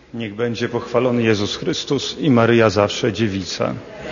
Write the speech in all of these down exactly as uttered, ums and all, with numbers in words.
Niech będzie pochwalony Jezus Chrystus i Maryja zawsze dziewica.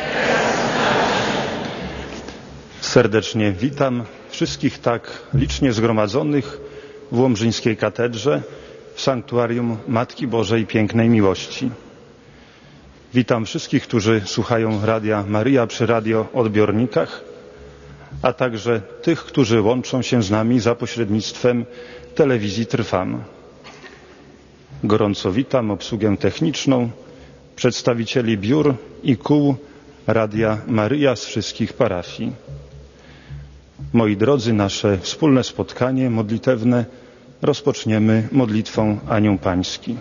Serdecznie witam wszystkich tak licznie zgromadzonych w Łomżyńskiej Katedrze w sanktuarium Matki Bożej Pięknej Miłości. Witam wszystkich, którzy słuchają Radia Maryja przy radioodbiornikach, a także tych, którzy łączą się z nami za pośrednictwem telewizji Trwam. Gorąco witam obsługę techniczną, przedstawicieli biur i kół Radia Maryja z wszystkich parafii. Moi drodzy, nasze wspólne spotkanie modlitewne rozpoczniemy modlitwą Anioł Pański.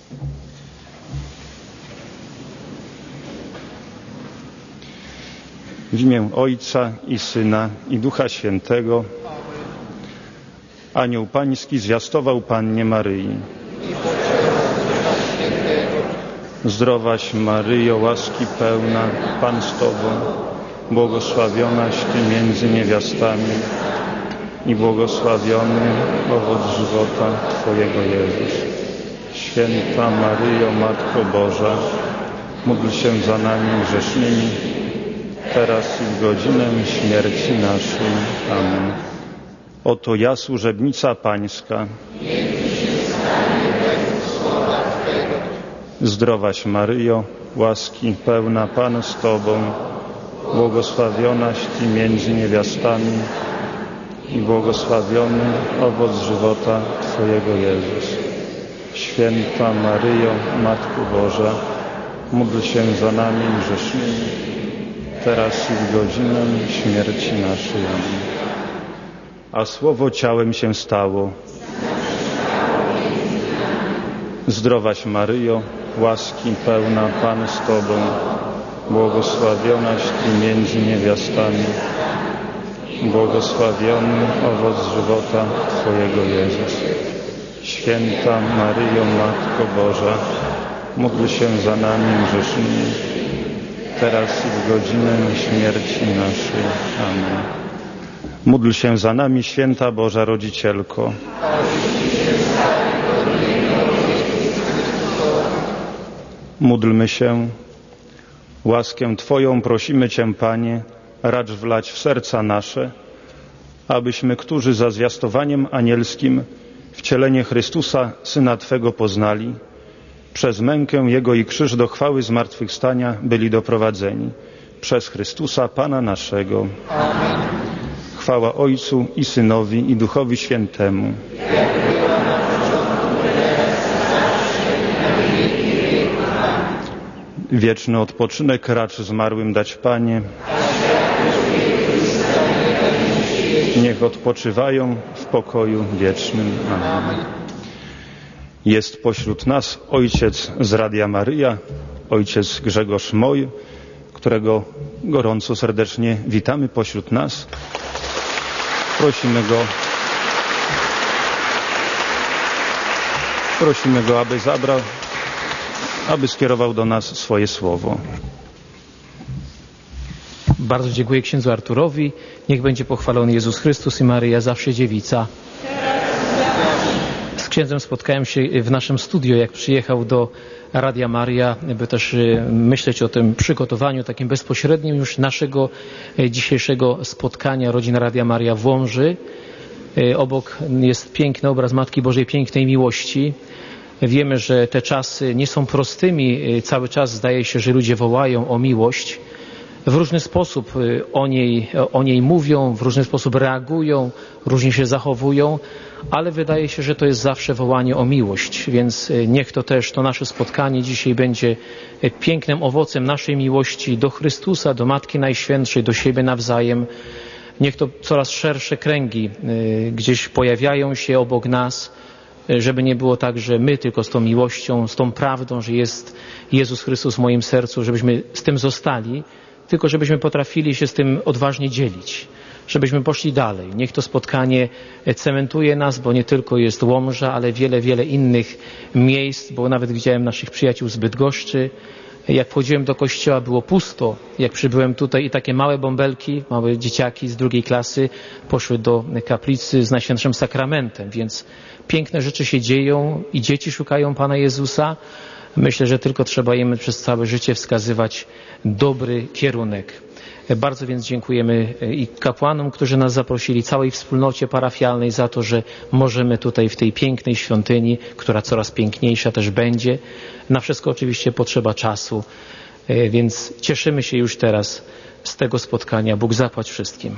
W imię Ojca i Syna i Ducha Świętego. Anioł Pański zwiastował Pannie Maryi. Zdrowaś Maryjo, łaski pełna, Pan z Tobą, błogosławionaś Ty między niewiastami i błogosławiony owoc żywota Twojego Jezus. Święta Maryjo, Matko Boża, módl się za nami grzesznymi, teraz i w godzinę śmierci naszej. Amen. Oto ja, służebnica Pańska. Zdrowaś Maryjo, łaski pełna, Pan z Tobą, błogosławionaś Ty między niewiastami i błogosławiony owoc żywota Twojego Jezus. Święta Maryjo, Matko Boża, módl się za nami grzesznymi, teraz i w godzinę śmierci naszej. Amen. A Słowo ciałem się stało. Zdrowaś Maryjo, łaski pełna, Pan z Tobą, błogosławionaś Ty między niewiastami, błogosławiony owoc żywota Twojego Jezus. Święta Maryjo, Matko Boża, módl się za nami grzesznymi, teraz i w godzinę śmierci naszej. Amen. Módl się za nami, Święta Boża Rodzicielko. Módlmy się. Łaskę Twoją prosimy Cię, Panie, racz wlać w serca nasze, abyśmy, którzy za zwiastowaniem anielskim wcielenie Chrystusa, Syna Twego, poznali, przez mękę Jego i krzyż do chwały zmartwychwstania byli doprowadzeni. Przez Chrystusa, Pana naszego. Amen. Chwała Ojcu i Synowi i Duchowi Świętemu. Wieczny odpoczynek racz zmarłym dać, Panie. Niech odpoczywają w pokoju wiecznym. Amen. Jest pośród nas ojciec z Radia Maryja, ojciec Grzegorz Moj, którego gorąco serdecznie witamy pośród nas. Prosimy go, prosimy go, aby zabrał, aby skierował do nas swoje słowo. Bardzo dziękuję księdzu Arturowi. Niech będzie pochwalony Jezus Chrystus i Maryja zawsze dziewica. Z księdzem spotkałem się w naszym studio, jak przyjechał do Radia Maryja, by też myśleć o tym przygotowaniu takim bezpośrednim już naszego dzisiejszego spotkania Rodzina Radia Maryja w Łomży. Obok jest piękny obraz Matki Bożej Pięknej Miłości. Wiemy, że te czasy nie są prostymi. Cały czas zdaje się, że ludzie wołają o miłość. W różny sposób o niej, o niej mówią, w różny sposób reagują, różnie się zachowują, ale wydaje się, że to jest zawsze wołanie o miłość, więc niech to też to nasze spotkanie dzisiaj będzie pięknym owocem naszej miłości do Chrystusa, do Matki Najświętszej, do siebie nawzajem. Niech to coraz szersze kręgi gdzieś pojawiają się obok nas, żeby nie było tak, że my tylko z tą miłością, z tą prawdą, że jest Jezus Chrystus w moim sercu, żebyśmy z tym zostali, tylko żebyśmy potrafili się z tym odważnie dzielić, żebyśmy poszli dalej. Niech to spotkanie cementuje nas, bo nie tylko jest Łomża, ale wiele, wiele innych miejsc, bo nawet widziałem naszych przyjaciół z Bydgoszczy. Jak wchodziłem do kościoła, było pusto. Jak przybyłem tutaj i takie małe bąbelki, małe dzieciaki z drugiej klasy poszły do kaplicy z Najświętszym Sakramentem, więc piękne rzeczy się dzieją i dzieci szukają Pana Jezusa. Myślę, że tylko trzeba im przez całe życie wskazywać dobry kierunek. Bardzo więc dziękujemy i kapłanom, którzy nas zaprosili, całej wspólnocie parafialnej za to, że możemy tutaj w tej pięknej świątyni, która coraz piękniejsza też będzie. Na wszystko oczywiście potrzeba czasu, więc cieszymy się już teraz z tego spotkania. Bóg zapłać wszystkim.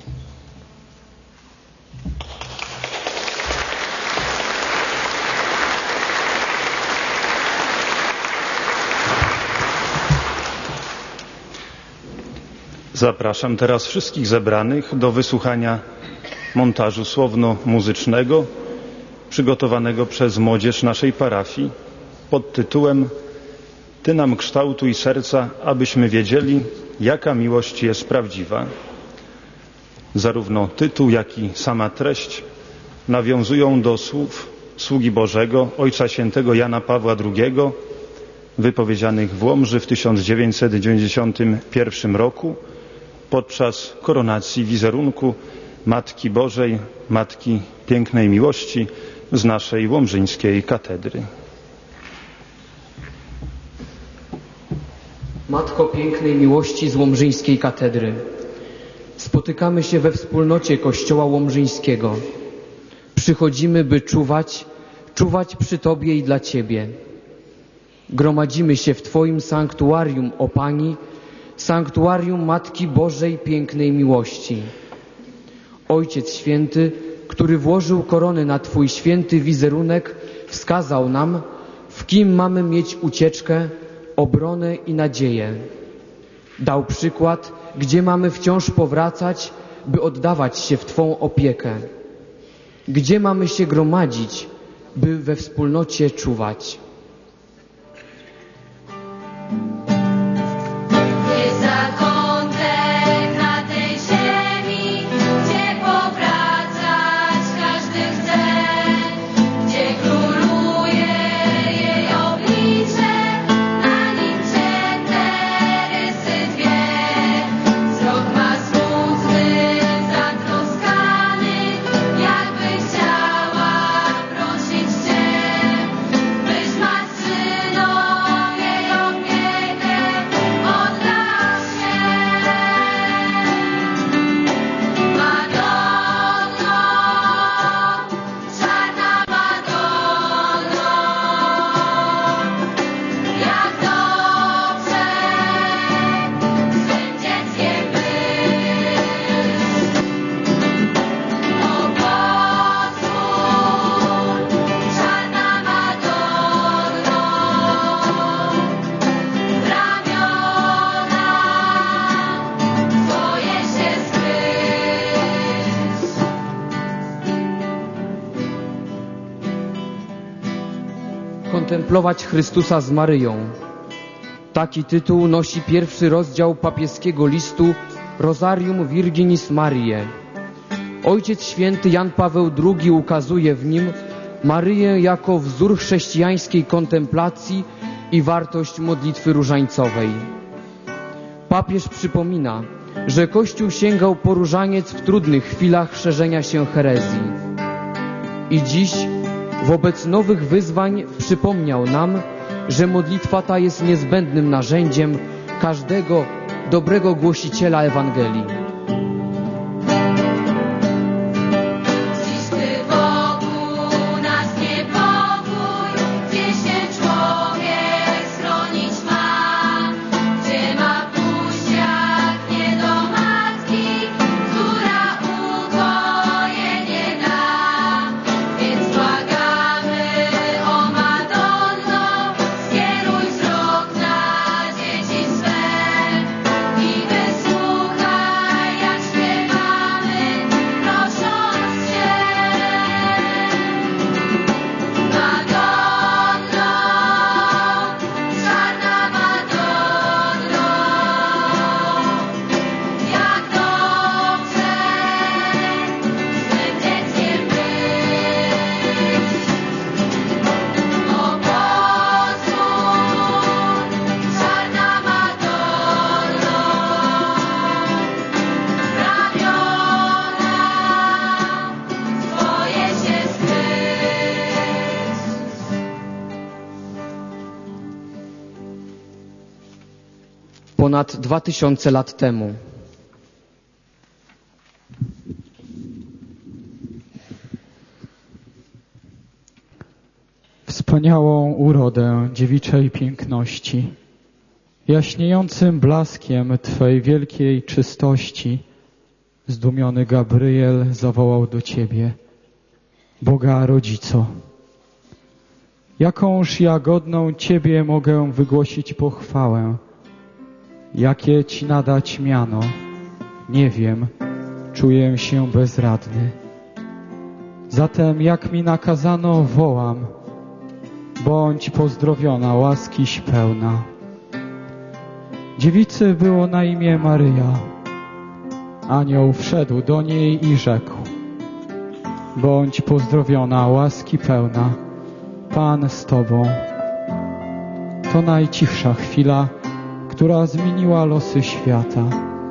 Zapraszam teraz wszystkich zebranych do wysłuchania montażu słowno-muzycznego przygotowanego przez młodzież naszej parafii pod tytułem Ty nam kształtuj serca, abyśmy wiedzieli, jaka miłość jest prawdziwa. Zarówno tytuł, jak i sama treść nawiązują do słów sługi Bożego, Ojca Świętego Jana Pawła drugiego, wypowiedzianych w Łomży w tysiąc dziewięćset dziewięćdziesiątym pierwszym roku podczas koronacji wizerunku Matki Bożej, Matki Pięknej Miłości z naszej łomżyńskiej katedry. Matko Pięknej Miłości z Łomżyńskiej Katedry, spotykamy się we wspólnocie Kościoła Łomżyńskiego. Przychodzimy, by czuwać, czuwać przy Tobie i dla Ciebie. Gromadzimy się w Twoim sanktuarium, o Pani, sanktuarium Matki Bożej Pięknej Miłości. Ojciec Święty, który włożył koronę na Twój święty wizerunek, wskazał nam, w kim mamy mieć ucieczkę, obronę i nadzieję. Dał przykład, gdzie mamy wciąż powracać, by oddawać się w Twą opiekę. Gdzie mamy się gromadzić, by we wspólnocie czuwać. Kontemplować Chrystusa z Maryją. Taki tytuł nosi pierwszy rozdział papieskiego listu Rosarium Virginis Mariae. Ojciec Święty Jan Paweł drugi ukazuje w nim Maryję jako wzór chrześcijańskiej kontemplacji i wartość modlitwy różańcowej. Papież przypomina, że Kościół sięgał po różaniec w trudnych chwilach szerzenia się herezji. I dziś wobec nowych wyzwań przypomniał nam, że modlitwa ta jest niezbędnym narzędziem każdego dobrego głosiciela Ewangelii. Słuchaj ponad dwa tysiące lat temu. Wspaniałą urodę dziewiczej piękności, jaśniejącym blaskiem Twej wielkiej czystości, zdumiony Gabriel zawołał do Ciebie: Boga Rodzico, jakąż ja godną Ciebie mogę wygłosić pochwałę, jakie Ci nadać miano, nie wiem, czuję się bezradny. Zatem jak mi nakazano, wołam: bądź pozdrowiona, łaskiś pełna. Dziewicy było na imię Maryja. Anioł wszedł do niej i rzekł: bądź pozdrowiona, łaski pełna, Pan z Tobą. To najcichsza chwila, która zmieniła losy świata.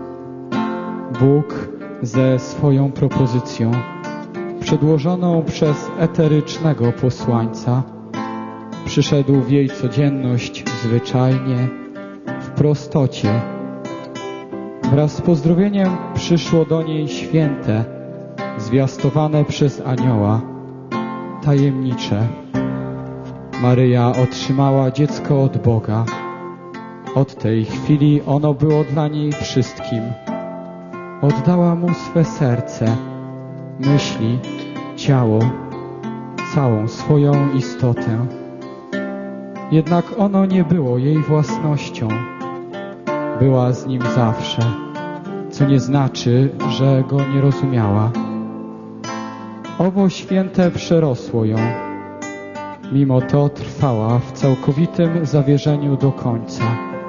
Bóg ze swoją propozycją, przedłożoną przez eterycznego posłańca, przyszedł w jej codzienność zwyczajnie, w prostocie. Wraz z pozdrowieniem przyszło do niej święte, zwiastowane przez anioła, tajemnicze. Maryja otrzymała dziecko od Boga. Od tej chwili ono było dla niej wszystkim. Oddała mu swe serce, myśli, ciało, całą swoją istotę. Jednak ono nie było jej własnością. Była z nim zawsze, co nie znaczy, że go nie rozumiała. Owo święte przerosło ją. Mimo to trwała w całkowitym zawierzeniu do końca.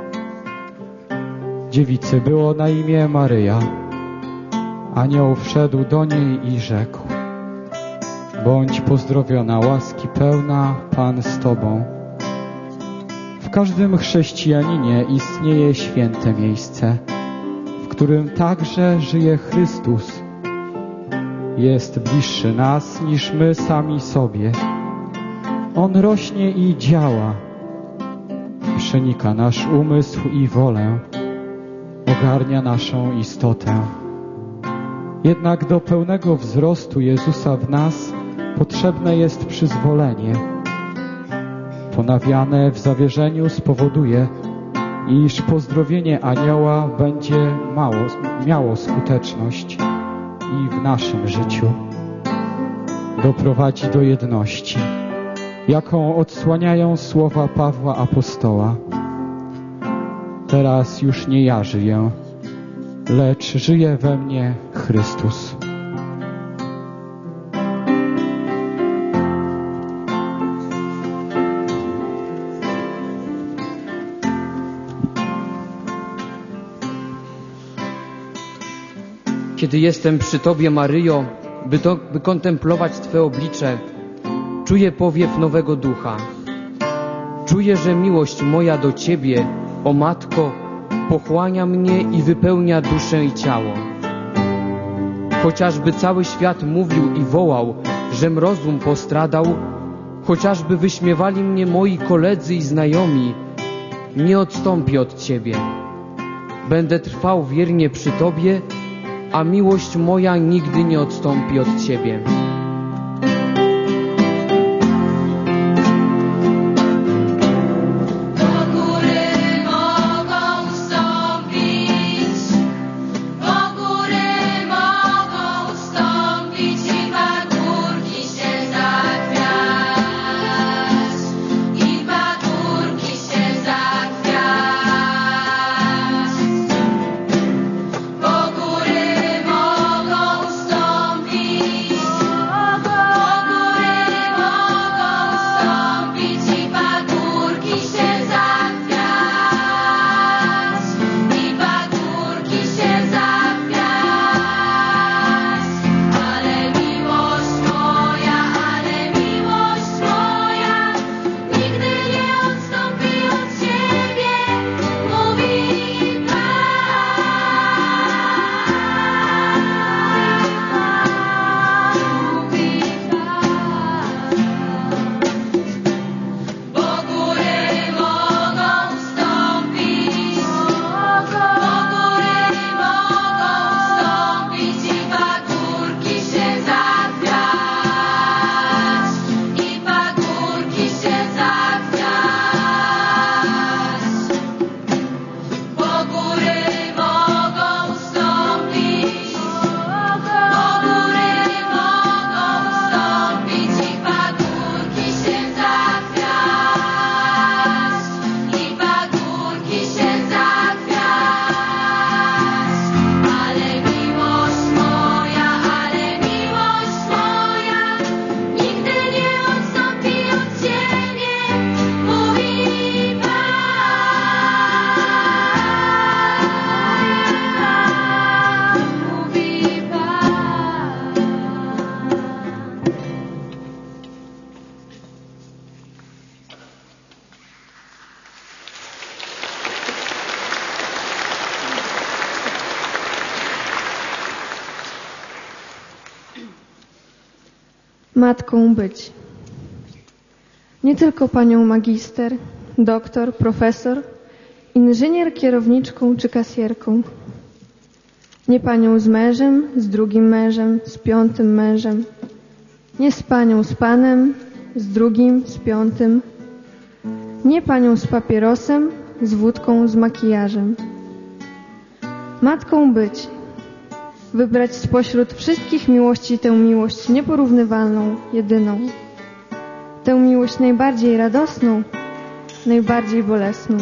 Dziewicy było na imię Maryja. Anioł wszedł do niej i rzekł: bądź pozdrowiona, łaski pełna, Pan z Tobą. W każdym chrześcijaninie istnieje święte miejsce, w którym także żyje Chrystus. Jest bliższy nas niż my sami sobie. On rośnie i działa. Przenika nasz umysł i wolę. Ogarnia naszą istotę. Jednak do pełnego wzrostu Jezusa w nas potrzebne jest przyzwolenie. Ponawiane w zawierzeniu spowoduje, iż pozdrowienie anioła będzie mało, miało skuteczność i w naszym życiu. Doprowadzi do jedności, jaką odsłaniają słowa Pawła Apostoła. Teraz już nie ja żyję, lecz żyje we mnie Chrystus. Kiedy jestem przy Tobie, Maryjo, by, to, by kontemplować Twe oblicze, czuję powiew nowego ducha. Czuję, że miłość moja do Ciebie, o Matko, pochłania mnie i wypełnia duszę i ciało. Chociażby cały świat mówił i wołał, żem rozum postradał, chociażby wyśmiewali mnie moi koledzy i znajomi, nie odstąpię od Ciebie. Będę trwał wiernie przy Tobie, a miłość moja nigdy nie odstąpi od Ciebie. matką być. Nie tylko panią magister, doktor, profesor, inżynier, kierowniczką czy kasjerką. Nie panią z mężem, z drugim mężem, z piątym mężem. Nie z panią z panem, z drugim, z piątym. Nie panią z papierosem, z wódką, z makijażem. Matką być. Wybrać spośród wszystkich miłości tę miłość nieporównywalną, jedyną. Tę miłość najbardziej radosną, najbardziej bolesną.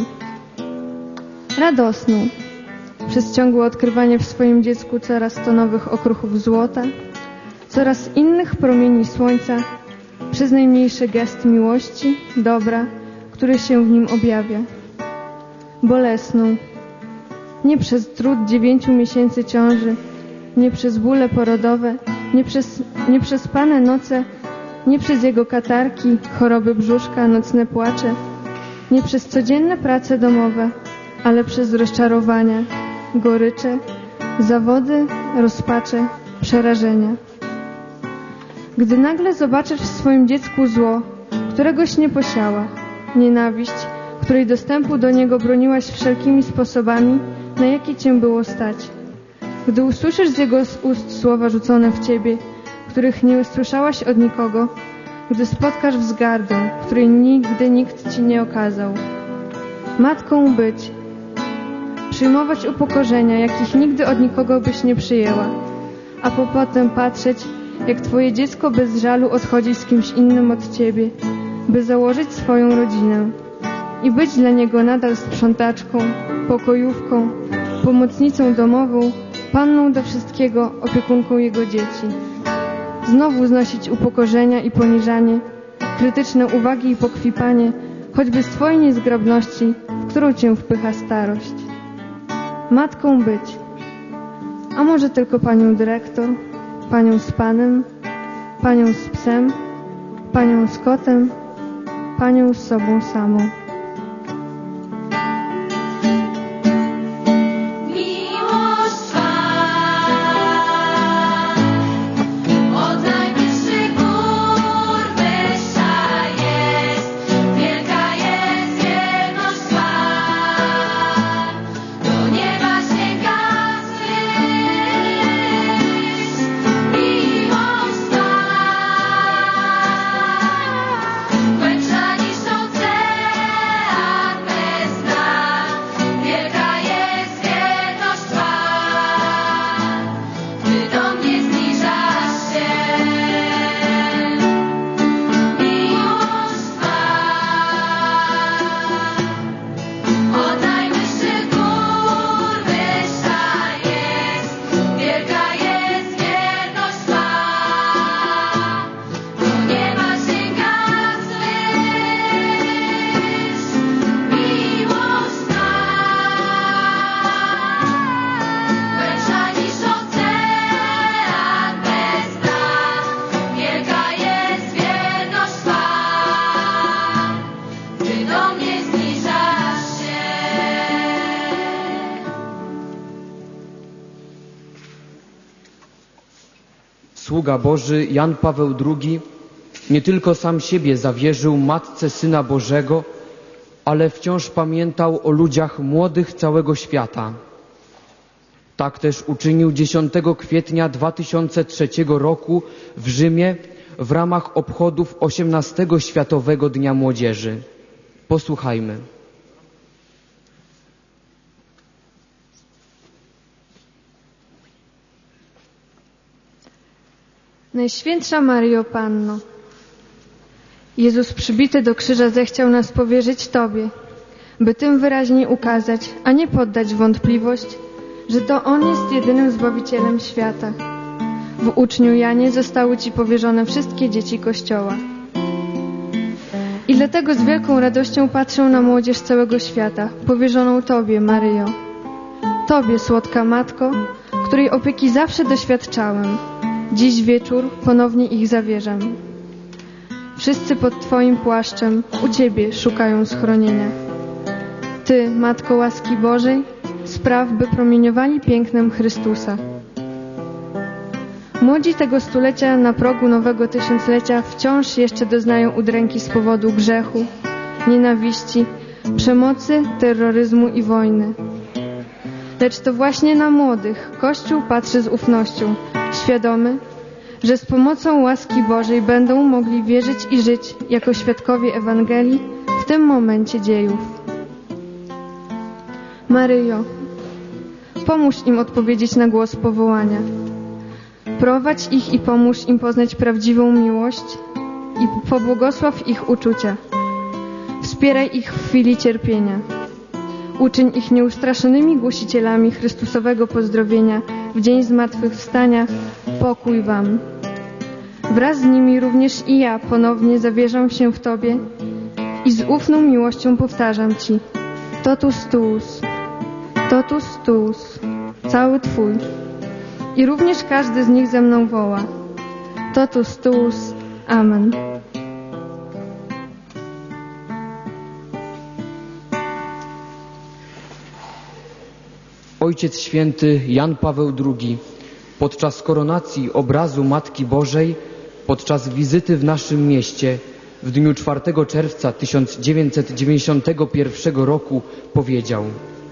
Radosną. Przez ciągłe odkrywanie w swoim dziecku coraz to nowych okruchów złota, coraz innych promieni słońca, przez najmniejszy gest miłości, dobra, który się w nim objawia. Bolesną. Nie przez trud dziewięciu miesięcy ciąży, nie przez bóle porodowe, nie przez nieprzespane noce, nie przez jego katarki, choroby brzuszka, nocne płacze, nie przez codzienne prace domowe, ale przez rozczarowania, gorycze, zawody, rozpacze, przerażenia. Gdy nagle zobaczysz w swoim dziecku zło, któregoś nie posiała, nienawiść, której dostępu do niego broniłaś wszelkimi sposobami, na jakie cię było stać. Gdy usłyszysz z jego ust słowa rzucone w ciebie, których nie usłyszałaś od nikogo, gdy spotkasz wzgardę, której nigdy nikt ci nie okazał. Matką być. Przyjmować upokorzenia, jakich nigdy od nikogo byś nie przyjęła, a po potem patrzeć, jak twoje dziecko bez żalu odchodzi z kimś innym od ciebie, by założyć swoją rodzinę i być dla niego nadal sprzątaczką, pokojówką, pomocnicą domową, panną do wszystkiego, opiekunką jego dzieci. Znowu znosić upokorzenia i poniżanie, krytyczne uwagi i pokwipanie, choćby z twojej niezgrabności, w którą cię wpycha starość. Matką być. A może tylko panią dyrektor, panią z panem, panią z psem, panią z kotem, panią z sobą samą. Sługa Boży Jan Paweł drugi nie tylko sam siebie zawierzył Matce Syna Bożego, ale wciąż pamiętał o ludziach młodych całego świata. Tak też uczynił dziesiątego kwietnia dwa tysiące trzeciego roku w Rzymie w ramach obchodów osiemnastego Światowego Dnia Młodzieży. Posłuchajmy. Najświętsza Maryjo Panno, Jezus przybity do krzyża zechciał nas powierzyć Tobie, by tym wyraźniej ukazać, a nie poddać wątpliwość, że to On jest jedynym Zbawicielem świata. W uczniu Janie zostały Ci powierzone wszystkie dzieci Kościoła. I dlatego z wielką radością patrzę na młodzież całego świata, powierzoną Tobie, Maryjo. Tobie, słodka Matko, której opieki zawsze doświadczałem. Dziś wieczór ponownie ich zawierzam. Wszyscy pod Twoim płaszczem u Ciebie szukają schronienia. Ty, Matko łaski Bożej, spraw, by promieniowali pięknem Chrystusa. Młodzi tego stulecia na progu nowego tysiąclecia wciąż jeszcze doznają udręki z powodu grzechu, nienawiści, przemocy, terroryzmu i wojny. Lecz to właśnie na młodych Kościół patrzy z ufnością, świadomy, że z pomocą łaski Bożej będą mogli wierzyć i żyć jako świadkowie Ewangelii w tym momencie dziejów. Maryjo, pomóż im odpowiedzieć na głos powołania. Prowadź ich i pomóż im poznać prawdziwą miłość i pobłogosław ich uczucia. Wspieraj ich w chwili cierpienia. Uczyń ich nieustraszonymi głosicielami Chrystusowego pozdrowienia w dzień zmartwychwstania. Pokój wam. Wraz z nimi również i ja ponownie zawierzam się w Tobie i z ufną miłością powtarzam Ci: totus tuus, totus tuus, cały Twój. I również każdy z nich ze mną woła: totus tuus, amen. Ojciec Święty Jan Paweł drugi podczas koronacji obrazu Matki Bożej, podczas wizyty w naszym mieście w dniu czwartego czerwca tysiąc dziewięćset dziewięćdziesiątego pierwszego roku powiedział: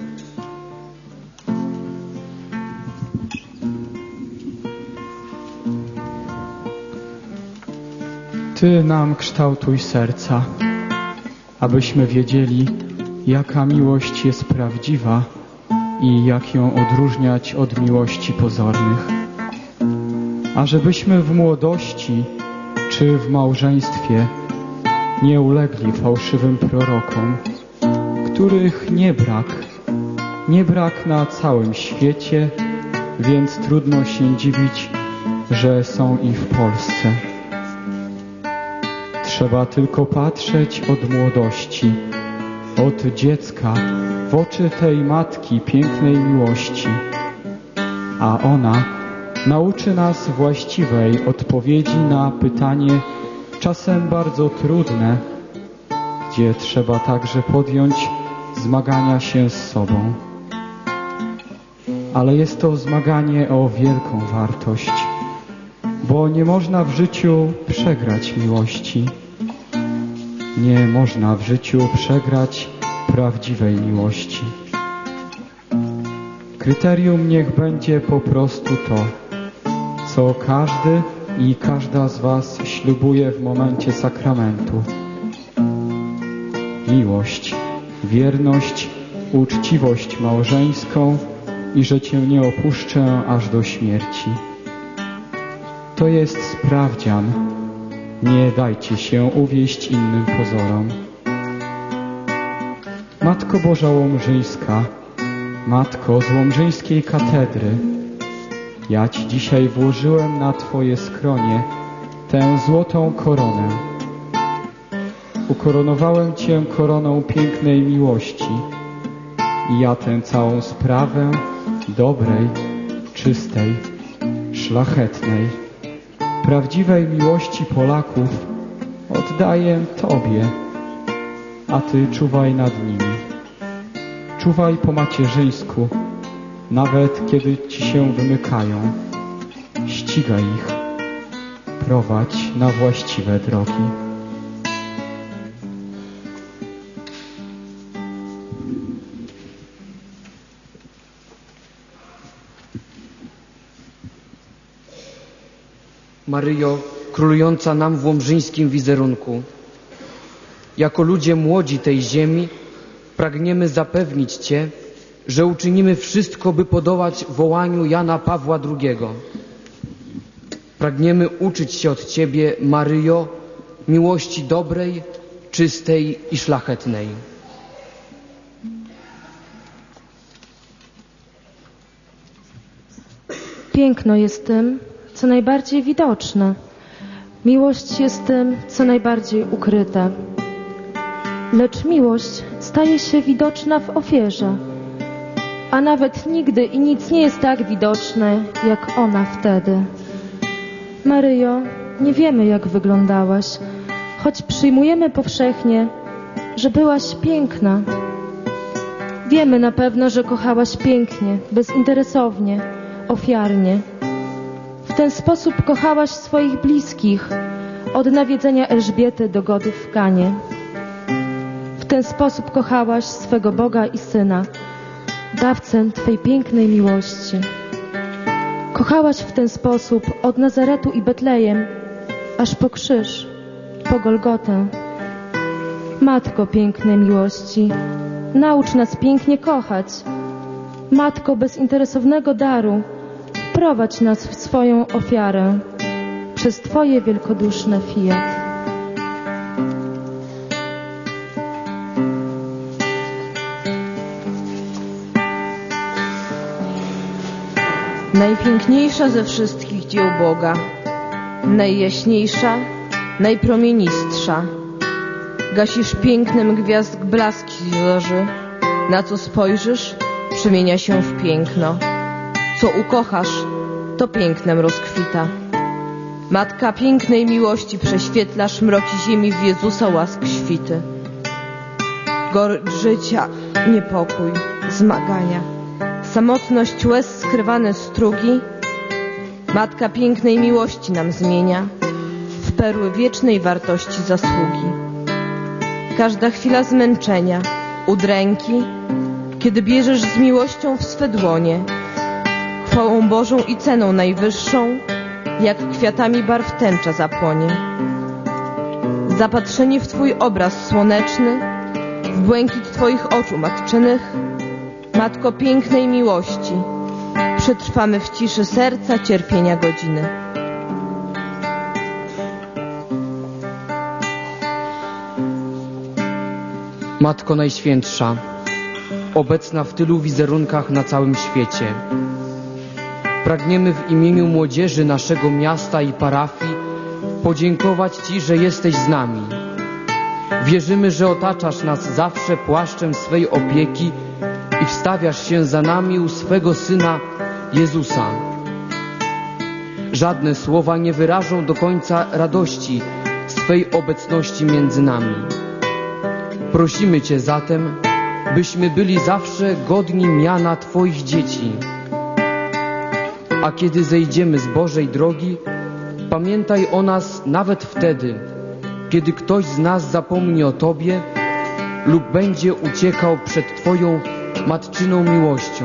Ty nam kształtuj serca, abyśmy wiedzieli, jaka miłość jest prawdziwa i jak ją odróżniać od miłości pozornych. A żebyśmy w młodości czy w małżeństwie nie ulegli fałszywym prorokom, których nie brak, nie brak na całym świecie, więc trudno się dziwić, że są i w Polsce. Trzeba tylko patrzeć od młodości, od dziecka w oczy tej matki pięknej miłości, a ona nauczy nas właściwej odpowiedzi na pytanie, czasem bardzo trudne, gdzie trzeba także podjąć zmagania się z sobą. Ale jest to zmaganie o wielką wartość, bo nie można w życiu przegrać miłości. Nie można w życiu przegrać prawdziwej miłości. Kryterium niech będzie po prostu to, co każdy i każda z was ślubuje w momencie sakramentu. Miłość, wierność, uczciwość małżeńską i że Cię nie opuszczę aż do śmierci. To jest sprawdzian. Nie dajcie się uwieść innym pozorom. Matko Boża Łomżyńska, Matko z Łomżyńskiej katedry, ja Ci dzisiaj włożyłem na Twoje skronie tę złotą koronę. Ukoronowałem Cię koroną pięknej miłości i ja tę całą sprawę dobrej, czystej, szlachetnej, prawdziwej miłości Polaków oddaję Tobie, a Ty czuwaj nad nimi. Czuwaj po macierzyńsku, nawet kiedy Ci się wymykają. Ścigaj ich, prowadź na właściwe drogi. Maryjo, królująca nam w łomżyńskim wizerunku, jako ludzie młodzi tej ziemi pragniemy zapewnić Cię, że uczynimy wszystko, by podołać wołaniu Jana Pawła drugiego. Pragniemy uczyć się od Ciebie, Maryjo, miłości dobrej, czystej i szlachetnej. Piękno jest tym, co najbardziej widoczne. Miłość jest tym, co najbardziej ukryte. Lecz miłość staje się widoczna w ofierze. A nawet nigdy i nic nie jest tak widoczne, jak ona wtedy. Maryjo, nie wiemy, jak wyglądałaś, choć przyjmujemy powszechnie, że byłaś piękna. Wiemy na pewno, że kochałaś pięknie, bezinteresownie, ofiarnie. W ten sposób kochałaś swoich bliskich, od nawiedzenia Elżbiety do godów w Kanie. W ten sposób kochałaś swego Boga i Syna, dawcę Twej pięknej miłości. Kochałaś w ten sposób od Nazaretu i Betlejem, aż po krzyż, po Golgotę. Matko pięknej miłości, naucz nas pięknie kochać. Matko bezinteresownego daru, prowadź nas w swoją ofiarę przez Twoje wielkoduszne fiat. Najpiękniejsza ze wszystkich dzieł Boga, najjaśniejsza, najpromienistsza. Gasisz pięknem gwiazd blaski zorzy. Na co spojrzysz, przemienia się w piękno. Co ukochasz, to pięknem rozkwita. Matka pięknej miłości, prześwietlasz mroki ziemi w Jezusa łask świty. Gorycz życia, niepokój, zmagania, samotność łez, skrywane strugi. Matka pięknej miłości nam zmienia w perły wiecznej wartości zasługi. Każda chwila zmęczenia, udręki, kiedy bierzesz z miłością w swe dłonie, chwałą Bożą i ceną najwyższą, jak kwiatami barw tęcza zapłonie. Zapatrzenie w Twój obraz słoneczny, w błękit Twoich oczu matczynych, Matko pięknej miłości, przetrwamy w ciszy serca cierpienia godziny. Matko Najświętsza, obecna w tylu wizerunkach na całym świecie, pragniemy w imieniu młodzieży naszego miasta i parafii podziękować Ci, że jesteś z nami. Wierzymy, że otaczasz nas zawsze płaszczem swej opieki i wstawiasz się za nami u swego Syna Jezusa. Żadne słowa nie wyrażą do końca radości swej obecności między nami. Prosimy Cię zatem, byśmy byli zawsze godni miana Twoich dzieci. A kiedy zejdziemy z Bożej drogi, pamiętaj o nas nawet wtedy, kiedy ktoś z nas zapomni o Tobie lub będzie uciekał przed Twoją matczyną miłością.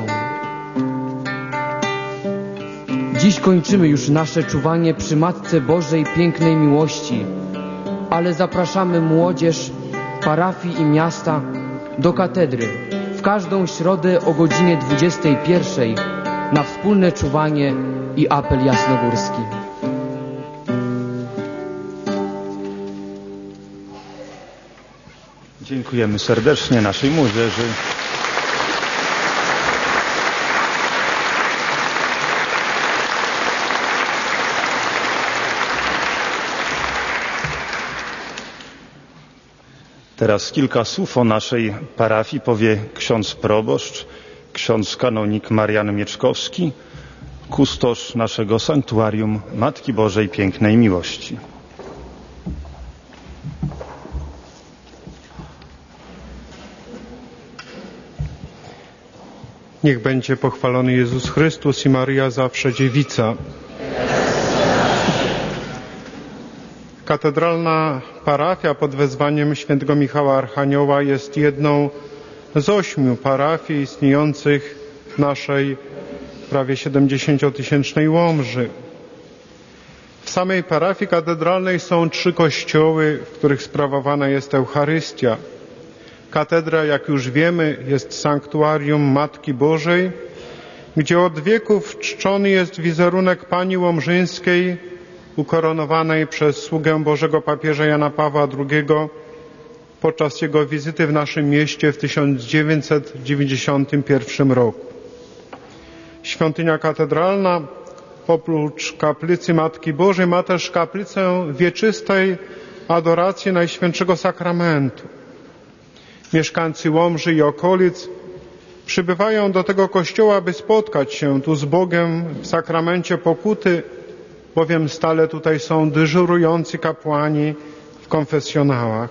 Dziś kończymy już nasze czuwanie przy Matce Bożej pięknej miłości, ale zapraszamy młodzież parafii i miasta do katedry w każdą środę o godzinie dwudziestej pierwszej na wspólne czuwanie i apel jasnogórski. Dziękujemy serdecznie naszej młodzieży. Teraz kilka słów o naszej parafii powie ksiądz proboszcz, ksiądz kanonik Marian Mieczkowski, kustosz naszego sanktuarium Matki Bożej Pięknej Miłości. Niech będzie pochwalony Jezus Chrystus i Maryja zawsze dziewica. Katedralna parafia pod wezwaniem świętego Michała Archanioła jest jedną z ośmiu parafii istniejących w naszej prawie siedemdziesięciotysięcznej Łomży. W samej parafii katedralnej są trzy kościoły, w których sprawowana jest Eucharystia. Katedra, jak już wiemy, jest sanktuarium Matki Bożej, gdzie od wieków czczony jest wizerunek Pani Łomżyńskiej, ukoronowanej przez sługę Bożego papieża Jana Pawła drugiego podczas jego wizyty w naszym mieście w tysiąc dziewięćset dziewięćdziesiątym pierwszym roku. Świątynia katedralna oprócz kaplicy Matki Bożej ma też kaplicę wieczystej adoracji Najświętszego Sakramentu. Mieszkańcy Łomży i okolic przybywają do tego kościoła, by spotkać się tu z Bogiem w sakramencie pokuty, bowiem stale tutaj są dyżurujący kapłani w konfesjonałach.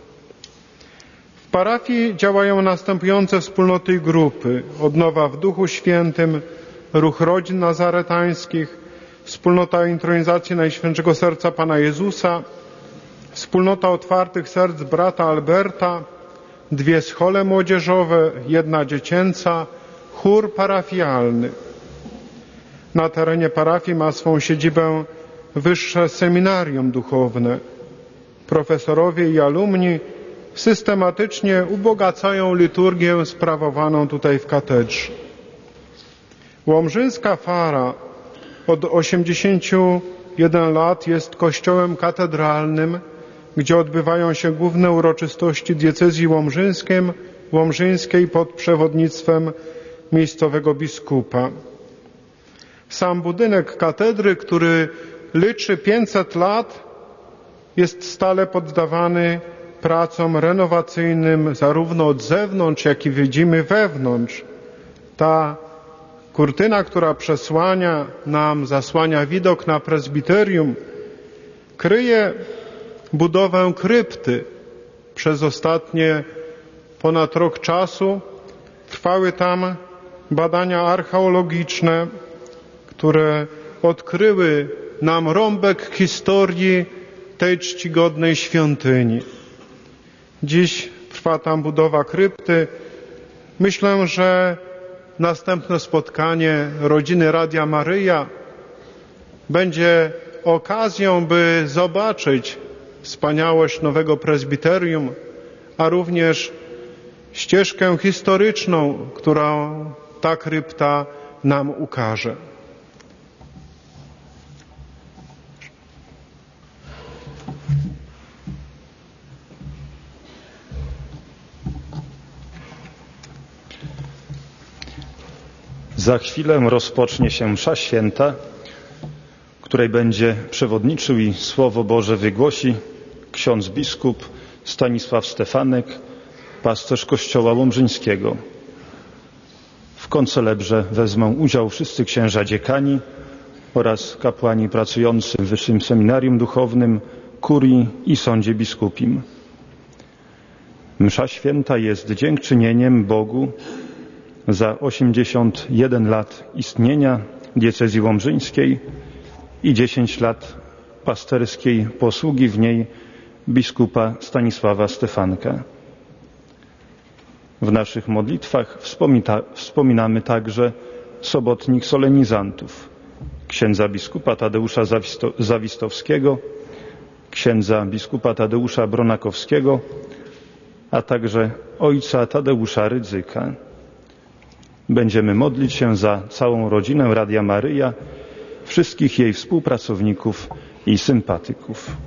W parafii działają następujące wspólnoty i grupy: Odnowa w Duchu Świętym, Ruch Rodzin Nazaretańskich, wspólnota intronizacji Najświętszego Serca Pana Jezusa, wspólnota otwartych serc brata Alberta, dwie schole młodzieżowe, jedna dziecięca, chór parafialny. Na terenie parafii ma swą siedzibę Wyższe Seminarium Duchowne. Profesorowie i alumni systematycznie ubogacają liturgię sprawowaną tutaj w katedrze. Łomżyńska Fara od osiemdziesięciu jeden lat jest kościołem katedralnym, gdzie odbywają się główne uroczystości diecezji łomżyńskiej, łomżyńskiej pod przewodnictwem miejscowego biskupa. Sam budynek katedry, który liczy pięćset lat, jest stale poddawany pracom renowacyjnym zarówno od zewnątrz, jak i widzimy wewnątrz. Ta kurtyna, która przesłania nam, zasłania widok na prezbiterium, kryje budowę krypty. Przez ostatnie ponad rok czasu trwały tam badania archeologiczne, które odkryły nam rąbek historii tej czcigodnej świątyni. Dziś trwa tam budowa krypty. Myślę, że następne spotkanie rodziny Radia Maryja będzie okazją, by zobaczyć wspaniałość nowego prezbiterium, a również ścieżkę historyczną, którą ta krypta nam ukaże. Za chwilę rozpocznie się msza święta, której będzie przewodniczył i Słowo Boże wygłosi ksiądz biskup Stanisław Stefanek, pasterz Kościoła Łomżyńskiego. W koncelebrze wezmą udział wszyscy księża dziekani oraz kapłani pracujący w Wyższym Seminarium Duchownym, kurii i sądzie biskupim. Msza święta jest dziękczynieniem Bogu za osiemdziesiąt jeden lat istnienia diecezji łomżyńskiej i dziesięć lat pasterskiej posługi w niej biskupa Stanisława Stefanka. W naszych modlitwach wspomina, wspominamy także sobotnich solenizantów, księdza biskupa Tadeusza Zawisto, Zawistowskiego, księdza biskupa Tadeusza Bronakowskiego, a także ojca Tadeusza Rydzyka. Będziemy modlić się za całą rodzinę Radia Maryja, wszystkich jej współpracowników i sympatyków.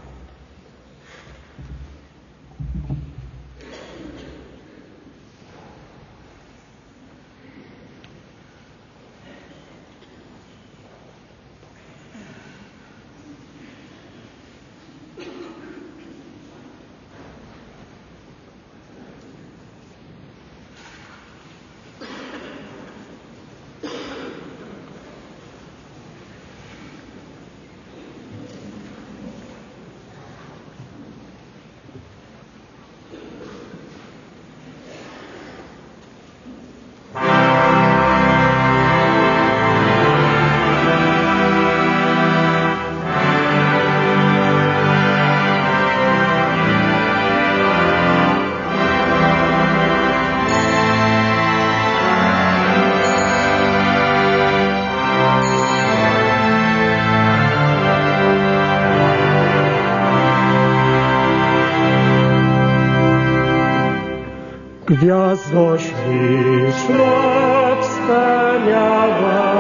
Gwiazdo śliczna, wspaniała,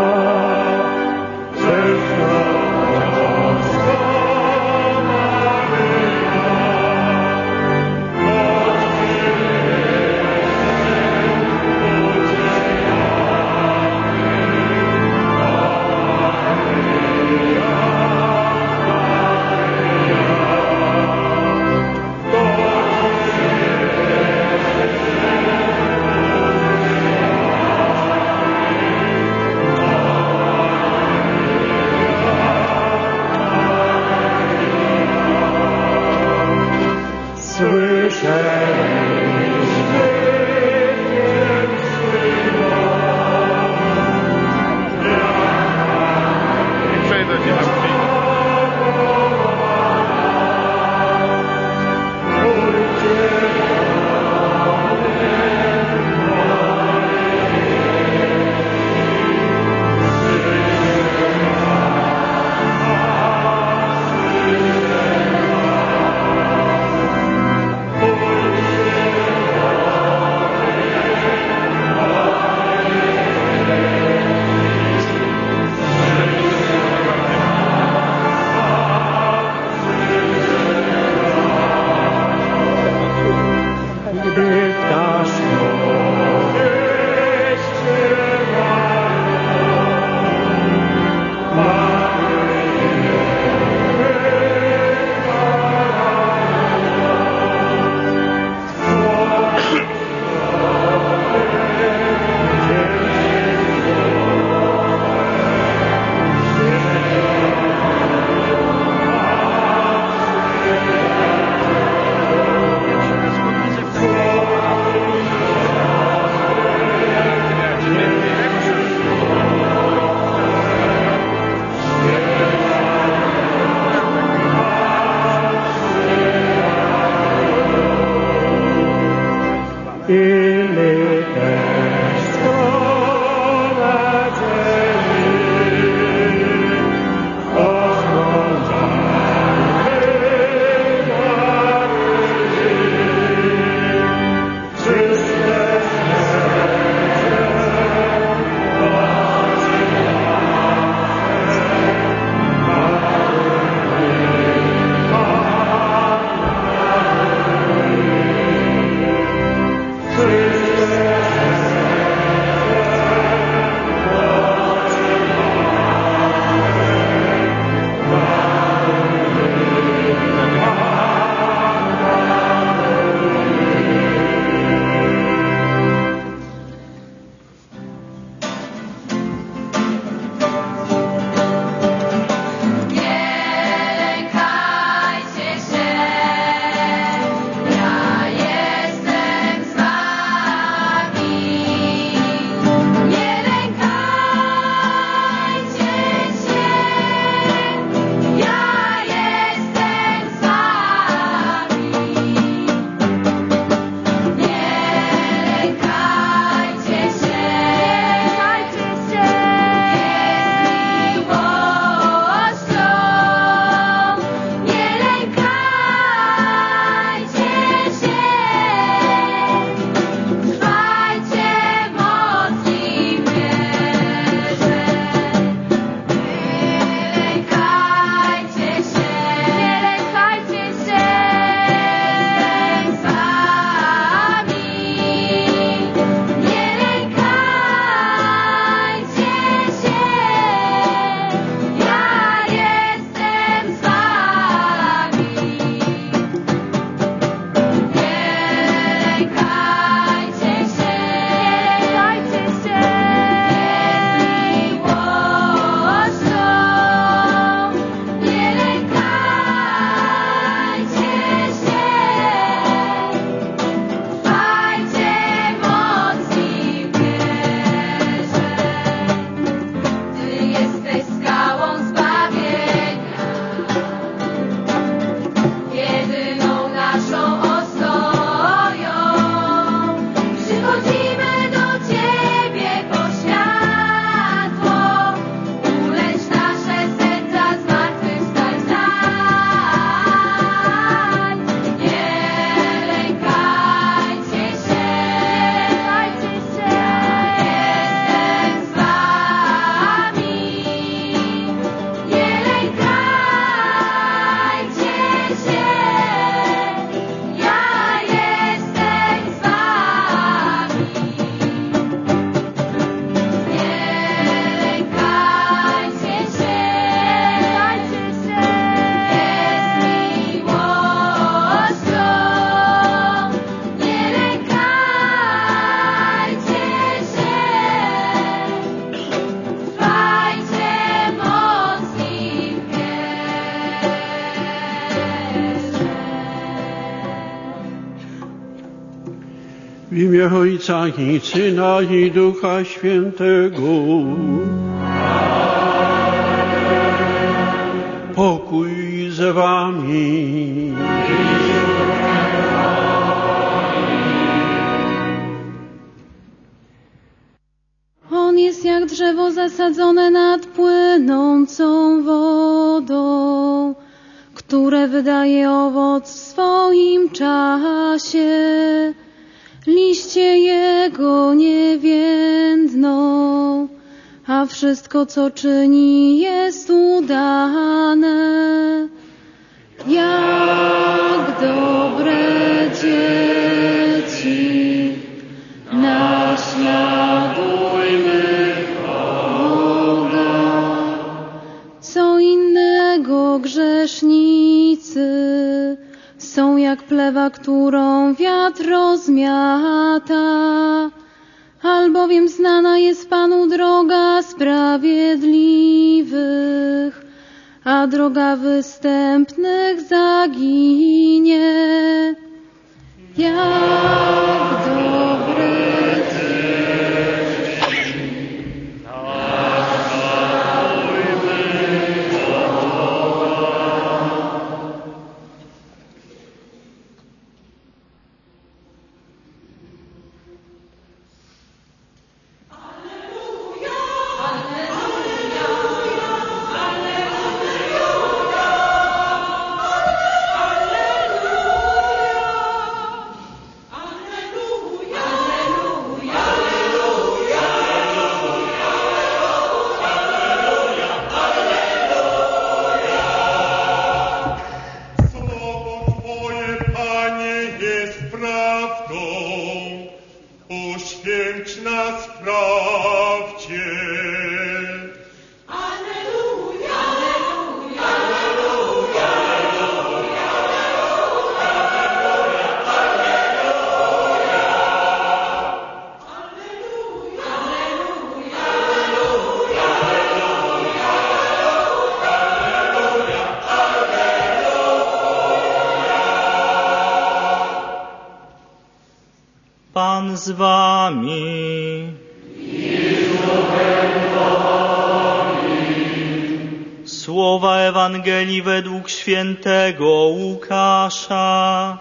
W imię Ojca i Syna i Ducha Świętego. Pokój z wami. On jest jak drzewo zasadzone nad płynącą wodą, które wydaje owoc w swoim czasie. Liście jego nie więdną, a wszystko, co czyni, jest udane. Jak dobre dzieci, naśladujmy Boga. Co innego grzesznicy są jak plewa, którą wiatr rozmiata, albowiem znana jest Panu droga sprawiedliwych, a droga występnych zaginie. Jak dobre Alleluja! uświęć nas prawdzie. Pan z wami. Słowa Ewangelii według świętego Łukasza.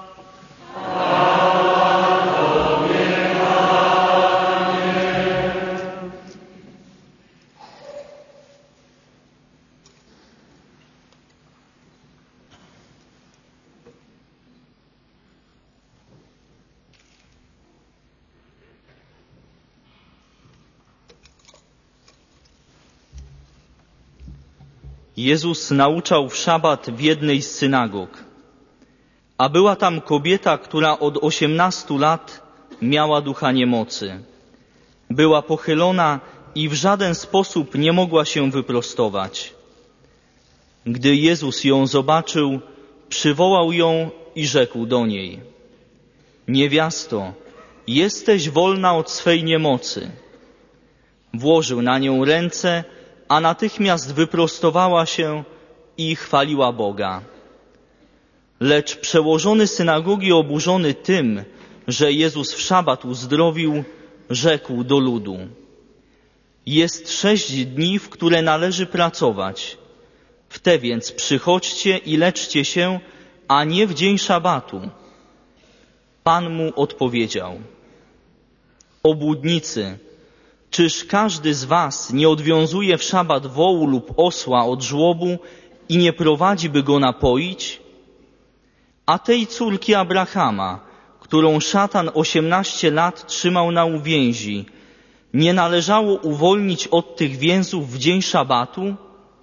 Jezus nauczał w szabat w jednej z synagog, a była tam kobieta, która od osiemnastu lat miała ducha niemocy. Była pochylona i w żaden sposób nie mogła się wyprostować. Gdy Jezus ją zobaczył, przywołał ją i rzekł do niej: niewiasto, jesteś wolna od swej niemocy. Włożył na nią ręce, a natychmiast wyprostowała się i chwaliła Boga. Lecz przełożony synagogi, oburzony tym, że Jezus w szabat uzdrowił, rzekł do ludu: jest sześć dni, w które należy pracować. W te więc przychodźcie i leczcie się, a nie w dzień szabatu. Pan mu odpowiedział: obłudnicy, czyż każdy z was nie odwiązuje w szabat wołu lub osła od żłobu i nie prowadzi, by go napoić? A tej córki Abrahama, którą szatan osiemnaście lat trzymał na uwięzi, nie należało uwolnić od tych więzów w dzień szabatu?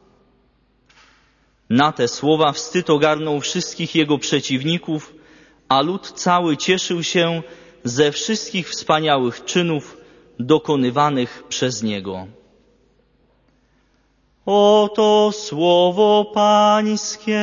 Na te słowa wstyd ogarnął wszystkich jego przeciwników, a lud cały cieszył się ze wszystkich wspaniałych czynów dokonywanych przez niego. Oto słowo Pańskie.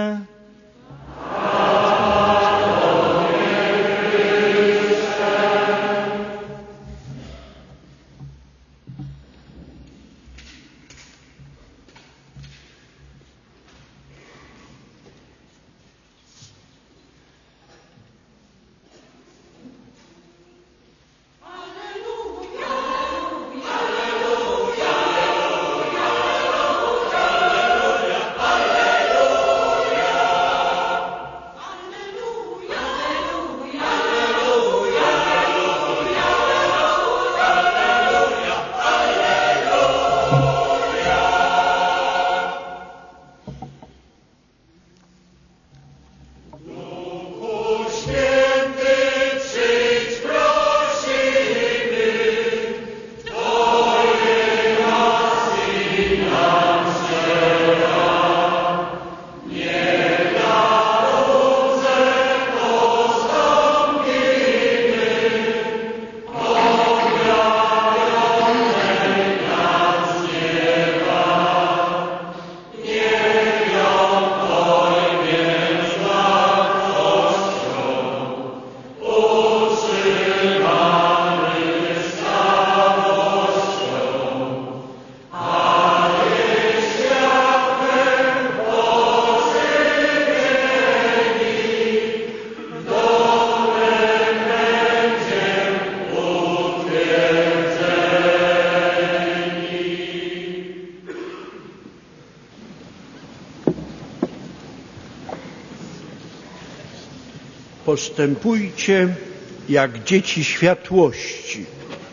Postępujcie jak dzieci światłości.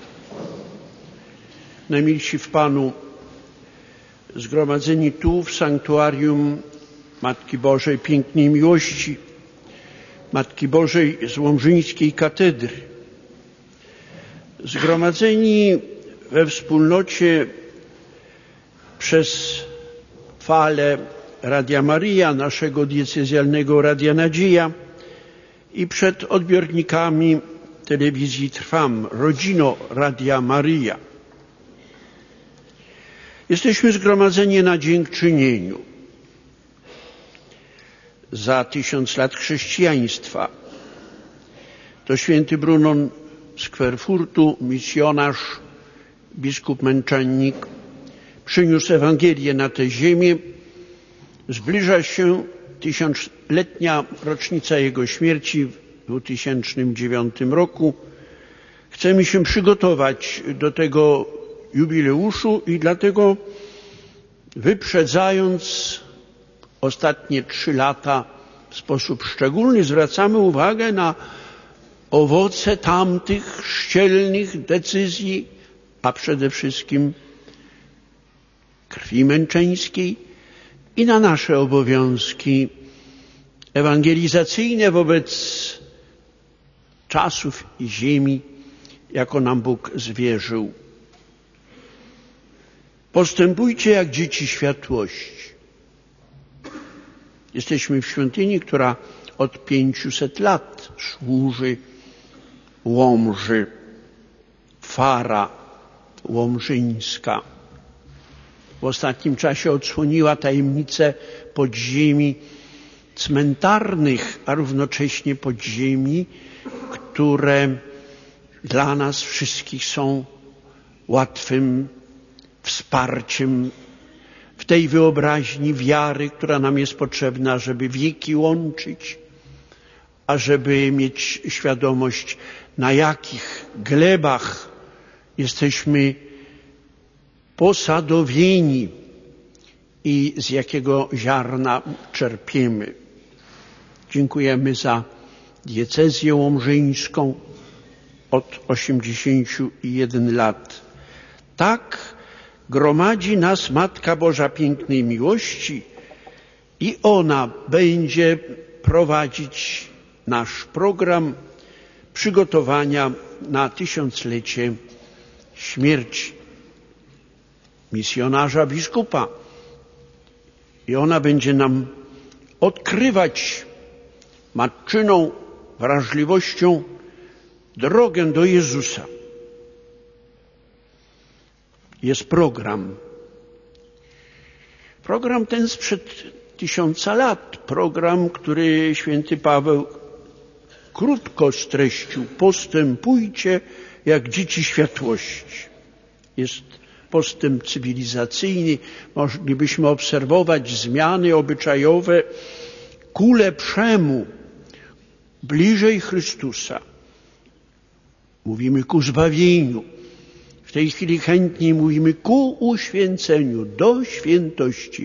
Najmilsi w Panu, zgromadzeni tu w sanktuarium Matki Bożej Pięknej Miłości, Matki Bożej z Łomżyńskiej Katedry, zgromadzeni we wspólnocie przez falę Radia Maria, naszego diecezjalnego Radia Nadzieja, i przed odbiornikami telewizji Trwam, rodzino Radia Maryja. Jesteśmy zgromadzeni na dziękczynieniu za tysiąc lat chrześcijaństwa. To święty Brunon z Querfurtu, misjonarz, biskup męczennik, przyniósł Ewangelię na tę ziemię. Zbliża się tysiącletnia rocznica jego śmierci w dwa tysiące dziewiątym roku. Chcemy się przygotować do tego jubileuszu i dlatego, wyprzedzając ostatnie trzy lata w sposób szczególny, zwracamy uwagę na owoce tamtych chrzcielnych decyzji, a przede wszystkim krwi męczeńskiej i na nasze obowiązki ewangelizacyjne wobec czasów i ziemi, jako nam Bóg zwierzył. Postępujcie jak dzieci światłości. Jesteśmy w świątyni, która od pięciuset lat służy Łomży, Fara Łomżyńska. W ostatnim czasie odsłoniła tajemnicę podziemi cmentarnych, a równocześnie podziemi, które dla nas wszystkich są łatwym wsparciem w tej wyobraźni wiary, która nam jest potrzebna, żeby wieki łączyć, a żeby mieć świadomość, na jakich glebach jesteśmy posadowieni i z jakiego ziarna czerpiemy. Dziękujemy za diecezję łomżyńską od osiemdziesięciu jeden lat. Tak gromadzi nas Matka Boża pięknej miłości i ona będzie prowadzić nasz program przygotowania na tysiąclecie śmierci misjonarza biskupa. I ona będzie nam odkrywać matczyną wrażliwością drogę do Jezusa. Jest program. Program ten sprzed tysiąca lat. Program, który święty Paweł krótko streścił. Postępujcie jak dzieci światłości. Jest postęp cywilizacyjny. Moglibyśmy obserwować zmiany obyczajowe ku lepszemu, bliżej Chrystusa. Mówimy ku zbawieniu. W tej chwili chętniej mówimy ku uświęceniu, do świętości.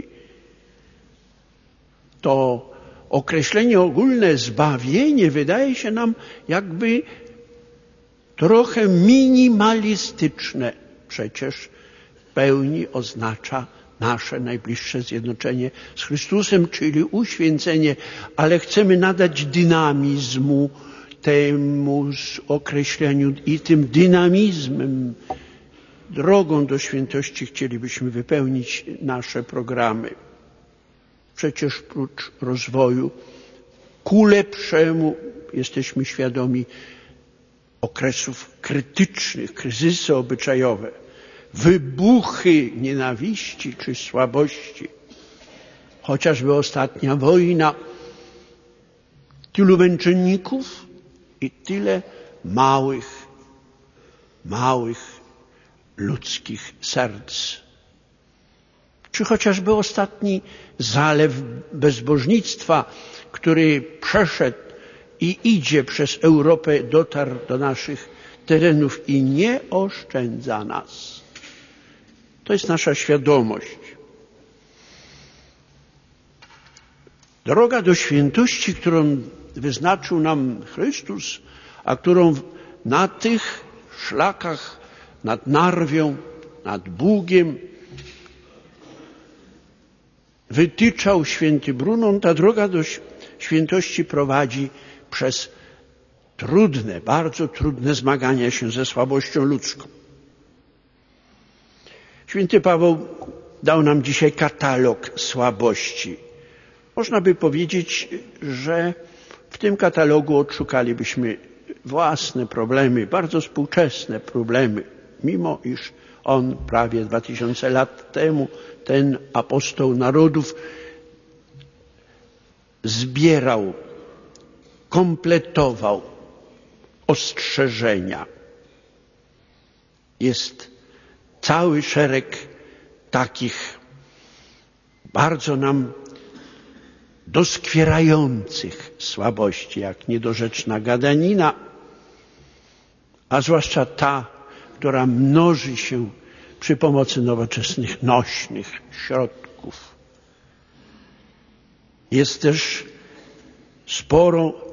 To określenie ogólne zbawienie wydaje się nam jakby trochę minimalistyczne. Przecież w pełni oznacza nasze najbliższe zjednoczenie z Chrystusem, czyli uświęcenie, ale chcemy nadać dynamizmu temu określeniu i tym dynamizmem, drogą do świętości chcielibyśmy wypełnić nasze programy. Przecież prócz rozwoju ku lepszemu jesteśmy świadomi okresów krytycznych, kryzysy obyczajowe, wybuchy nienawiści czy słabości. Chociażby ostatnia wojna, tylu męczenników i tyle małych, małych ludzkich serc. Czy chociażby ostatni zalew bezbożnictwa, który przeszedł i idzie przez Europę, dotarł do naszych terenów i nie oszczędza nas. To jest nasza świadomość. Droga do świętości, którą wyznaczył nam Chrystus, a którą na tych szlakach nad Narwią, nad Bugiem wytyczał święty Brunon, ta droga do świętości prowadzi przez trudne, bardzo trudne zmagania się ze słabością ludzką. Święty Paweł dał nam dzisiaj katalog słabości. Można by powiedzieć, że w tym katalogu odszukalibyśmy własne problemy, bardzo współczesne problemy, mimo iż on prawie dwa tysiące lat temu, ten apostoł narodów, zbierał, kompletował ostrzeżenia. Jest cały szereg takich bardzo nam doskwierających słabości, jak niedorzeczna gadanina, a zwłaszcza ta, która mnoży się przy pomocy nowoczesnych, nośnych środków. Jest też sporo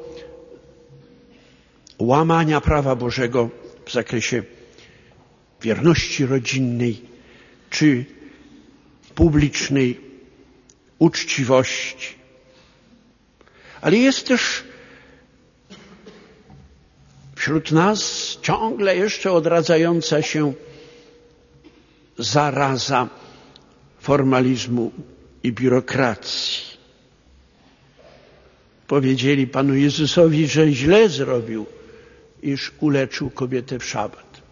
łamania prawa Bożego w zakresie wierności rodzinnej czy publicznej uczciwości. Ale jest też wśród nas ciągle jeszcze odradzająca się zaraza formalizmu i biurokracji. Powiedzieli Panu Jezusowi, że źle zrobił, iż uleczył kobietę w szabat.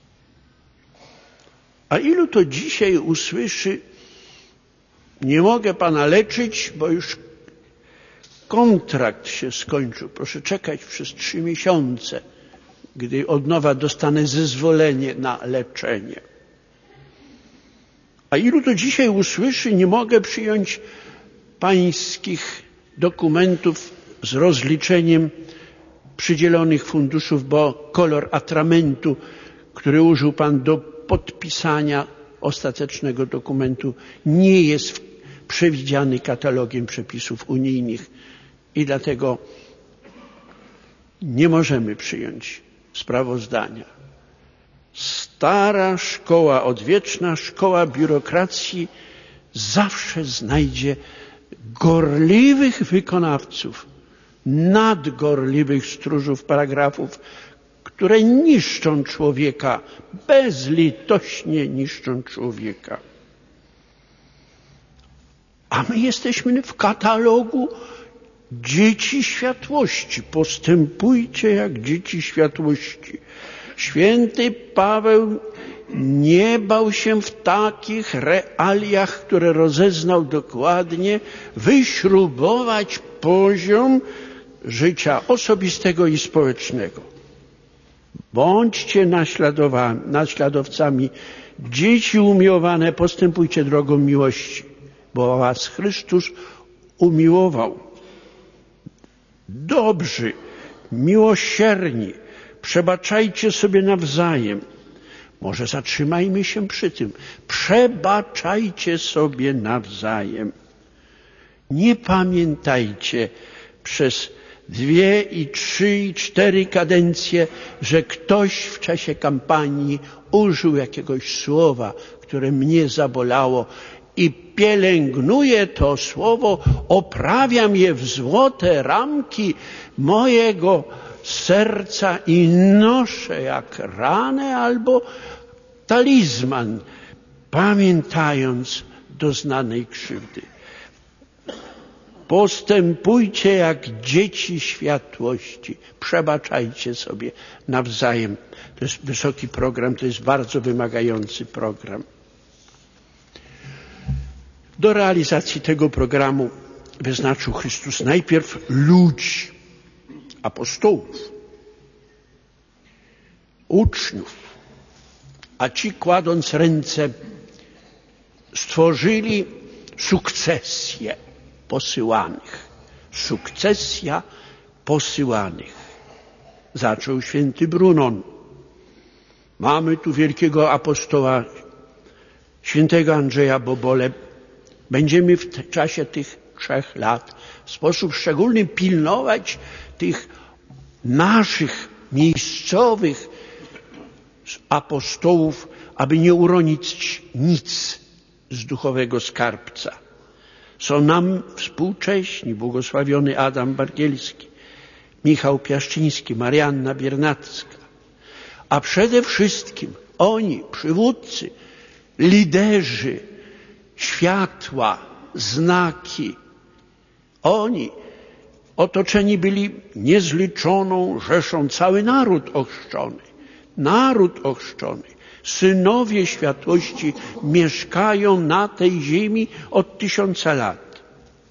A ilu to dzisiaj usłyszy: nie mogę Pana leczyć, bo już kontrakt się skończył. Proszę czekać przez trzy miesiące, gdy od nowa dostanę zezwolenie na leczenie. A ilu to dzisiaj usłyszy: nie mogę przyjąć pańskich dokumentów z rozliczeniem przydzielonych funduszów, bo kolor atramentu, który użył Pan do podpisania ostatecznego dokumentu, nie jest przewidziany katalogiem przepisów unijnych i dlatego nie możemy przyjąć sprawozdania. Stara szkoła, odwieczna szkoła biurokracji zawsze znajdzie gorliwych wykonawców, nadgorliwych stróżów paragrafów, które niszczą człowieka, bezlitośnie niszczą człowieka. A my jesteśmy w katalogu dzieci światłości. Postępujcie jak dzieci światłości. Święty Paweł nie bał się w takich realiach, które rozeznał dokładnie, wyśrubować poziom życia osobistego i społecznego. Bądźcie naśladowcami, dzieci umiłowane, postępujcie drogą miłości, bo was Chrystus umiłował. Dobrzy, miłosierni, przebaczajcie sobie nawzajem. Może zatrzymajmy się przy tym. Przebaczajcie sobie nawzajem. Nie pamiętajcie przez dwie i trzy i cztery kadencje, że ktoś w czasie kampanii użył jakiegoś słowa, które mnie zabolało i pielęgnuję to słowo, oprawiam je w złote ramki mojego serca i noszę jak ranę albo talizman, pamiętając doznanej krzywdy. Postępujcie jak dzieci światłości. Przebaczajcie sobie nawzajem. To jest wysoki program, to jest bardzo wymagający program. Do realizacji tego programu wyznaczył Chrystus najpierw ludzi, apostołów, uczniów, a ci, kładąc ręce, stworzyli sukcesję posyłanych. Sukcesja posyłanych. Zaczął święty Brunon. Mamy tu wielkiego apostoła, świętego Andrzeja Bobole. Będziemy w czasie tych trzech lat w sposób szczególny pilnować tych naszych miejscowych apostołów, aby nie uronić nic z duchowego skarbca. Są nam współcześni, błogosławiony Adam Bargielski, Michał Piaszczyński, Marianna Biernacka, a przede wszystkim oni, przywódcy, liderzy, światła, znaki, oni Otoczeni byli niezliczoną rzeszą, cały naród ochrzczony. Naród ochrzczony. Synowie światłości mieszkają na tej ziemi od tysiąca lat.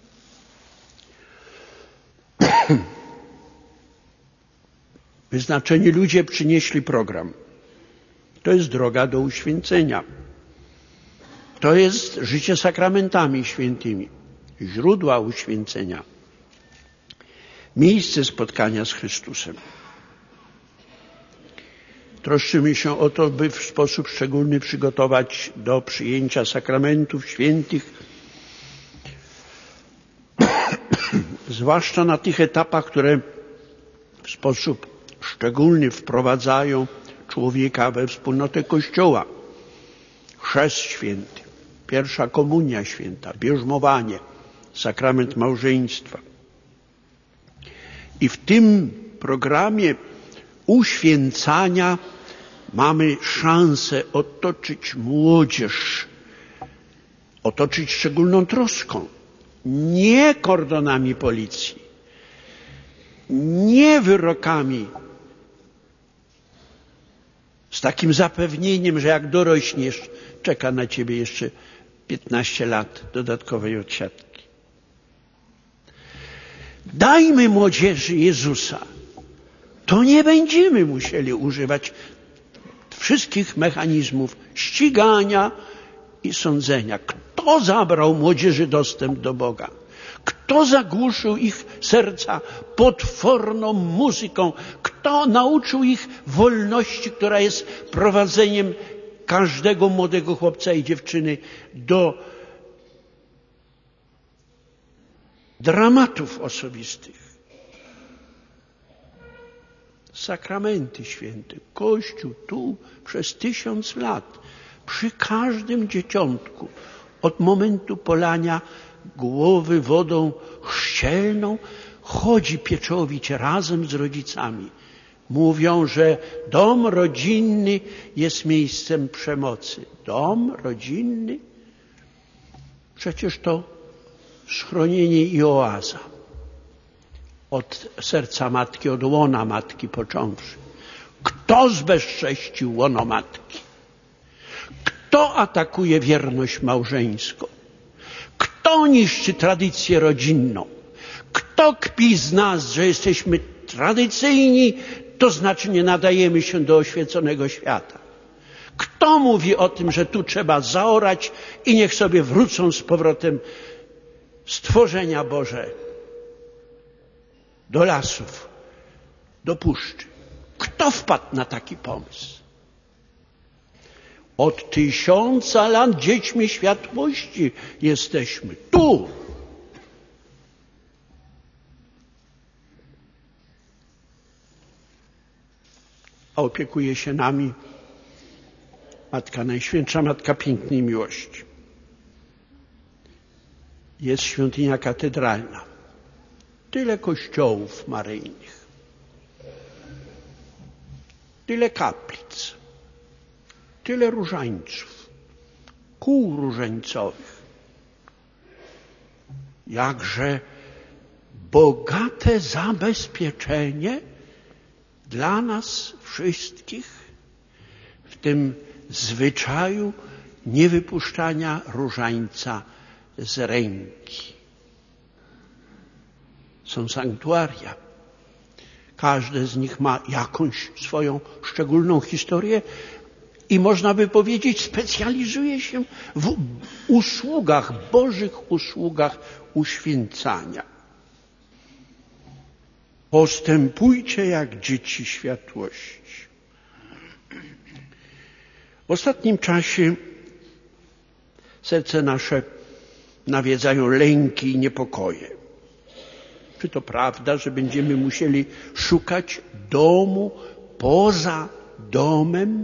Wyznaczeni ludzie przynieśli program. To jest droga do uświęcenia. To jest życie sakramentami świętymi, źródła uświęcenia, miejsce spotkania z Chrystusem. Troszczymy się o to, by w sposób szczególny przygotować do przyjęcia sakramentów świętych, zwłaszcza na tych etapach, które w sposób szczególny wprowadzają człowieka we wspólnotę Kościoła. Chrzest święty, pierwsza komunia święta, bierzmowanie, sakrament małżeństwa. I w tym programie uświęcania mamy szansę otoczyć młodzież, otoczyć szczególną troską, nie kordonami policji, nie wyrokami, z takim zapewnieniem, że jak dorośniesz, czeka na ciebie jeszcze piętnaście lat dodatkowej odsiadki. Dajmy młodzieży Jezusa. To nie będziemy musieli używać wszystkich mechanizmów ścigania i sądzenia. Kto zabrał młodzieży dostęp do Boga? Kto zagłuszył ich serca potworną muzyką? Kto nauczył ich wolności, która jest prowadzeniem każdego młodego chłopca i dziewczyny do dramatów osobistych? Sakramenty święte. Kościół tu przez tysiąc lat przy każdym dzieciątku od momentu polania głowy wodą chrzcielną chodzi pieczołowić razem z rodzicami. Mówią, że dom rodzinny jest miejscem przemocy. Dom rodzinny? Przecież to schronienie i oaza. Od serca matki, od łona matki począwszy. Kto zbezcześcił łono matki? Kto atakuje wierność małżeńską? Kto niszczy tradycję rodzinną? Kto kpi z nas, że jesteśmy tradycyjni, to znaczy nie nadajemy się do oświeconego świata? Kto mówi o tym, że tu trzeba zaorać i niech sobie wrócą z powrotem stworzenia Boże do lasów, do puszczy? Kto wpadł na taki pomysł? Od tysiąca lat dziećmi światłości jesteśmy. Tu! A opiekuje się nami Matka Najświętsza, Matka Pięknej Miłości. Jest świątynia katedralna. Tyle kościołów maryjnych. Tyle kaplic. Tyle różańców. Kół różańcowych. Jakże bogate zabezpieczenie dla nas wszystkich w tym zwyczaju niewypuszczania różańca z ręki. Są sanktuaria. Każde z nich ma jakąś swoją szczególną historię i można by powiedzieć, specjalizuje się w usługach, bożych usługach uświęcania. Postępujcie jak dzieci światłości. W ostatnim czasie serce nasze nawiedzają lęki i niepokoje. Czy to prawda, że będziemy musieli szukać domu poza domem?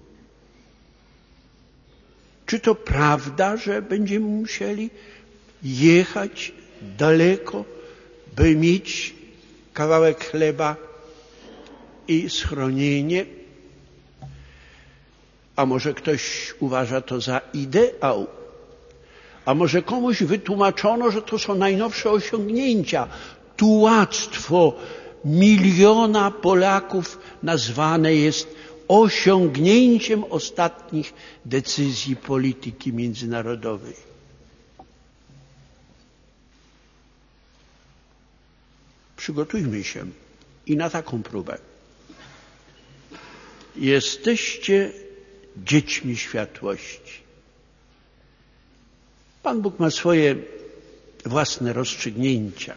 Czy to prawda, że będziemy musieli jechać daleko, by mieć kawałek chleba i schronienie? A może ktoś uważa to za ideał? A może komuś wytłumaczono, że to są najnowsze osiągnięcia. tułactwo miliona Polaków nazwane jest osiągnięciem ostatnich decyzji polityki międzynarodowej. Przygotujmy się i na taką próbę. Jesteście dziećmi światłości. Pan Bóg ma swoje własne rozstrzygnięcia.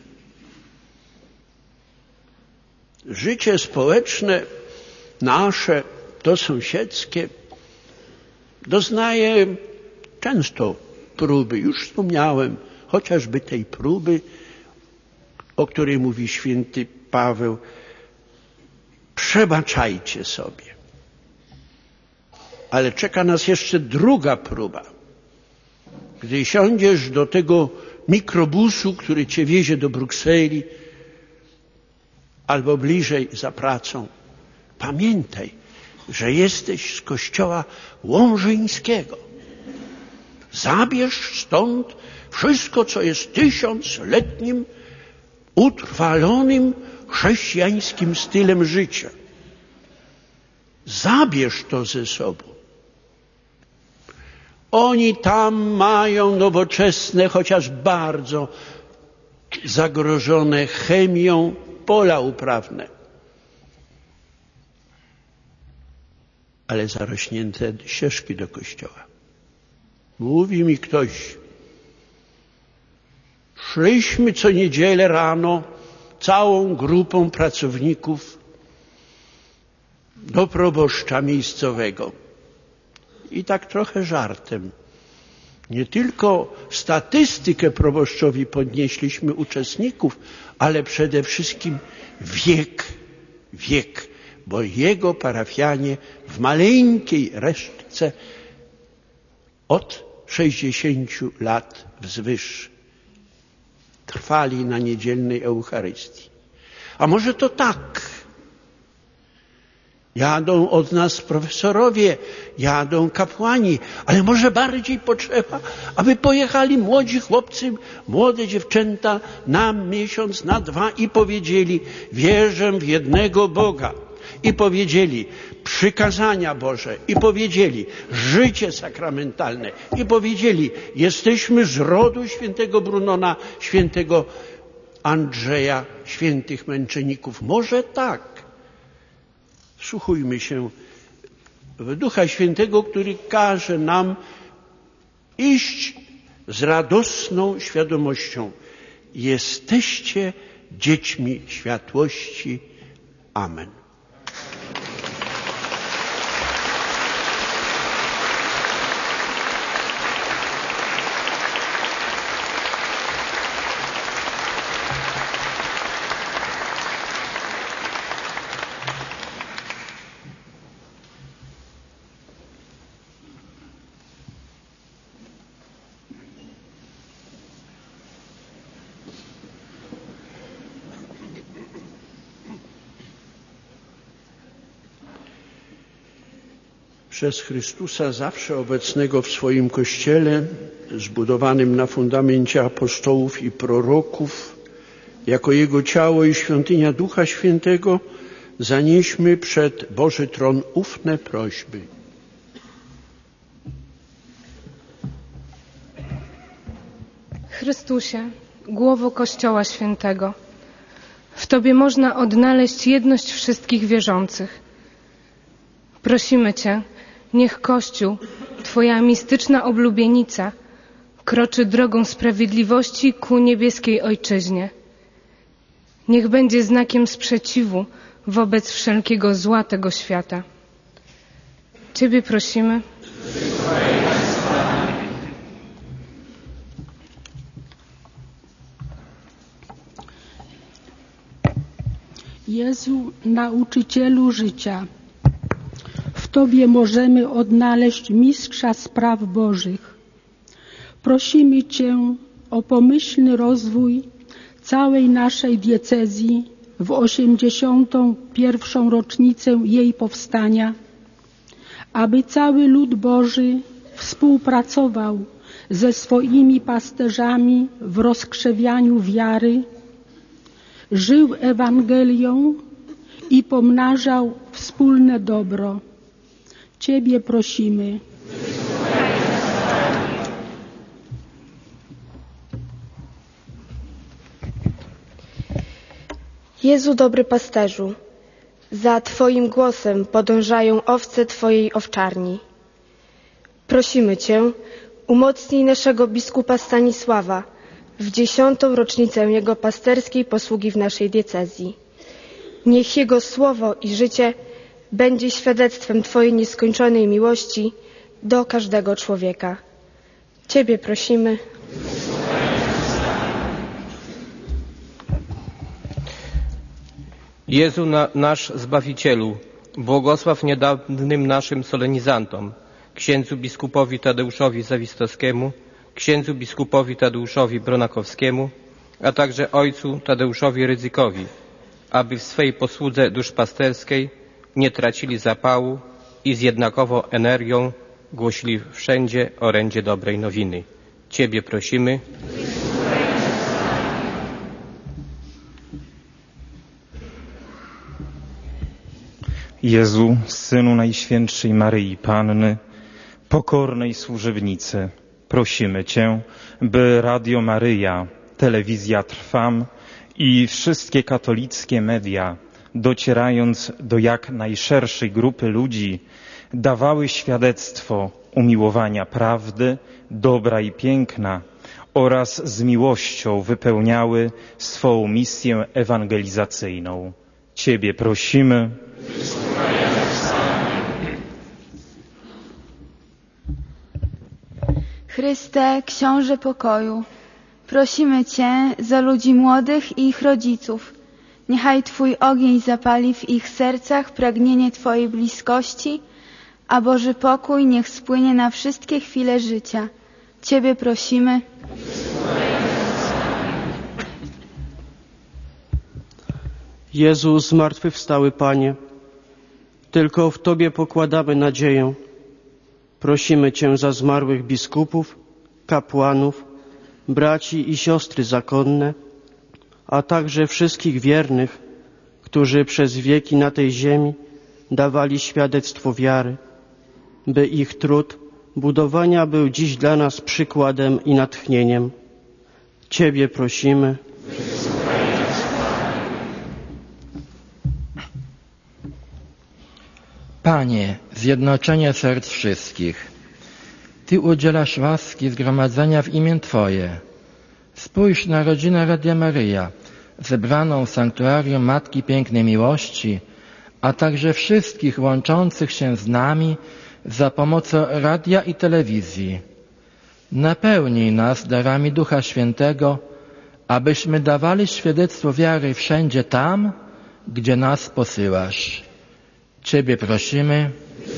Życie społeczne nasze, to sąsiedzkie, doznaje często próby. Już wspomniałem chociażby tej próby, o której mówi święty Paweł. Przebaczajcie sobie. Ale czeka nas jeszcze druga próba. Gdy siądziesz do tego mikrobusu, który cię wiezie do Brukseli, albo bliżej za pracą, pamiętaj, że jesteś z kościoła łomżyńskiego. Zabierz stąd wszystko, co jest tysiącletnim, utrwalonym chrześcijańskim stylem życia. Zabierz to ze sobą. Oni tam mają nowoczesne, chociaż bardzo zagrożone chemią pola uprawne. Ale zarośnięte ścieżki do kościoła. Mówi mi ktoś, szliśmy co niedzielę rano całą grupą pracowników do proboszcza miejscowego. I tak trochę żartem. Nie tylko statystykę proboszczowi podnieśliśmy uczestników, ale przede wszystkim wiek, wiek, bo jego parafianie w maleńkiej resztce od sześćdziesięciu lat wzwyż trwali na niedzielnej Eucharystii. A może to tak? Jadą od nas profesorowie, jadą kapłani, ale może bardziej potrzeba, aby pojechali młodzi chłopcy, młode dziewczęta na miesiąc, na dwa i powiedzieli, wierzę w jednego Boga. I powiedzieli przykazania Boże, i powiedzieli życie sakramentalne, i powiedzieli jesteśmy z rodu świętego Brunona, świętego Andrzeja, świętych męczenników. Może tak. Wsłuchujmy się w Ducha Świętego, który każe nam iść z radosną świadomością. Jesteście dziećmi światłości. Amen. Przez Chrystusa zawsze obecnego w swoim Kościele, zbudowanym na fundamencie apostołów i proroków, jako Jego ciało i świątynia Ducha Świętego, zanieśmy przed Boży Tron ufne prośby. Chrystusie, głowo Kościoła Świętego, w Tobie można odnaleźć jedność wszystkich wierzących. Prosimy Cię, niech Kościół, Twoja mistyczna oblubienica, kroczy drogą sprawiedliwości ku niebieskiej Ojczyźnie. Niech będzie znakiem sprzeciwu wobec wszelkiego zła tego świata. Ciebie prosimy. Jezu, nauczycielu życia, w Tobie możemy odnaleźć mistrza spraw Bożych. Prosimy Cię o pomyślny rozwój całej naszej diecezji w osiemdziesiątą pierwszą rocznicę jej powstania, aby cały lud Boży współpracował ze swoimi pasterzami w rozkrzewianiu wiary, żył Ewangelią i pomnażał wspólne dobro. Ciebie prosimy. Jezu dobry pasterzu, za Twoim głosem podążają owce Twojej owczarni. Prosimy Cię, umocnij naszego biskupa Stanisława w dziesiątą rocznicę jego pasterskiej posługi w naszej diecezji. Niech jego słowo i życie będzie świadectwem Twojej nieskończonej miłości do każdego człowieka. Ciebie prosimy. Jezu na, nasz Zbawicielu, błogosław niedawnym naszym solenizantom, księdzu biskupowi Tadeuszowi Zawistowskiemu, księdzu biskupowi Tadeuszowi Bronakowskiemu, a także ojcu Tadeuszowi Rydzykowi, aby w swej posłudze duszpasterskiej nie tracili zapału i z jednakową energią głosili wszędzie orędzie dobrej nowiny. Ciebie prosimy. Jezu, Synu Najświętszej Maryi Panny, pokornej służebnicy, prosimy Cię, by Radio Maryja, Telewizja Trwam i wszystkie katolickie media, docierając do jak najszerszej grupy ludzi, dawały świadectwo umiłowania prawdy, dobra i piękna oraz z miłością wypełniały swą misję ewangelizacyjną. Ciebie prosimy. Chryste, Książę pokoju, prosimy Cię za ludzi młodych i ich rodziców. Niechaj Twój ogień zapali w ich sercach pragnienie Twojej bliskości, a Boży pokój niech spłynie na wszystkie chwile życia. Ciebie prosimy. Jezu, zmartwychwstały Panie, tylko w Tobie pokładamy nadzieję. Prosimy Cię za zmarłych biskupów, kapłanów, braci i siostry zakonne, a także wszystkich wiernych, którzy przez wieki na tej ziemi dawali świadectwo wiary, by ich trud budowania był dziś dla nas przykładem i natchnieniem. Ciebie prosimy. Panie, zjednoczenie serc wszystkich, Ty udzielasz łaski zgromadzenia w imię Twoje. Spójrz na rodzinę Radia Maryja, zebraną w sanktuarium Matki Pięknej Miłości, a także wszystkich łączących się z nami za pomocą radia i telewizji. Napełnij nas darami Ducha Świętego, abyśmy dawali świadectwo wiary wszędzie tam, gdzie nas posyłasz. Ciebie prosimy.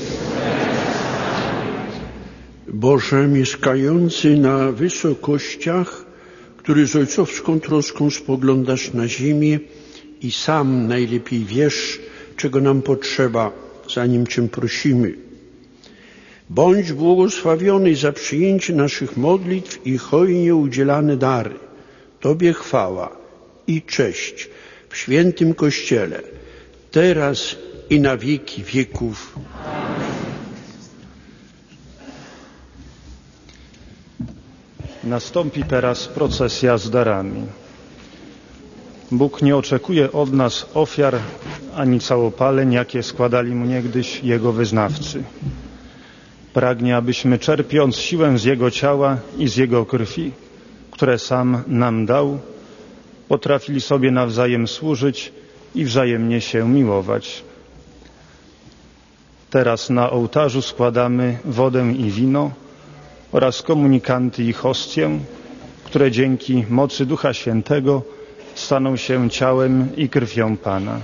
Boże, mieszkający na wysokościach, który z ojcowską troską spoglądasz na ziemię i sam najlepiej wiesz, czego nam potrzeba, zanim Cię prosimy. Bądź błogosławiony za przyjęcie naszych modlitw i hojnie udzielane dary. Tobie chwała i cześć w świętym Kościele, teraz i na wieki wieków. Nastąpi teraz procesja z darami. Bóg nie oczekuje od nas ofiar ani całopaleń, jakie składali Mu niegdyś Jego wyznawcy. Pragnie, abyśmy czerpiąc siłę z Jego ciała i z Jego krwi, które sam nam dał, potrafili sobie nawzajem służyć i wzajemnie się miłować. Teraz na ołtarzu składamy wodę i wino oraz komunikanty i hostię, które dzięki mocy Ducha Świętego staną się ciałem i krwią Pana.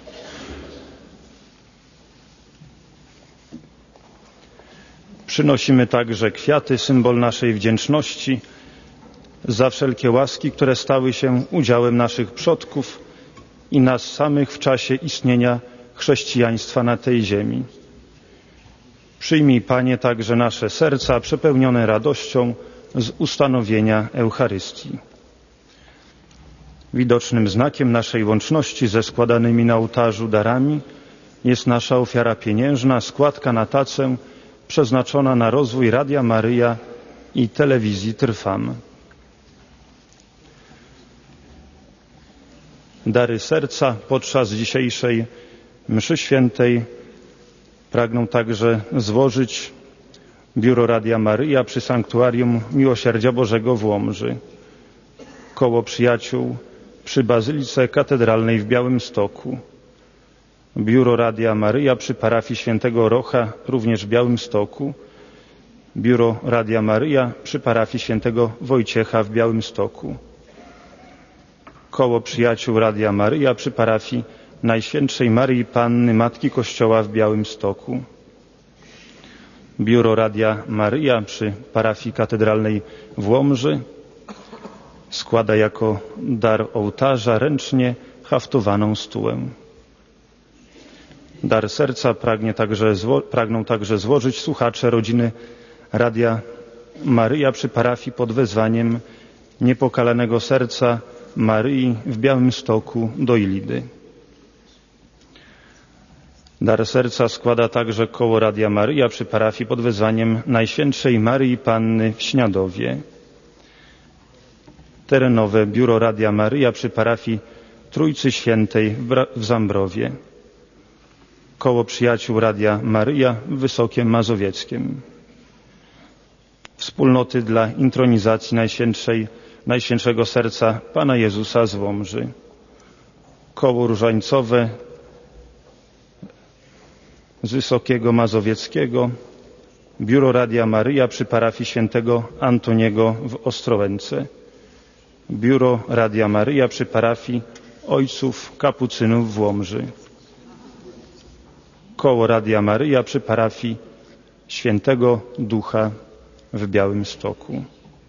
Przynosimy także kwiaty, symbol naszej wdzięczności za wszelkie łaski, które stały się udziałem naszych przodków i nas samych w czasie istnienia chrześcijaństwa na tej ziemi. Przyjmij, Panie, także nasze serca przepełnione radością z ustanowienia Eucharystii. Widocznym znakiem naszej łączności ze składanymi na ołtarzu darami jest nasza ofiara pieniężna, składka na tacę przeznaczona na rozwój Radia Maryja i telewizji Trwam. Dary serca podczas dzisiejszej mszy świętej pragną także złożyć Biuro Radia Maryja przy Sanktuarium Miłosierdzia Bożego w Łomży, Koło Przyjaciół przy Bazylice Katedralnej w Białymstoku, Biuro Radia Maryja przy parafii Świętego Rocha również w Białymstoku, Biuro Radia Maryja przy parafii Świętego Wojciecha w Białymstoku, Koło Przyjaciół Radia Maryja przy parafii Najświętszej Maryi Panny Matki Kościoła w Białymstoku, Biuro Radia Maryja przy parafii katedralnej w Łomży składa jako dar ołtarza ręcznie haftowaną stułę. Dar serca pragnie także zło, pragną także złożyć słuchacze rodziny Radia Maryja przy parafii pod wezwaniem Niepokalanego Serca Maryi w Białymstoku do Ilidy. Dar serca składa także Koło Radia Maryja przy parafii pod wezwaniem Najświętszej Maryi Panny w Śniadowie. Terenowe Biuro Radia Maryja przy parafii Trójcy Świętej w Zambrowie. Koło Przyjaciół Radia Maryja w Wysokiem Mazowieckiem. Wspólnoty dla intronizacji Najświętszej, Najświętszego Serca Pana Jezusa z Łomży. Koło Różańcowe z Wysokiego Mazowieckiego, Biuro Radia Maryja przy parafii Świętego Antoniego w Ostrołęce, Biuro Radia Maryja przy parafii Ojców Kapucynów w Łomży, Koło Radia Maryja przy parafii Świętego Ducha w Białymstoku.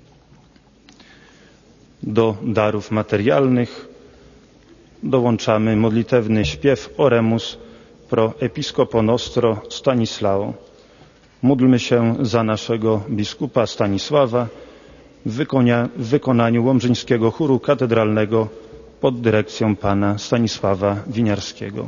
Do darów materialnych dołączamy modlitewny śpiew Oremus pro Episcopo Nostro Stanislao. Módlmy się za naszego biskupa Stanisława w, wykonia, w wykonaniu łomżyńskiego chóru katedralnego pod dyrekcją pana Stanisława Winiarskiego.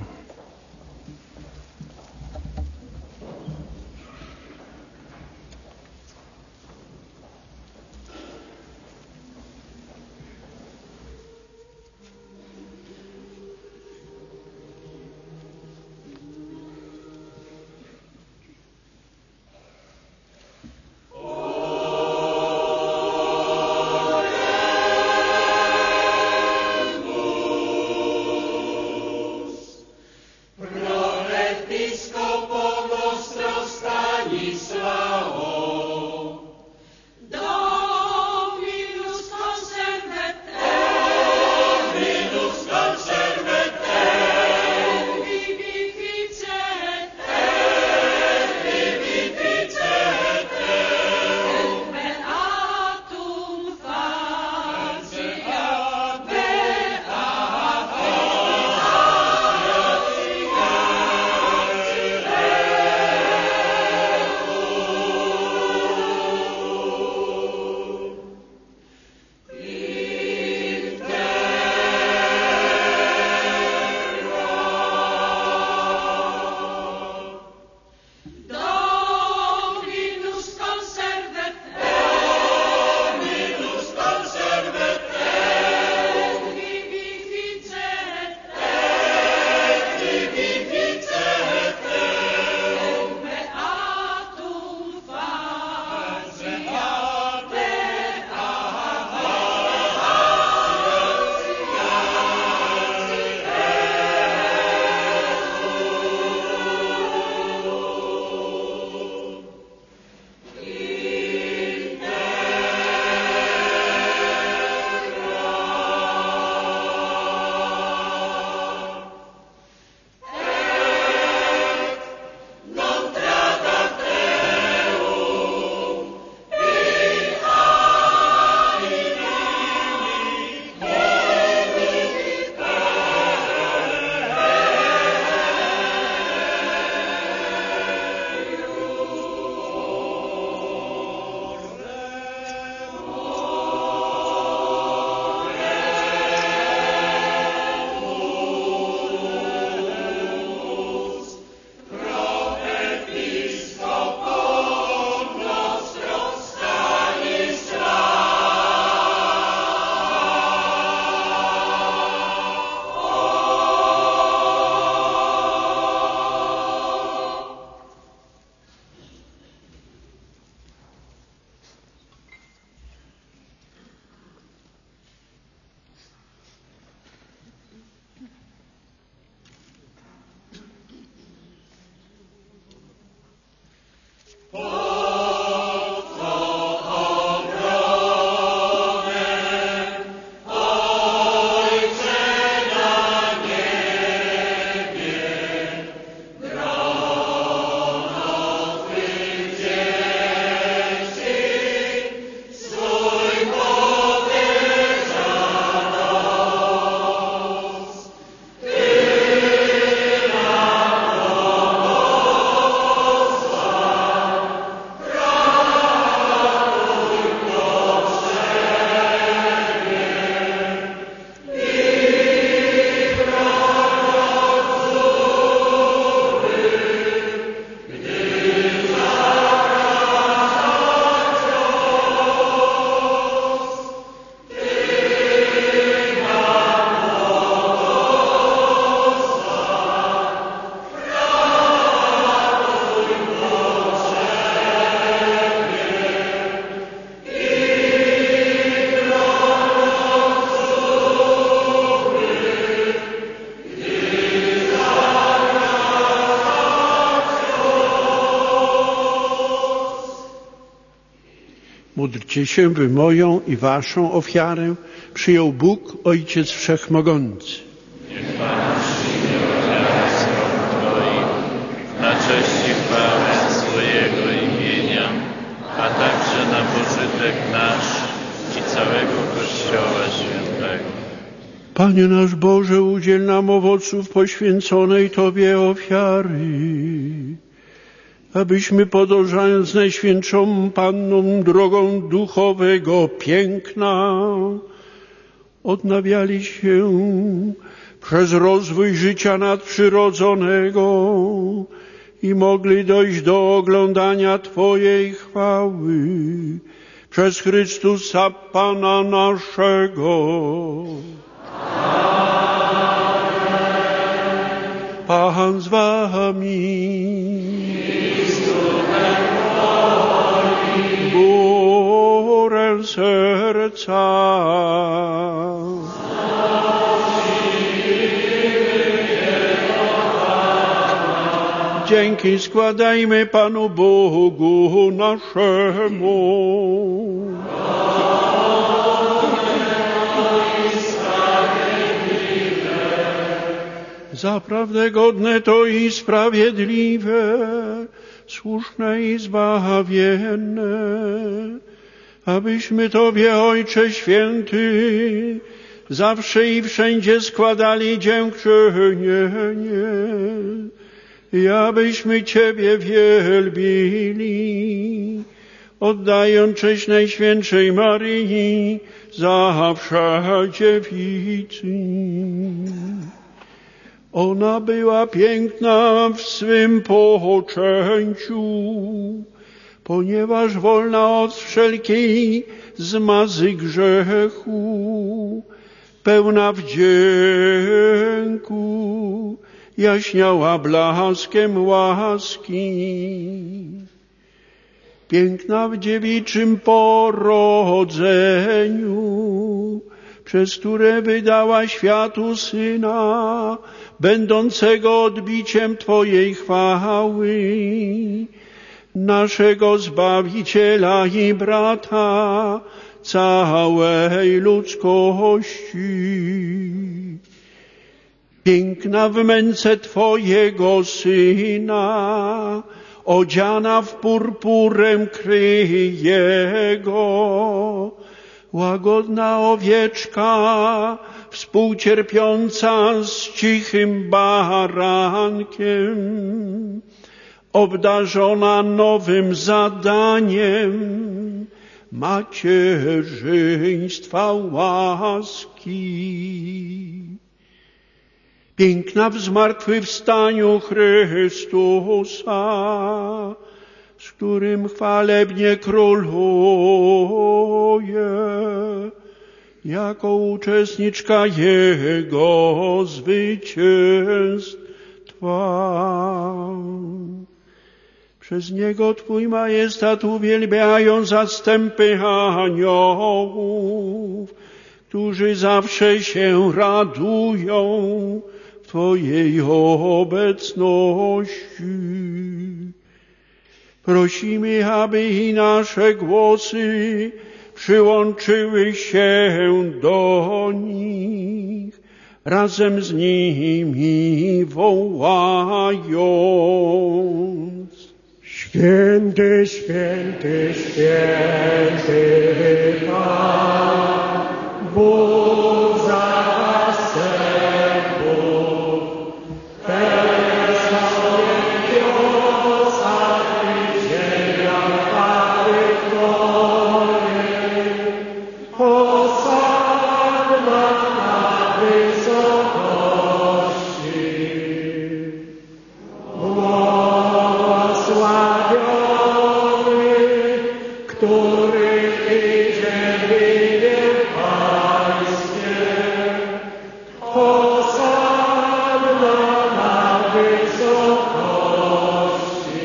Módlcie się, by moją i waszą ofiarę przyjął Bóg, Ojciec Wszechmogący. Niech Pan przyjmie ofiarę z rąk Twoich na cześć i chwałę swojego imienia, a także na pożytek nasz i całego Kościoła Świętego. Panie nasz Boże, udziel nam owoców poświęconej Tobie ofiary, abyśmy podążając Najświętszą Panną drogą duchowego piękna odnawiali się przez rozwój życia nadprzyrodzonego i mogli dojść do oglądania Twojej chwały przez Chrystusa Pana naszego. Pan z wami. Górę serca. Dzięki składajmy Panu Bogu naszemu. Zaprawdę godne to i sprawiedliwe, słuszne i zbawienne, abyśmy Tobie, Ojcze Święty, zawsze i wszędzie składali dziękczynienie i abyśmy Ciebie wielbili, oddając cześć Najświętszej Maryi, zawsze dziewicy. Ona była piękna w swym poczęciu, ponieważ wolna od wszelkiej zmazy grzechu, pełna wdzięku, jaśniała blaskiem łaski. Piękna w dziewiczym porodzeniu, przez które wydała światu Syna, będącego odbiciem Twojej chwały, naszego Zbawiciela i brata całej ludzkości. Piękna w męce Twojego Syna, odziana w purpurem kryjego, łagodna owieczka, współcierpiąca z cichym barankiem, obdarzona nowym zadaniem macierzyństwa łaski. Piękna w zmartwychwstaniu Chrystusa, z którym chwalebnie króluje, jako uczestniczka Jego zwycięstwa. Przez Niego Twój majestat uwielbiają zastępy aniołów, którzy zawsze się radują w Twojej obecności. Prosimy, aby i nasze głosy przyłączyły się do nich, razem z nimi wołając: Święty, święty, święty Pan, Bóg zastępów, pełen niebiosa i ziemia chwały Twojej, posadna na wysokości. Błogosławiony, który idzie w imię Pańskie, posadna na wysokości.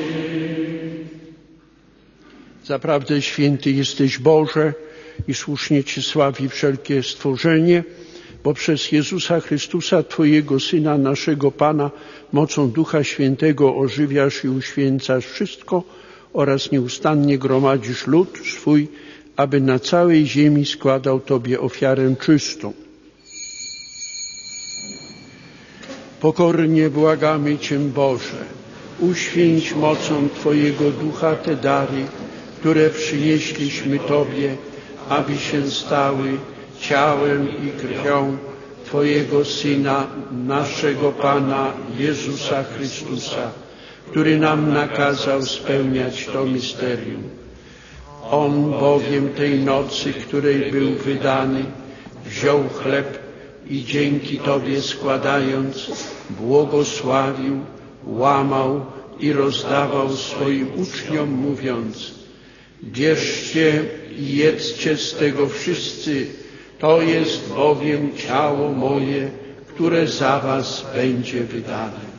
Zaprawdę święty jesteś, Boże, i słusznie Cię sławi wszelkie stworzenie, bo przez Jezusa Chrystusa, Twojego Syna, naszego Pana, mocą Ducha Świętego ożywiasz i uświęcasz wszystko, oraz nieustannie gromadzisz lud swój, aby na całej ziemi składał Tobie ofiarę czystą. Pokornie błagamy Cię, Boże, uświęć mocą Twojego Ducha te dary, które przynieśliśmy Tobie, aby się stały ciałem i krwią Twojego Syna, naszego Pana Jezusa Chrystusa, który nam nakazał spełniać to misterium. On bowiem tej nocy, której był wydany, wziął chleb i dzięki Tobie składając, błogosławił, łamał i rozdawał swoim uczniom, mówiąc: bierzcie i jedzcie z tego wszyscy, to jest bowiem ciało moje, które za was będzie wydane.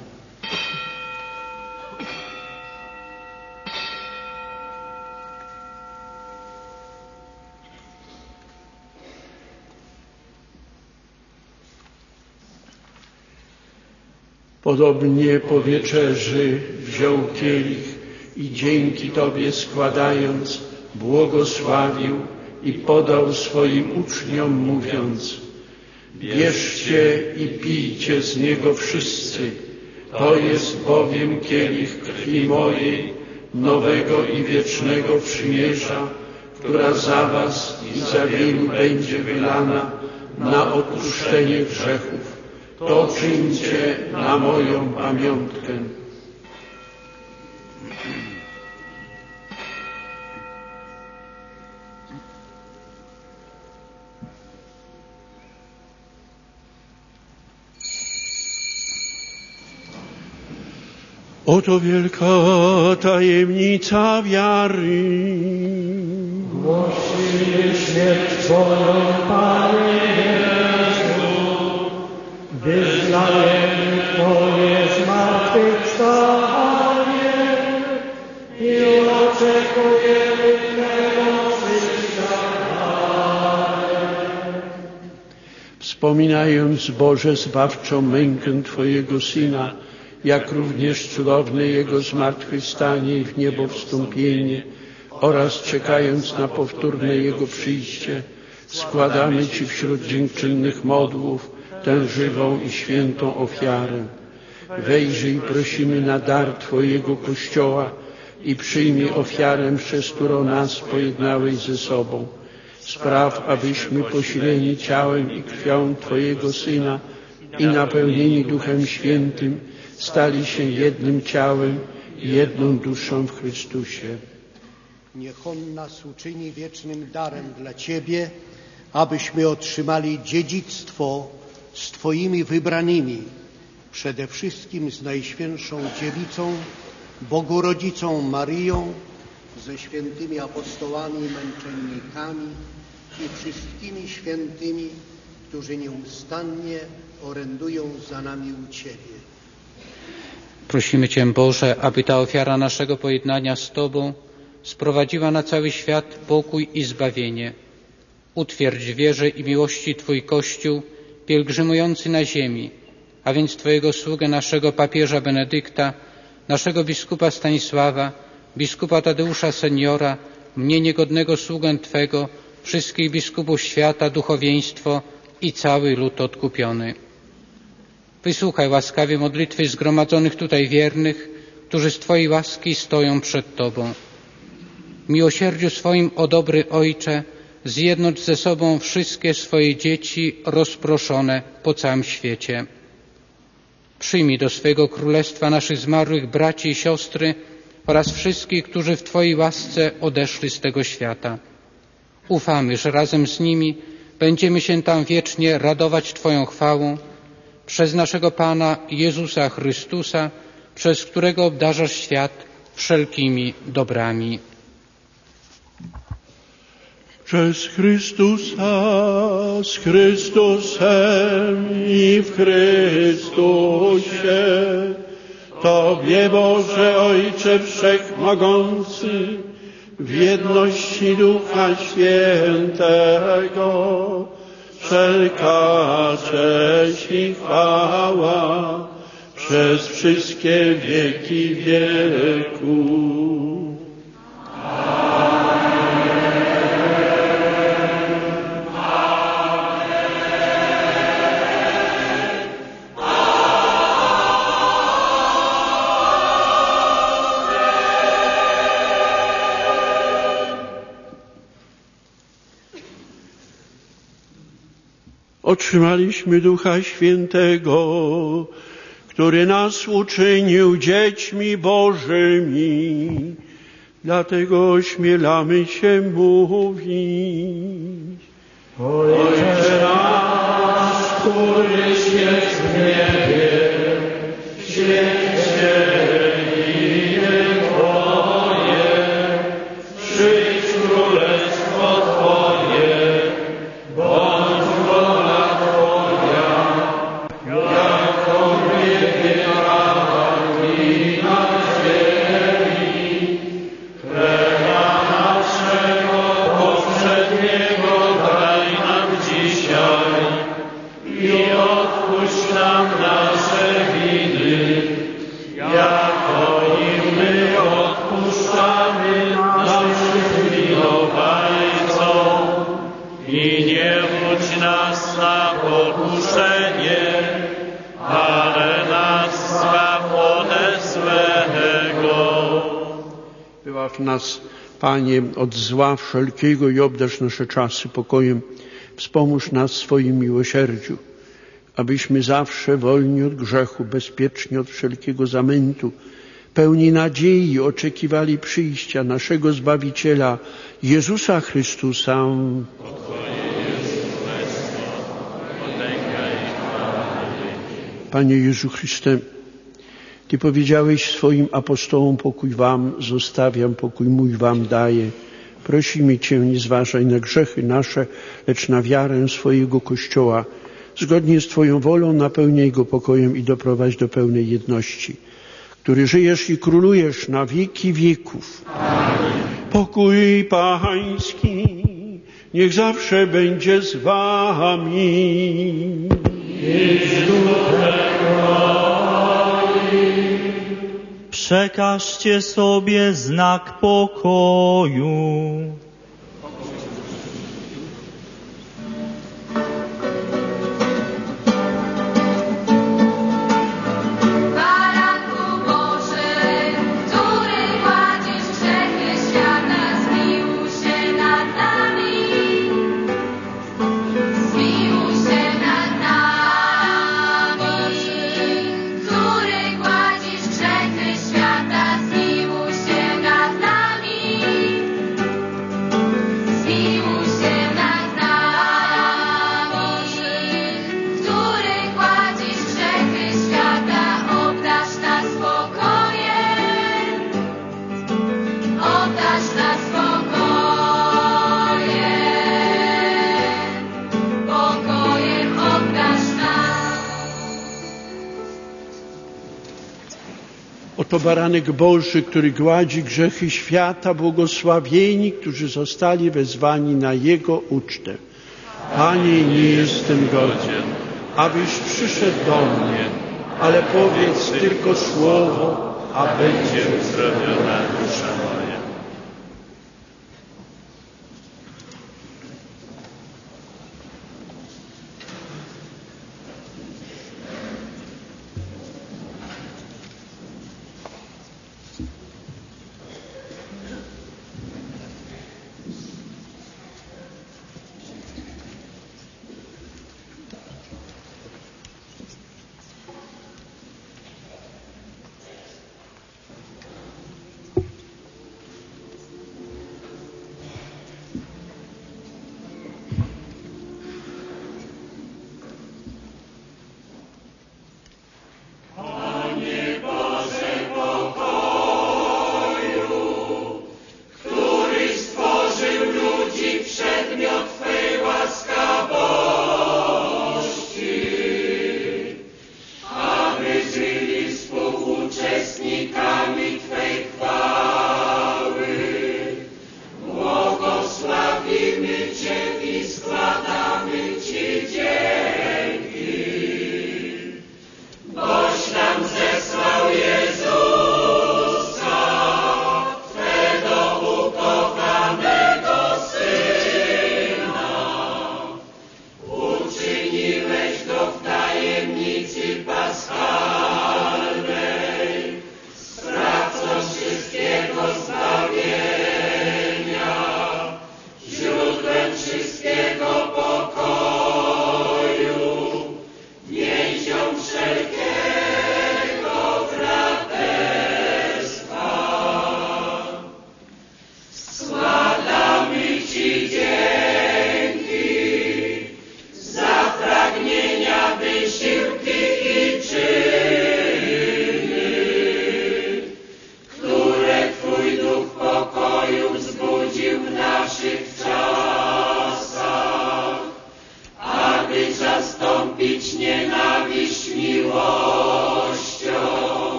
Podobnie po wieczerzy wziął kielich i dzięki Tobie składając, błogosławił i podał swoim uczniom, mówiąc: bierzcie i pijcie z niego wszyscy, to jest bowiem kielich krwi mojej, nowego i wiecznego przymierza, która za was i za wielu będzie wylana na odpuszczenie grzechów. To czyńcie na moją pamiątkę. Oto wielka tajemnica wiary. Głosimy śmierć Twoją, Panie Jezu, wyznajemy Twoje zmartwychwstanie i oczekujemy Twego przyjścia. Wspominając, Boże, zbawczą mękę Twojego Syna, jak również cudowne Jego zmartwychwstanie i w niebo wstąpienie oraz czekając na powtórne Jego przyjście, składamy Ci wśród dziękczynnych modłów tę żywą i świętą ofiarę. Wejrzyj, prosimy, na dar Twojego Kościoła i przyjmij ofiarę, przez którą nas pojednałeś ze sobą. Spraw, abyśmy posileni ciałem i krwią Twojego Syna i napełnieni Duchem Świętym stali się jednym ciałem i jedną duszą w Chrystusie. Niech On nas uczyni wiecznym darem dla Ciebie, abyśmy otrzymali dziedzictwo z Twoimi wybranymi, przede wszystkim z Najświętszą Dziewicą, Bogorodzicą Maryją, ze świętymi apostołami i męczennikami i wszystkimi świętymi, którzy nieustannie orędują za nami u Ciebie. Prosimy Cię, Boże, aby ta ofiara naszego pojednania z Tobą sprowadziła na cały świat pokój i zbawienie. Utwierdź w wierze i miłości Twój Kościół pielgrzymujący na ziemi, a więc Twojego sługę, naszego papieża Benedykta, naszego biskupa Stanisława, biskupa Tadeusza Seniora, mnie niegodnego sługę Twego, wszystkich biskupów świata, duchowieństwo i cały lud odkupiony. Wysłuchaj łaskawie modlitwy zgromadzonych tutaj wiernych, którzy z Twojej łaski stoją przed Tobą. W miłosierdziu swoim, o dobry Ojcze, zjednocz ze sobą wszystkie swoje dzieci rozproszone po całym świecie. Przyjmij do swego królestwa naszych zmarłych braci i siostry oraz wszystkich, którzy w Twojej łasce odeszli z tego świata. Ufamy, że razem z nimi będziemy się tam wiecznie radować Twoją chwałą, przez naszego Pana Jezusa Chrystusa, przez którego obdarzasz świat wszelkimi dobrami. Przez Chrystusa, z Chrystusem i w Chrystusie, Tobie, Boże Ojcze Wszechmogący, w jedności Ducha Świętego, wszelka cześć i chwała przez wszystkie wieki wieków. otrzymaliśmy Ducha Świętego, który nas uczynił dziećmi Bożymi. Dlatego ośmielamy się mówić: Ojcze nasz, któryś jest w niebie, święć się imię Twoje, przyjdź królestwo Twoje, bądź wola Twoja, jako w niebie, tak i na ziemi. Chleba naszego powszedniego daj nam dzisiaj i odpuść nam nasze winy, jako i my odpuszczamy naszym winowajcom. I nie wódź nas na pokuszenie, ale nas zbaw ode złego. Wybaw nas, Panie, od zła wszelkiego i obdarz nasze czasy pokojem. Wspomóż nas w swoim miłosierdziu, abyśmy zawsze wolni od grzechu, bezpieczni od wszelkiego zamętu, pełni nadziei oczekiwali przyjścia naszego Zbawiciela, Jezusa Chrystusa. Panie Jezu Chryste, Ty powiedziałeś swoim apostołom: pokój wam zostawiam, pokój mój wam daję. Prosimy Cię, nie zważaj na grzechy nasze, lecz na wiarę swojego Kościoła. Zgodnie z Twoją wolą napełniaj go pokojem i doprowadź do pełnej jedności, który żyjesz i królujesz na wieki wieków. Amen. Pokój Pański niech zawsze będzie z Wami. I z duchem Twoim. Przekażcie sobie znak pokoju. Oto baranek Boży, który gładzi grzechy świata, błogosławieni, którzy zostali wezwani na Jego ucztę. Panie, nie jestem godzien, abyś przyszedł do mnie, ale powiedz tylko słowo, a będzie uzdrowiona dusza moja.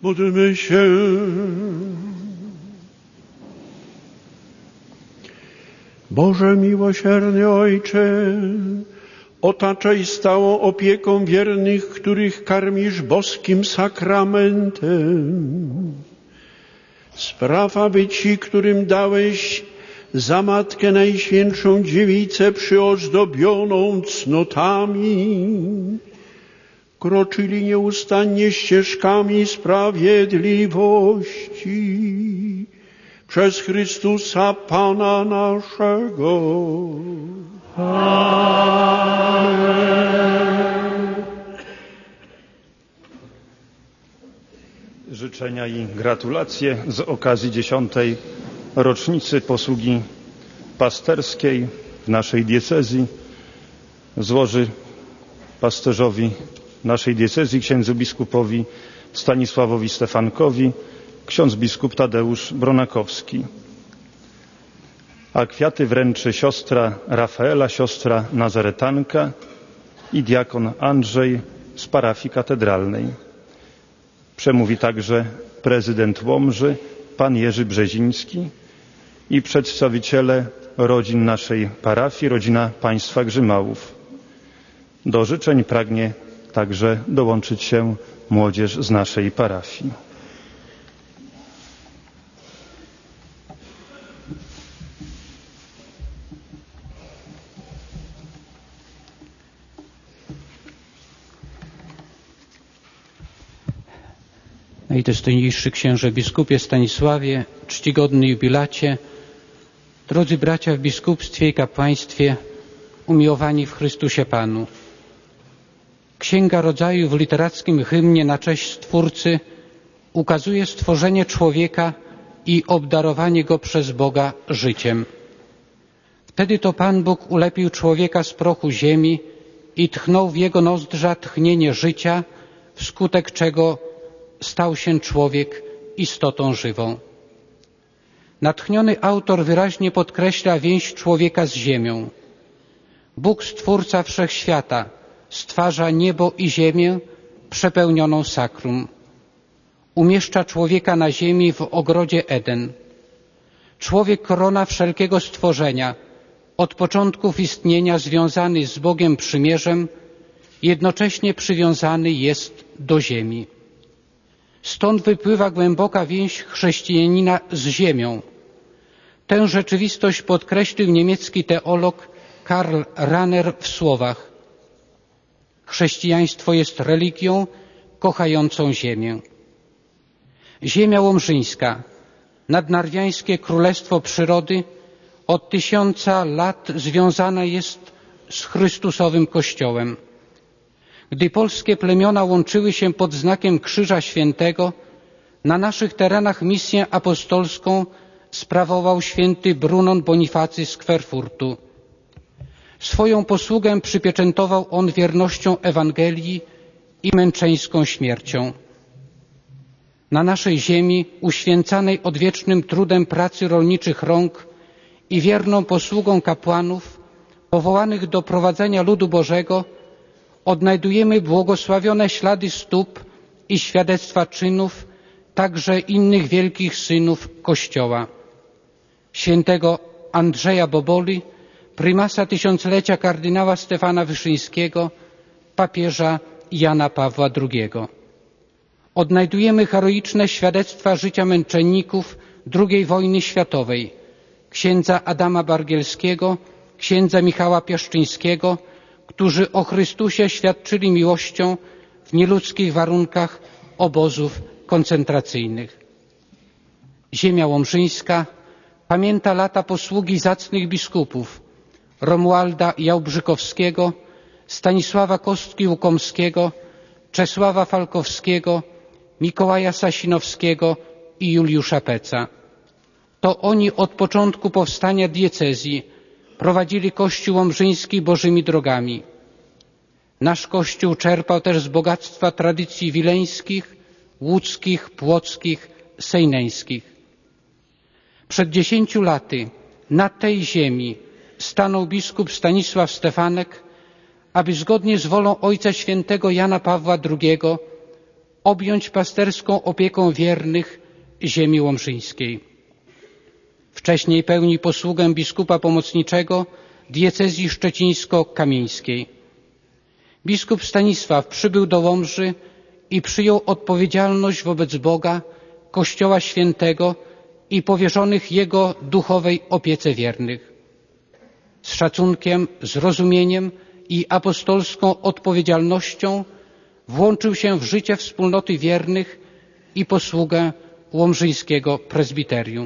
Módlmy się. Boże miłosierny Ojcze, otaczaj stałą opieką wiernych, których karmisz boskim sakramentem. Spraw, aby ci, którym dałeś za Matkę Najświętszą Dziewicę przyozdobioną cnotami, kroczyli nieustannie ścieżkami sprawiedliwości przez Chrystusa Pana naszego. Amen. Życzenia i gratulacje z okazji dziesiątej rocznicy posługi pasterskiej w naszej diecezji złoży pasterzowi naszej diecezji, księdzu biskupowi Stanisławowi Stefankowi, ksiądz biskup Tadeusz Bronakowski. A kwiaty wręczy siostra Rafaela, siostra Nazaretanka i diakon Andrzej z parafii katedralnej. Przemówi także prezydent Łomży, pan Jerzy Brzeziński i przedstawiciele rodzin naszej parafii, rodzina państwa Grzymałów. Do życzeń pragnie także dołączyć się młodzież z naszej parafii. Najdostojniejszy księże biskupie Stanisławie, czcigodny jubilacie, drodzy bracia w biskupstwie i kapłaństwie, umiłowani w Chrystusie Panu. Księga Rodzaju w literackim hymnie na cześć Stwórcy ukazuje stworzenie człowieka i obdarowanie go przez Boga życiem. Wtedy to Pan Bóg ulepił człowieka z prochu ziemi i tchnął w jego nozdrza tchnienie życia, wskutek czego stał się człowiek istotą żywą. Natchniony autor wyraźnie podkreśla więź człowieka z ziemią. Bóg, Stwórca wszechświata, stwarza niebo i ziemię przepełnioną sakrum. Umieszcza człowieka na ziemi w ogrodzie Eden. Człowiek korona wszelkiego stworzenia, od początków istnienia związany z Bogiem przymierzem, jednocześnie przywiązany jest do ziemi. Stąd wypływa głęboka więź chrześcijanina z ziemią. Tę rzeczywistość podkreślił niemiecki teolog Karl Rahner w słowach: chrześcijaństwo jest religią kochającą ziemię. Ziemia łomżyńska, nadnarwiańskie królestwo przyrody, od tysiąca lat związana jest z Chrystusowym Kościołem. Gdy polskie plemiona łączyły się pod znakiem Krzyża Świętego, na naszych terenach misję apostolską sprawował święty Brunon Bonifacy z Querfurtu. Swoją posługę przypieczętował on wiernością Ewangelii i męczeńską śmiercią. Na naszej ziemi, uświęcanej odwiecznym trudem pracy rolniczych rąk i wierną posługą kapłanów, powołanych do prowadzenia ludu Bożego, odnajdujemy błogosławione ślady stóp i świadectwa czynów także innych wielkich synów Kościoła. Świętego Andrzeja Boboli, prymasa tysiąclecia kardynała Stefana Wyszyńskiego, papieża Jana Pawła drugiego. Odnajdujemy heroiczne świadectwa życia męczenników drugiej wojny światowej, księdza Adama Bargielskiego, księdza Michała Piaszczyńskiego, którzy o Chrystusie świadczyli miłością w nieludzkich warunkach obozów koncentracyjnych. Ziemia łomżyńska pamięta lata posługi zacnych biskupów Romualda Jałbrzykowskiego, Stanisława Kostki-Łukomskiego, Czesława Falkowskiego, Mikołaja Sasinowskiego i Juliusza Peca. To oni od początku powstania diecezji prowadzili Kościół łomżyński bożymi drogami. Nasz Kościół czerpał też z bogactwa tradycji wileńskich, łódzkich, płockich, sejneńskich. Przed dziesięciu laty na tej ziemi stanął biskup Stanisław Stefanek, aby zgodnie z wolą Ojca Świętego Jana Pawła drugiego objąć pasterską opieką wiernych ziemi łomżyńskiej. Wcześniej pełnił posługę biskupa pomocniczego diecezji szczecińsko-kamieńskiej. Biskup Stanisław przybył do Łomży i przyjął odpowiedzialność wobec Boga, Kościoła Świętego i powierzonych Jego duchowej opiece wiernych. Z szacunkiem, zrozumieniem i apostolską odpowiedzialnością włączył się w życie wspólnoty wiernych i posługę łomżyńskiego prezbiterium.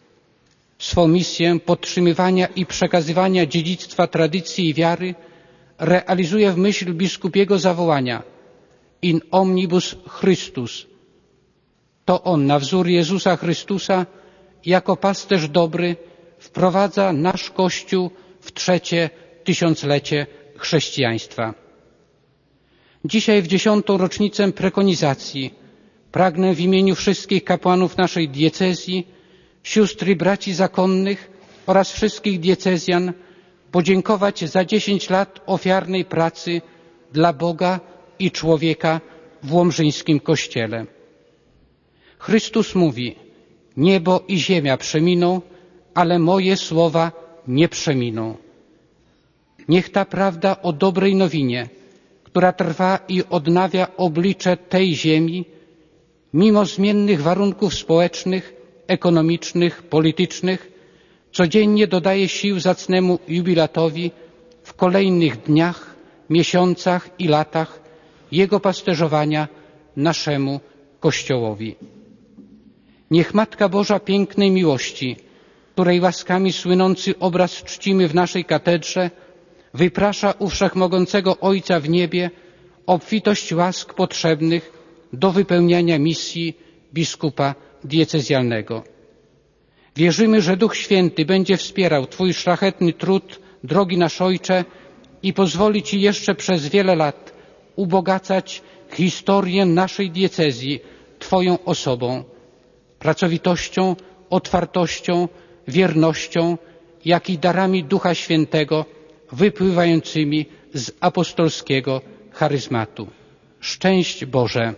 Swą misję podtrzymywania i przekazywania dziedzictwa tradycji i wiary realizuje w myśl biskupiego zawołania in omnibus Christus. To on na wzór Jezusa Chrystusa jako pasterz dobry wprowadza nasz Kościół w trzecie tysiąclecie chrześcijaństwa. Dzisiaj w dziesiątą rocznicę prekonizacji pragnę w imieniu wszystkich kapłanów naszej diecezji, sióstr i braci zakonnych oraz wszystkich diecezjan podziękować za dziesięć lat ofiarnej pracy dla Boga i człowieka w łomżyńskim Kościele. Chrystus mówi: niebo i ziemia przeminą, ale moje słowa nie przeminą. Niech ta prawda o dobrej nowinie, która trwa i odnawia oblicze tej ziemi, mimo zmiennych warunków społecznych, ekonomicznych, politycznych, codziennie dodaje sił zacnemu jubilatowi w kolejnych dniach, miesiącach i latach Jego pasterzowania naszemu Kościołowi. Niech Matka Boża pięknej miłości, której łaskami słynący obraz czcimy w naszej katedrze, wyprasza u Wszechmogącego Ojca w niebie obfitość łask potrzebnych do wypełniania misji biskupa diecezjalnego. Wierzymy, że Duch Święty będzie wspierał Twój szlachetny trud, drogi nasz Ojcze, i pozwoli Ci jeszcze przez wiele lat ubogacać historię naszej diecezji Twoją osobą, pracowitością, otwartością, wiernością, jak i darami Ducha Świętego wypływającymi z apostolskiego charyzmatu. Szczęść Boże!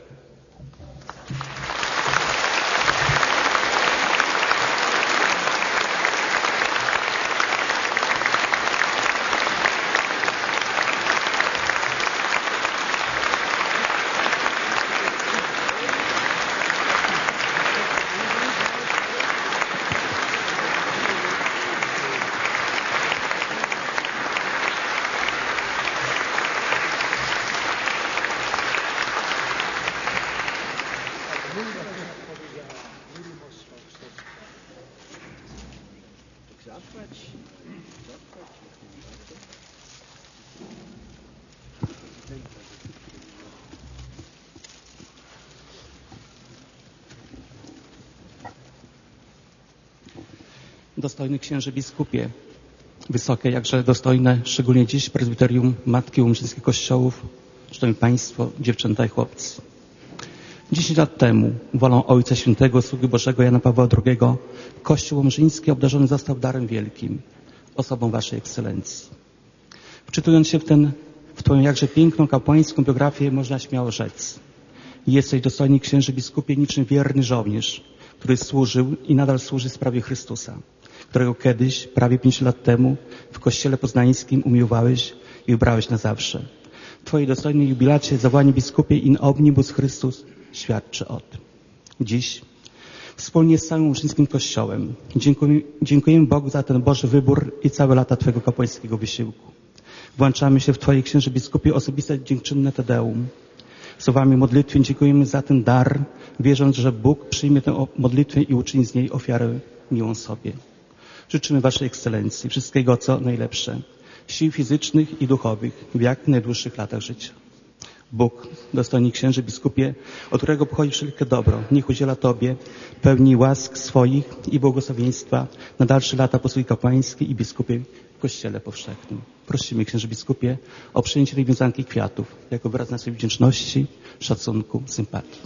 Dostojny księże biskupie, wysokie, jakże dostojne, szczególnie dziś prezbiterium Matki Łomżyńskich Kościołów, szanowni Państwo, dziewczęta i chłopcy. Dziesięć lat temu, wolą Ojca Świętego, sługi Bożego Jana Pawła drugiego, Kościół Łomżyński obdarzony został darem wielkim, osobą Waszej Ekscelencji. Wczytując się w, ten, w Twoją jakże piękną kapłańską biografię, można śmiało rzec: jesteś, dostojny księże biskupie, niczym wierny żołnierz, który służył i nadal służy sprawie Chrystusa, którego kiedyś, prawie pięć lat temu, w Kościele Poznańskim umiłowałeś i wybrałeś na zawsze. Twoje dostojne jubilacie, zawołanie biskupie in omnibus Christus świadczy o tym. Dziś, wspólnie z całym łomżyńskim Kościołem, dziękujemy, dziękujemy Bogu za ten Boży wybór i całe lata Twojego kapłańskiego wysiłku. Włączamy się w Twoje, księże biskupie, osobiste dziękczynne Tedeum. Słowami modlitwy dziękujemy za ten dar, wierząc, że Bóg przyjmie tę modlitwę i uczyni z niej ofiarę miłą sobie. Życzymy Waszej Ekscelencji wszystkiego, co najlepsze, sił fizycznych i duchowych w jak najdłuższych latach życia. Bóg, dostojny księże biskupie, od którego pochodzi wszelkie dobro, niech udziela Tobie pełni łask swoich i błogosławieństwa na dalsze lata posługi kapłańskiej i biskupie w Kościele Powszechnym. Prosimy, księże biskupie, o przyjęcie tej wiązanki kwiatów jako wyraz naszej wdzięczności, szacunku, sympatii.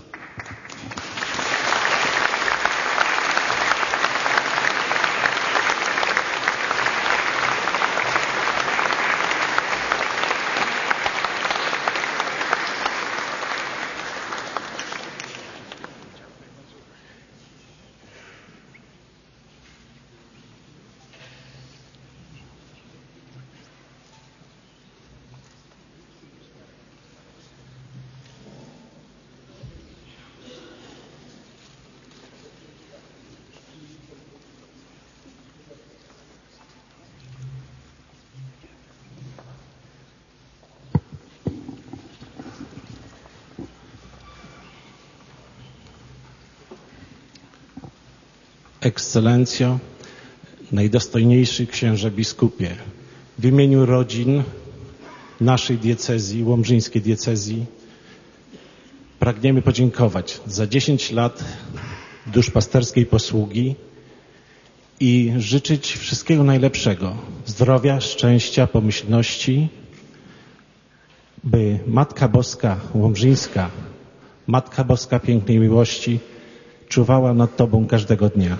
Ekscelencjo, najdostojniejszy księże biskupie, w imieniu rodzin naszej diecezji, łomżyńskiej diecezji, pragniemy podziękować za dziesięć lat duszpasterskiej posługi i życzyć wszystkiego najlepszego, zdrowia, szczęścia, pomyślności, by Matka Boska Łomżyńska, Matka Boska Pięknej Miłości czuwała nad Tobą każdego dnia.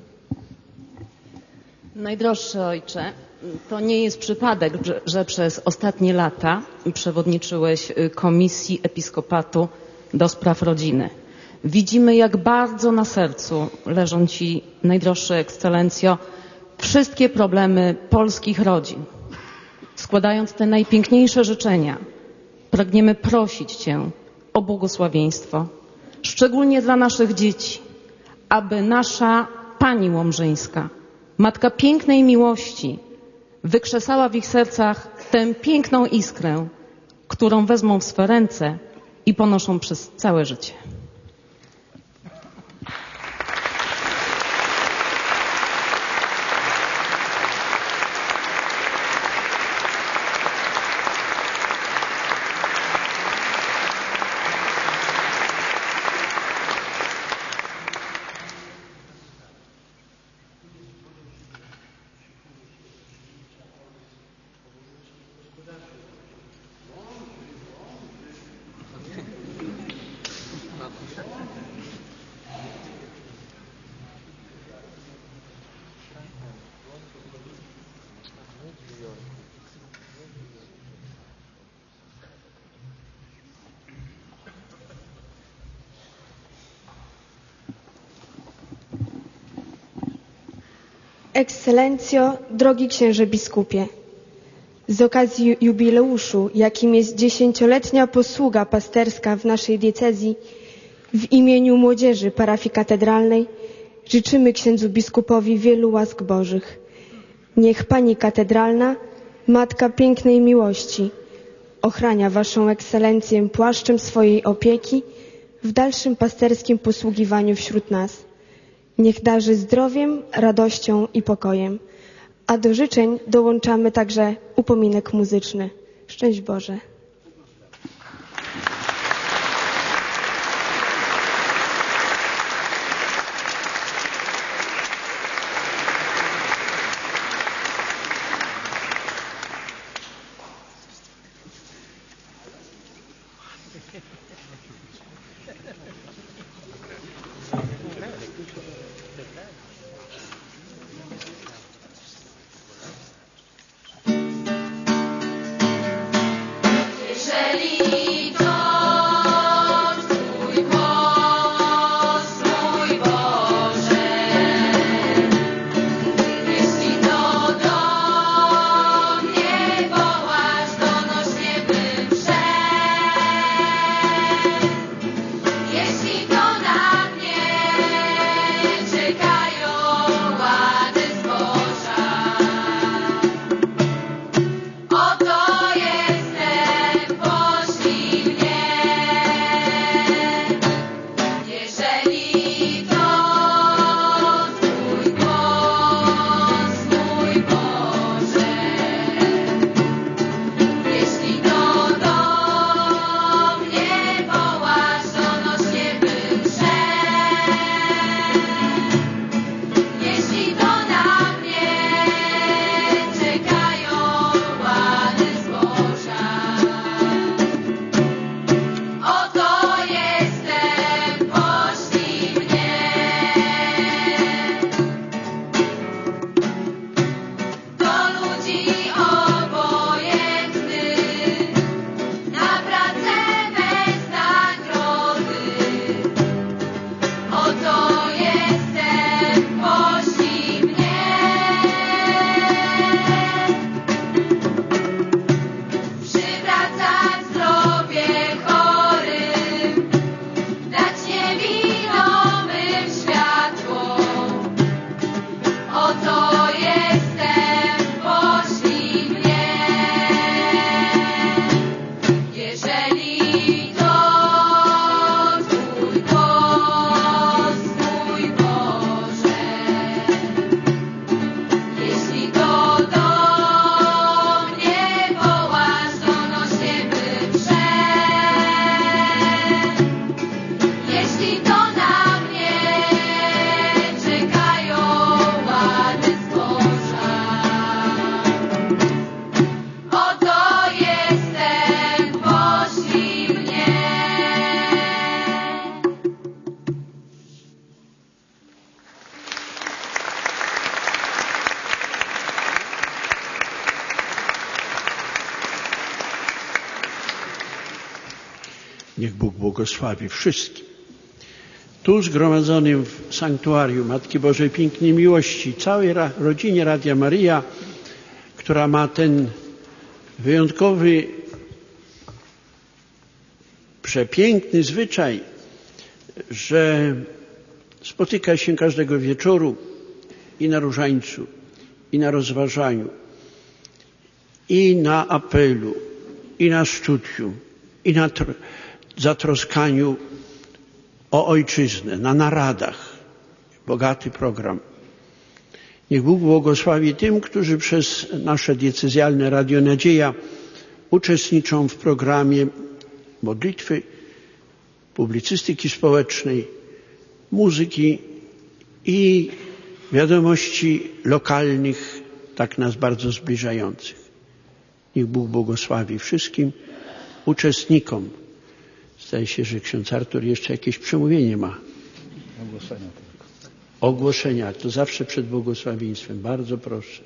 Najdroższy Ojcze, to nie jest przypadek, że, że przez ostatnie lata przewodniczyłeś Komisji Episkopatu do spraw rodziny. Widzimy, jak bardzo na sercu leżą Ci, Najdroższy Ekscelencjo, wszystkie problemy polskich rodzin. Składając te najpiękniejsze życzenia, pragniemy prosić Cię o błogosławieństwo, szczególnie dla naszych dzieci, aby nasza Pani Łomżyńska, Matka Pięknej Miłości, wykrzesała w ich sercach tę piękną iskrę, którą wezmą w swe ręce i ponoszą przez całe życie. Ekscelencjo, drogi księże biskupie, z okazji jubileuszu, jakim jest dziesięcioletnia posługa pasterska w naszej diecezji, w imieniu młodzieży parafii katedralnej życzymy księdzu biskupowi wielu łask bożych. Niech Pani Katedralna, Matka Pięknej Miłości, ochrania Waszą Ekscelencję płaszczem swojej opieki w dalszym pasterskim posługiwaniu wśród nas. Niech darzy zdrowiem, radością i pokojem. A do życzeń dołączamy także upominek muzyczny. Szczęść Boże. Niech Bóg błogosławi wszystkim. Tu zgromadzonym w sanktuarium Matki Bożej Pięknej Miłości, całej rodzinie Radia Maryja, która ma ten wyjątkowy, przepiękny zwyczaj, że spotyka się każdego wieczoru i na różańcu, i na rozważaniu, i na apelu, i na studium, i na zatroskaniu o ojczyznę, na naradach. Bogaty program. Niech Bóg błogosławi tym, którzy przez nasze diecezjalne Radio Nadzieja uczestniczą w programie modlitwy, publicystyki społecznej, muzyki i wiadomości lokalnych, tak nas bardzo zbliżających. Niech Bóg błogosławi wszystkim uczestnikom. Zdaje się, że ksiądz Artur jeszcze jakieś przemówienie ma. Ogłoszenia tylko. Ogłoszenia, to zawsze przed błogosławieństwem. Bardzo proszę.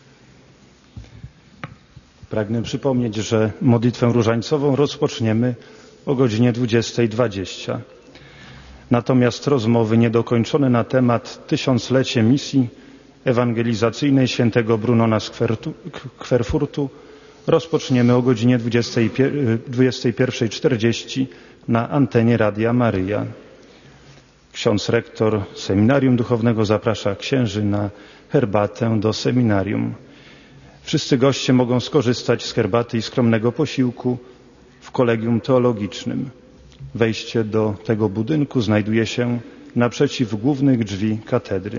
Pragnę przypomnieć, że modlitwę różańcową rozpoczniemy o godzinie dwudziestej dwadzieścia. Natomiast rozmowy niedokończone na temat tysiąclecie misji ewangelizacyjnej świętego Brunona z Querfurtu rozpoczniemy o godzinie dwudziestej pierwszej czterdzieści na antenie Radia Maryja. Ksiądz rektor Seminarium Duchownego zaprasza księży na herbatę do seminarium. Wszyscy goście mogą skorzystać z herbaty i skromnego posiłku w kolegium teologicznym. Wejście do tego budynku znajduje się naprzeciw głównych drzwi katedry.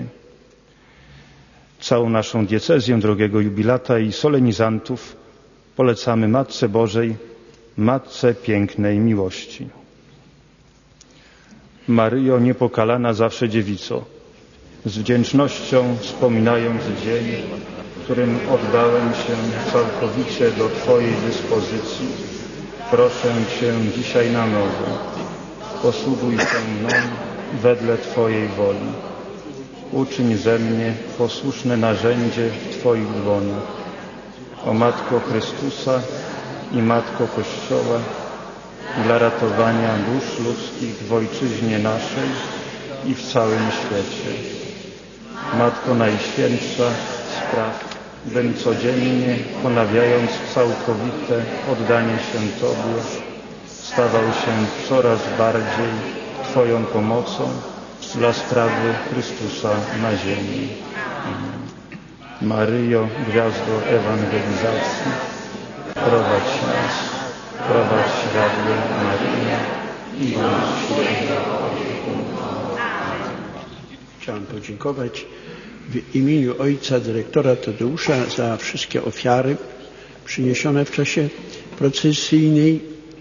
Całą naszą diecezję, drogiego jubilata i solenizantów polecamy Matce Bożej, Matce Pięknej Miłości. Maryjo niepokalana zawsze dziewico, z wdzięcznością wspominając dzień, w którym oddałem się całkowicie do Twojej dyspozycji, proszę Cię dzisiaj na nowo, posługuj się mną wedle Twojej woli. Uczyń ze mnie posłuszne narzędzie w Twoich dłoniach. O Matko Chrystusa i Matko Kościoła, dla ratowania dusz ludzkich w Ojczyźnie naszej i w całym świecie. Matko Najświętsza, spraw, bym codziennie, ponawiając całkowite oddanie się Tobie, stawał się coraz bardziej Twoją pomocą dla sprawy Chrystusa na ziemi. Maryjo, gwiazdo ewangelizacji, prowadź nas, prowadź Radio Maryję i bądź Chciałem podziękować w imieniu ojca dyrektora Tadeusza za wszystkie ofiary przyniesione w czasie procesyjnej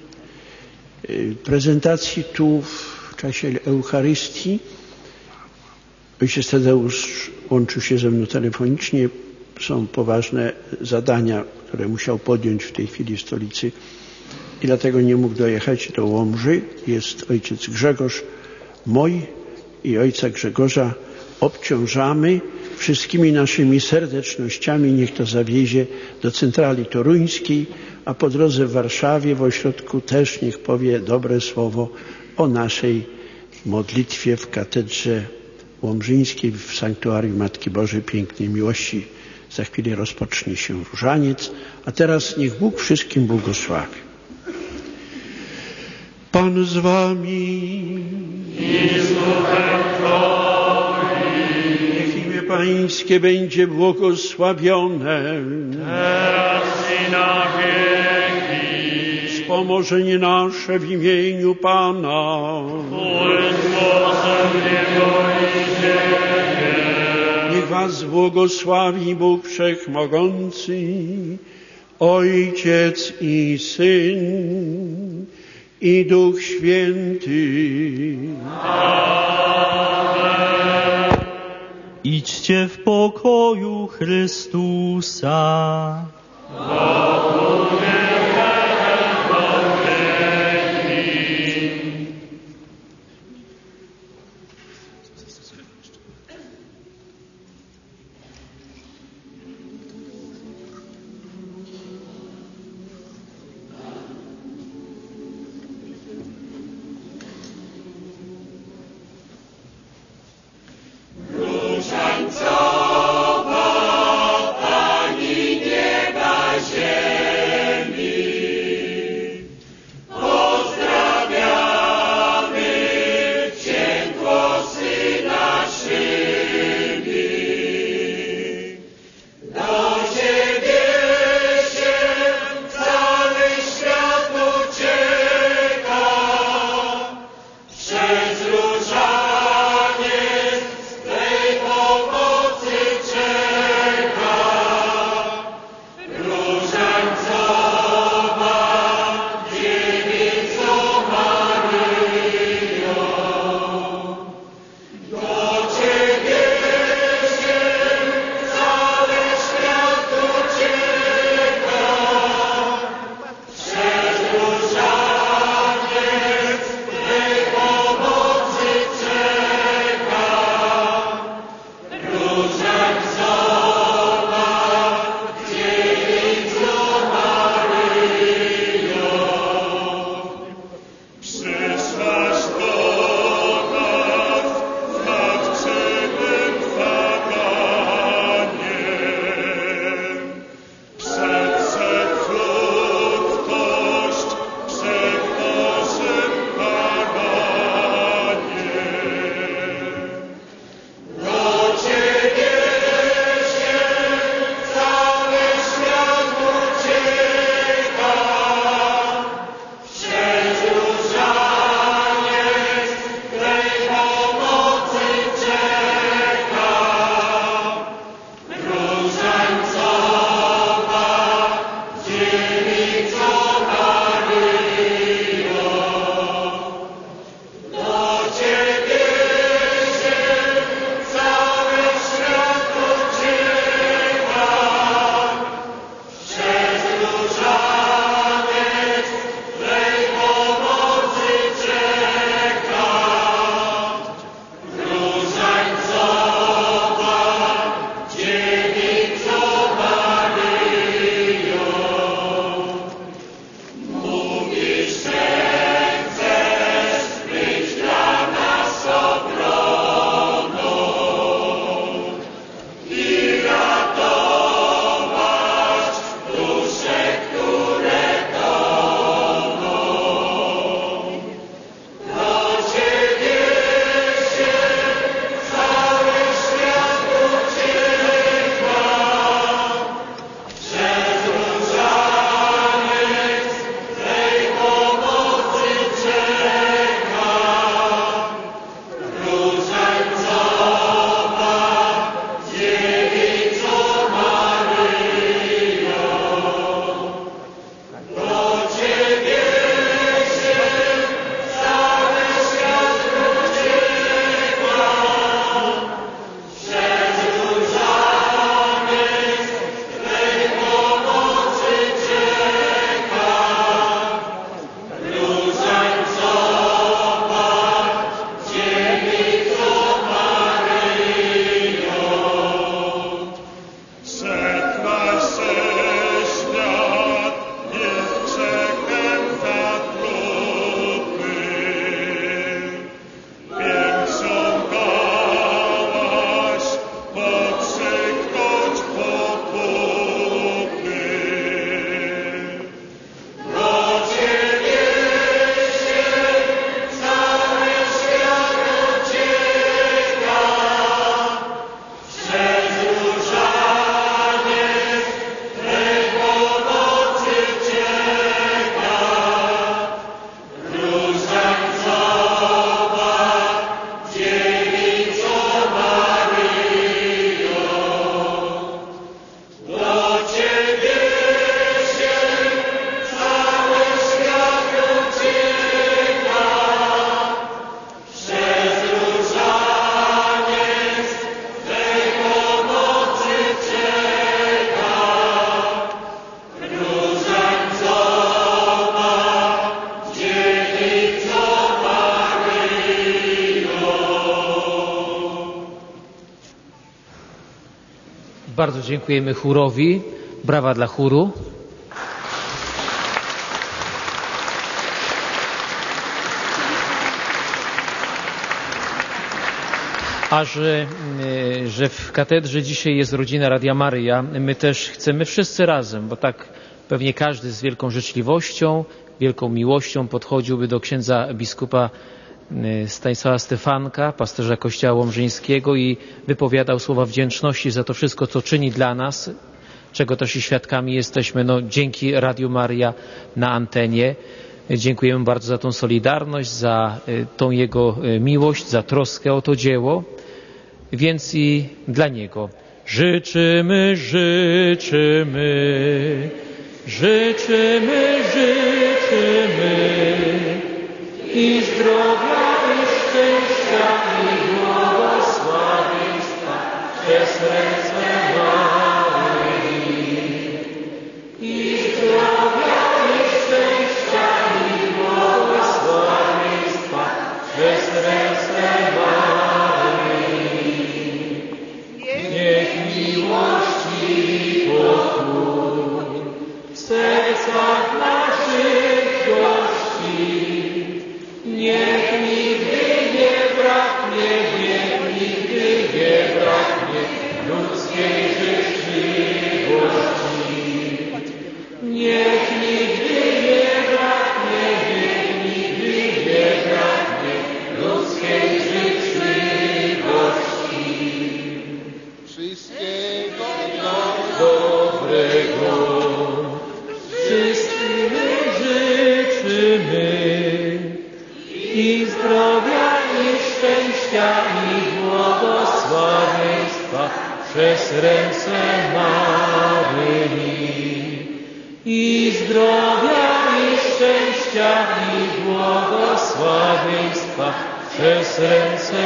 prezentacji tu w czasie Eucharystii. Ojciec Tadeusz łączył się ze mną telefonicznie. Są poważne zadania, które musiał podjąć w tej chwili w stolicy i dlatego nie mógł dojechać do Łomży. Jest ojciec Grzegorz Moj i ojca Grzegorza obciążamy wszystkimi naszymi serdecznościami. Niech to zawiezie do centrali toruńskiej, a po drodze w Warszawie w ośrodku też niech powie dobre słowo o naszej modlitwie w katedrze łomżyńskiej w sanktuarium Matki Bożej Pięknej Miłości. Za chwilę rozpocznie się różaniec, a teraz niech Bóg wszystkim błogosławi. Pan z wami. I z duchem Twoim. Niech imię Pańskie będzie błogosławione. Teraz i na wieki. Wspomożenie nasze w imieniu Pana. Który z głosem Jego i Ciebie. Niech was błogosławi Bóg Wszechmogący, Ojciec i Syn, i Duch Święty. Amen. Idźcie w pokoju Chrystusa. Bardzo dziękujemy chórowi. Brawa dla chóru. A że, że w katedrze dzisiaj jest rodzina Radia Maryja, my też chcemy wszyscy razem, bo tak pewnie każdy z wielką życzliwością, wielką miłością podchodziłby do księdza biskupa Stanisława Stefanka, pasterza Kościoła Łomżyńskiego, i wypowiadał słowa wdzięczności za to wszystko, co czyni dla nas, czego też i świadkami jesteśmy, no, dzięki Radiu Maryja na antenie. Dziękujemy bardzo za tą solidarność, za tą jego miłość, za troskę o to dzieło, więc i dla niego życzymy, życzymy, życzymy, życzymy i zdrowia, i szczęścia, i błogosławieństwa przez ręce Maryi. I zdrowia, i szczęścia, i błogosławieństwa przez ręce Maryi. Niech miłości i pokój w sercach naszych gości, niech nigdy nie braknie, niech nigdy nie braknie ludzkiej życzliwości. Niech nigdy nie braknie, niech nigdy nie braknie ludzkiej życzliwości. Wszystkiego dobrego wszystkim życzymy. I zdrowia, i szczęścia, i błogosławieństwa przez ręce Maryi. I zdrowia, i szczęścia, i błogosławieństwa przez ręce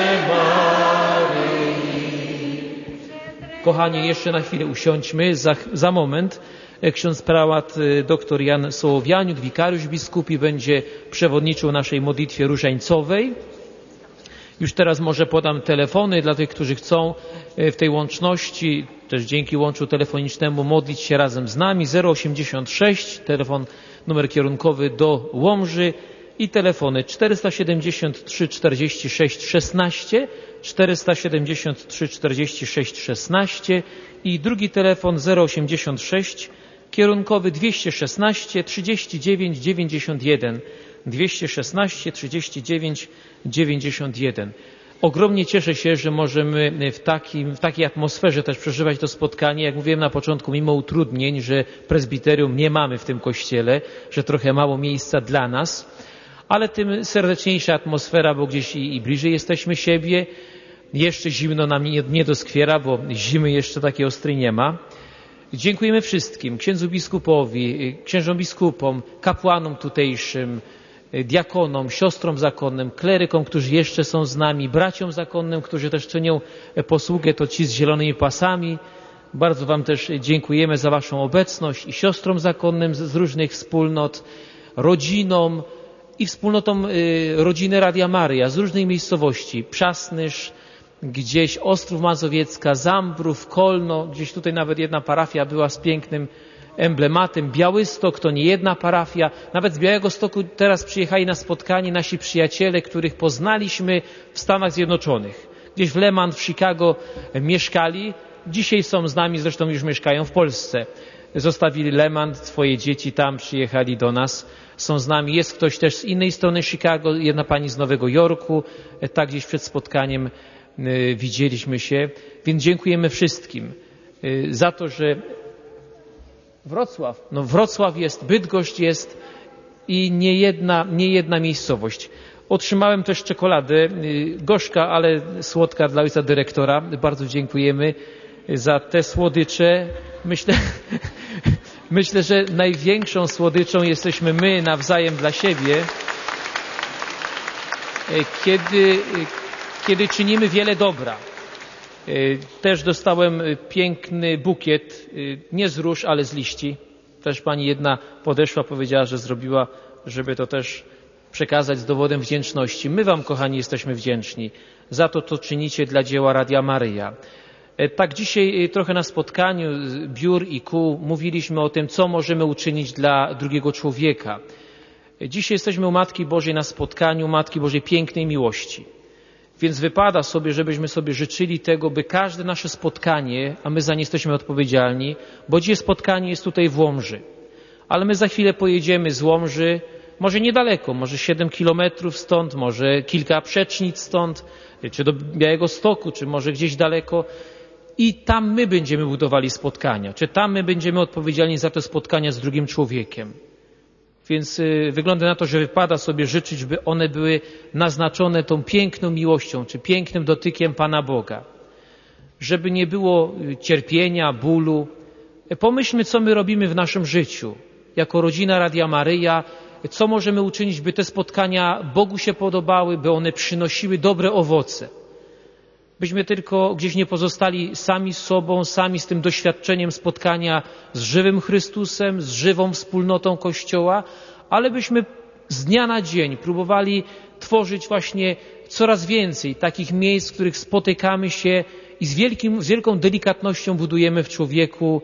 Maryi. Kochani, jeszcze na chwilę usiądźmy. Za, za moment ksiądz prałat dr Jan Sołowianiuk, wikariusz biskupi, będzie przewodniczył naszej modlitwie różańcowej. Już teraz może podam telefony dla tych, którzy chcą w tej łączności, też dzięki łączu telefonicznemu, modlić się razem z nami. zero osiemdziesiąt sześć, telefon, numer kierunkowy do Łomży, i telefony czterysta siedemdziesiąt trzy czterdzieści sześć szesnaście, czterysta siedemdziesiąt trzy czterdzieści sześć szesnaście i drugi telefon zero osiemdziesiąt sześć, kierunkowy dwieście szesnaście trzydzieści dziewięć dziewięćdziesiąt jeden, dwieście szesnaście trzydzieści dziewięć dziewięćdziesiąt jeden. Ogromnie cieszę się, że możemy w, takim, w takiej atmosferze też przeżywać to spotkanie. Jak mówiłem na początku, mimo utrudnień, że prezbiterium nie mamy w tym kościele, że trochę mało miejsca dla nas, ale tym serdeczniejsza atmosfera, bo gdzieś i, i bliżej jesteśmy siebie. Jeszcze zimno nam nie, nie doskwiera, bo zimy jeszcze takiej ostrej nie ma. Dziękujemy wszystkim, księdzu biskupowi, księżom biskupom, kapłanom tutejszym, diakonom, siostrom zakonnym, klerykom, którzy jeszcze są z nami, braciom zakonnym, którzy też czynią posługę, to ci z zielonymi pasami. Bardzo wam też dziękujemy za waszą obecność i siostrom zakonnym z różnych wspólnot, rodzinom i wspólnotom rodziny Radia Maryja z różnych miejscowości. Przasnysz, gdzieś Ostrów Mazowiecka, Zambrów, Kolno, gdzieś tutaj nawet jedna parafia była z pięknym emblematem. Białystok to nie jedna parafia. Nawet z Białegostoku teraz przyjechali na spotkanie nasi przyjaciele, których poznaliśmy w Stanach Zjednoczonych. Gdzieś w Le Mans, w Chicago mieszkali. Dzisiaj są z nami, zresztą już mieszkają w Polsce. Zostawili Le Mans, swoje dzieci tam, przyjechali do nas. Są z nami. Jest ktoś też z innej strony Chicago, jedna pani z Nowego Jorku. Tak gdzieś przed spotkaniem widzieliśmy się. Więc dziękujemy wszystkim za to, że Wrocław, no Wrocław jest, Bydgoszcz jest i nie jedna, nie jedna miejscowość. Otrzymałem też czekoladę, gorzka, ale słodka dla ojca dyrektora. Bardzo dziękujemy za te słodycze. Myślę, myślę, że największą słodyczą jesteśmy my nawzajem dla siebie, kiedy, kiedy czynimy wiele dobra. Też dostałem piękny bukiet, nie z róż, ale z liści. Też pani jedna podeszła, powiedziała, że zrobiła, żeby to też przekazać z dowodem wdzięczności. My wam, kochani, jesteśmy wdzięczni za to, co czynicie dla dzieła Radia Maryja. Tak dzisiaj trochę na spotkaniu biur i kół mówiliśmy o tym, co możemy uczynić dla drugiego człowieka. Dzisiaj jesteśmy u Matki Bożej na spotkaniu Matki Bożej pięknej miłości. Więc wypada sobie, żebyśmy sobie życzyli tego, by każde nasze spotkanie, a my za nie jesteśmy odpowiedzialni, bo dzisiaj spotkanie jest tutaj w Łomży. Ale my za chwilę pojedziemy z Łomży, może niedaleko, może siedem kilometrów stąd, może kilka przecznic stąd, czy do Białegostoku, czy może gdzieś daleko. I tam my będziemy budowali spotkania, czy tam my będziemy odpowiedzialni za te spotkania z drugim człowiekiem. Więc y, wygląda na to, że wypada sobie życzyć, by one były naznaczone tą piękną miłością, czy pięknym dotykiem Pana Boga. Żeby nie było cierpienia, bólu. Pomyślmy, co my robimy w naszym życiu. Jako rodzina Radia Maryja, co możemy uczynić, by te spotkania Bogu się podobały, by one przynosiły dobre owoce. Byśmy tylko gdzieś nie pozostali sami z sobą, sami z tym doświadczeniem spotkania z żywym Chrystusem, z żywą wspólnotą Kościoła, ale byśmy z dnia na dzień próbowali tworzyć właśnie coraz więcej takich miejsc, w których spotykamy się i z, wielkim, z wielką delikatnością budujemy w człowieku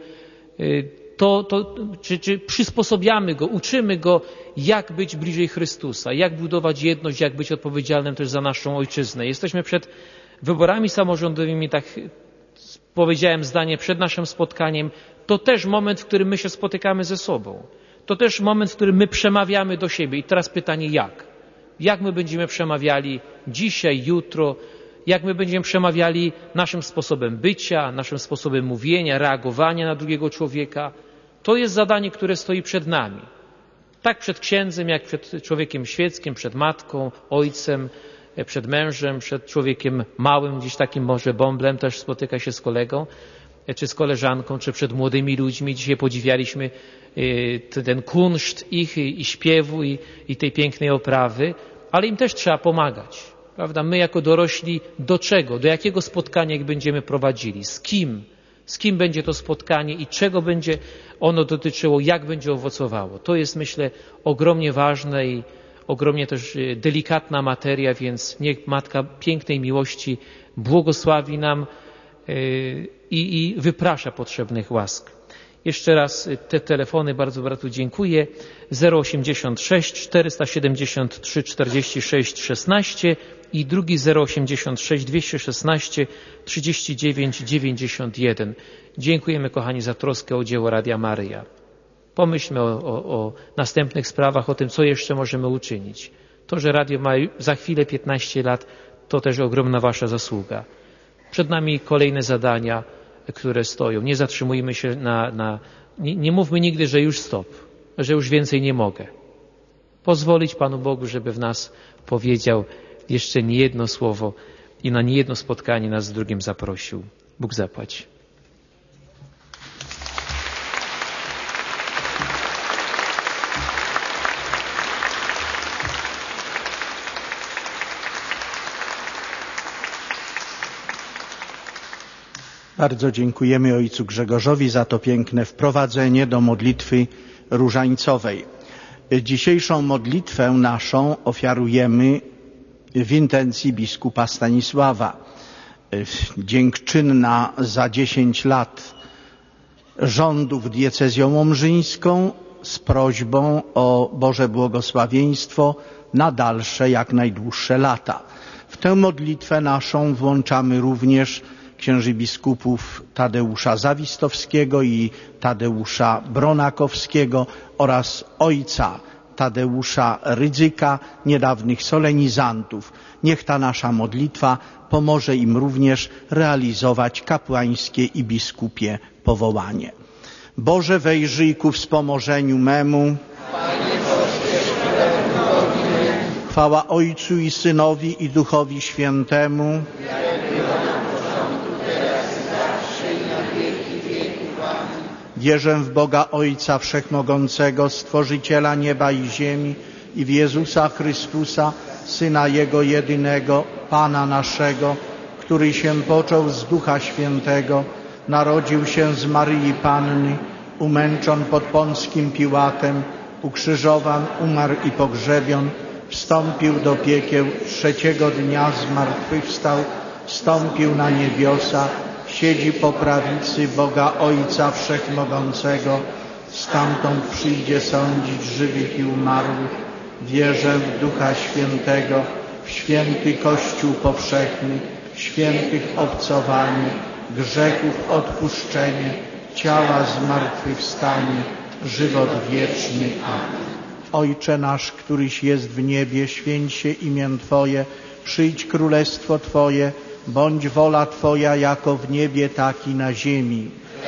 to, to czy, czy przysposobiamy go, uczymy go, jak być bliżej Chrystusa, jak budować jedność, jak być odpowiedzialnym też za naszą ojczyznę. Jesteśmy przed wyborami samorządowymi, tak powiedziałem zdanie przed naszym spotkaniem, to też moment, w którym my się spotykamy ze sobą. To też moment, w którym my przemawiamy do siebie. I teraz pytanie jak? Jak my będziemy przemawiali dzisiaj, jutro? Jak my będziemy przemawiali naszym sposobem bycia, naszym sposobem mówienia, reagowania na drugiego człowieka? To jest zadanie, które stoi przed nami. Tak przed księdzem, jak przed człowiekiem świeckim, przed matką, ojcem, przed mężem, przed człowiekiem małym, gdzieś takim może bąblem, też spotyka się z kolegą, czy z koleżanką, czy przed młodymi ludźmi. Dzisiaj podziwialiśmy ten kunszt ich i śpiewu i, i tej pięknej oprawy, ale im też trzeba pomagać. Prawda? My jako dorośli do czego, do jakiego spotkania ich będziemy prowadzili, z kim, z kim będzie to spotkanie i czego będzie ono dotyczyło, jak będzie owocowało. To jest, myślę, ogromnie ważne i ogromnie też delikatna materia, więc niech Matka Pięknej Miłości błogosławi nam i, i wyprasza potrzebnych łask. Jeszcze raz te telefony bardzo bratu dziękuję. zero osiemdziesiąt sześć czterysta siedemdziesiąt trzy czterdzieści sześć szesnaście i drugi zero osiemdziesiąt sześć dwieście szesnaście trzydzieści dziewięć dziewięćdziesiąt jeden. Dziękujemy, kochani, za troskę o dzieło Radia Maryja. Pomyślmy o, o, o następnych sprawach, o tym, co jeszcze możemy uczynić. To, że radio ma za chwilę piętnaście lat, to też ogromna wasza zasługa. Przed nami kolejne zadania, które stoją. Nie zatrzymujmy się na... na nie, nie mówmy nigdy, że już stop, że już więcej nie mogę. Pozwolić Panu Bogu, żeby w nas powiedział jeszcze nie jedno słowo i na nie jedno spotkanie nas z drugim zaprosił. Bóg zapłać. Bardzo dziękujemy ojcu Grzegorzowi za to piękne wprowadzenie do modlitwy różańcowej. Dzisiejszą modlitwę naszą ofiarujemy w intencji biskupa Stanisława. Dziękczynna za dziesięć lat rządów diecezją łomżyńską z prośbą o Boże błogosławieństwo na dalsze, jak najdłuższe lata. W tę modlitwę naszą włączamy również księży biskupów Tadeusza Zawistowskiego i Tadeusza Bronakowskiego oraz ojca Tadeusza Rydzyka, niedawnych solenizantów. Niech ta nasza modlitwa pomoże im również realizować kapłańskie i biskupie powołanie. Boże, wejrzyj ku wspomożeniu memu. Chwała Ojcu i Synowi i Duchowi Świętemu. Wierzę w Boga Ojca Wszechmogącego, Stworzyciela nieba i ziemi i w Jezusa Chrystusa, Syna Jego jedynego, Pana naszego, który się począł z Ducha Świętego, narodził się z Maryi Panny, umęczon pod Pąckim Piłatem, ukrzyżowan, umarł i pogrzebion, wstąpił do piekieł, trzeciego dnia zmartwychwstał, wstąpił na niebiosa, siedzi po prawicy Boga Ojca Wszechmogącego, stamtąd przyjdzie sądzić żywych i umarłych. Wierzę w Ducha Świętego, w święty Kościół powszechny, w świętych obcowanie, grzechów odpuszczenie, ciała zmartwychwstanie, żywot wieczny. Amen. Ojcze nasz, któryś jest w niebie, święć się imię Twoje, przyjdź królestwo Twoje, bądź wola Twoja jako w niebie, tak i na ziemi.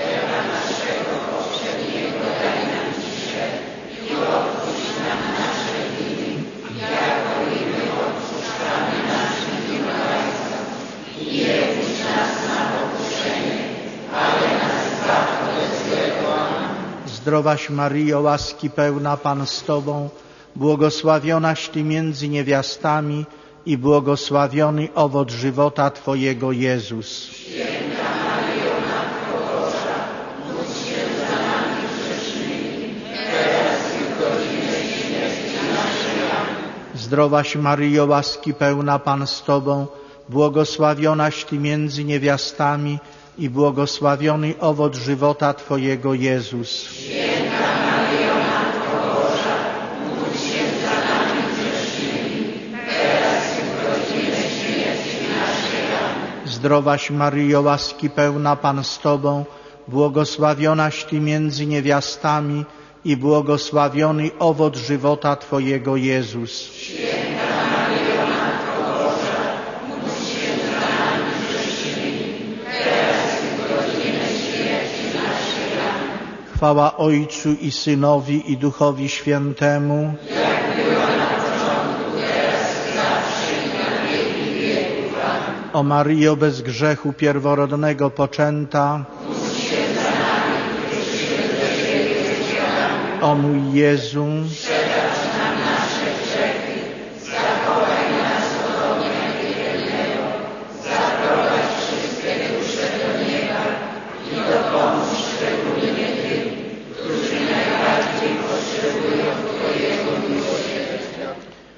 Zdrowaś Maryjo, łaski pełna, Pan z Tobą, błogosławionaś Ty między niewiastami i błogosławiony owoc żywota Twojego, Jezus. Święta Maryjo, Matko Boża, módl się za nami grzesznymi, teraz i w godzinę śmierci naszej. Amen. Zdrowaś Maryjo, łaski pełna, Pan z Tobą, błogosławionaś Ty między niewiastami i błogosławiony owoc żywota Twojego, Jezus. Święta Maryjo, Matko Boża, módl się za nami grzesznymi, teraz i w godzinę śmierci naszej. Amen. Zdrowaś Maryjo, łaski pełna, Pan z Tobą, błogosławionaś Ty między niewiastami i błogosławiony owoc żywota Twojego, Jezus. Święta Maryjo, Matko Boża, módl się za nami grzesznymi, teraz i w godzinę śmierci naszej. Amen. Chwała Ojcu i Synowi i Duchowi Świętemu. Jak była na początku, teraz i zawsze i na wieki wieków. Amen. O Maryjo bez grzechu pierworodnego poczęta. Módl się za nami, którzy się do Ciebie zwracamy. O mój Jezu. Przebacz nam nasze grzechy, zachowaj nas od ognia piekielnego, zaprowadź wszystkie dusze do nieba i dopomóż szczególnie tym, którzy najbardziej potrzebują Twojego miłosierdzia.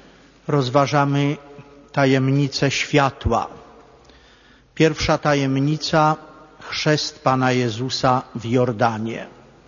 Rozważamy tajemnicę światła. Pierwsza tajemnica, chrzest Pana Jezusa w Jordanie.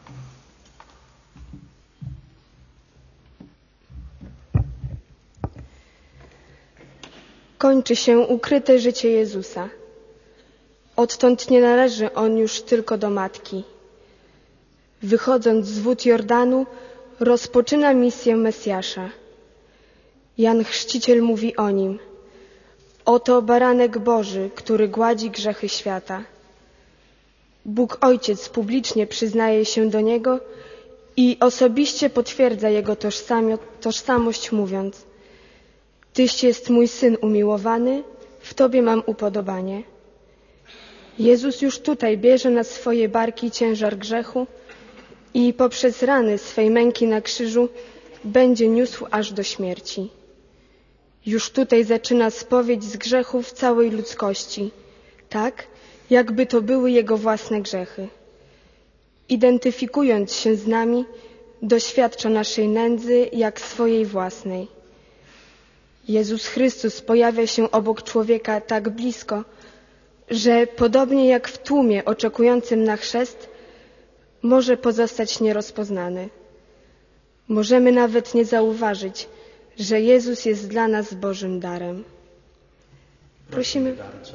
Kończy się ukryte życie Jezusa. Odtąd nie należy On już tylko do Matki. Wychodząc z wód Jordanu, rozpoczyna misję Mesjasza. Jan Chrzciciel mówi o Nim: oto baranek Boży, który gładzi grzechy świata. Bóg Ojciec publicznie przyznaje się do Niego i osobiście potwierdza Jego tożsamość, mówiąc: Tyś jest mój Syn umiłowany, w Tobie mam upodobanie. Jezus już tutaj bierze na swoje barki ciężar grzechu i poprzez rany swej męki na krzyżu będzie niósł aż do śmierci. Już tutaj zaczyna spowiedź z grzechów całej ludzkości, tak jakby to były Jego własne grzechy. Identyfikując się z nami, doświadcza naszej nędzy jak swojej własnej. Jezus Chrystus pojawia się obok człowieka tak blisko, że podobnie jak w tłumie oczekującym na chrzest, może pozostać nierozpoznany. Możemy nawet nie zauważyć, że Jezus jest dla nas Bożym darem. Prosimy bardzo.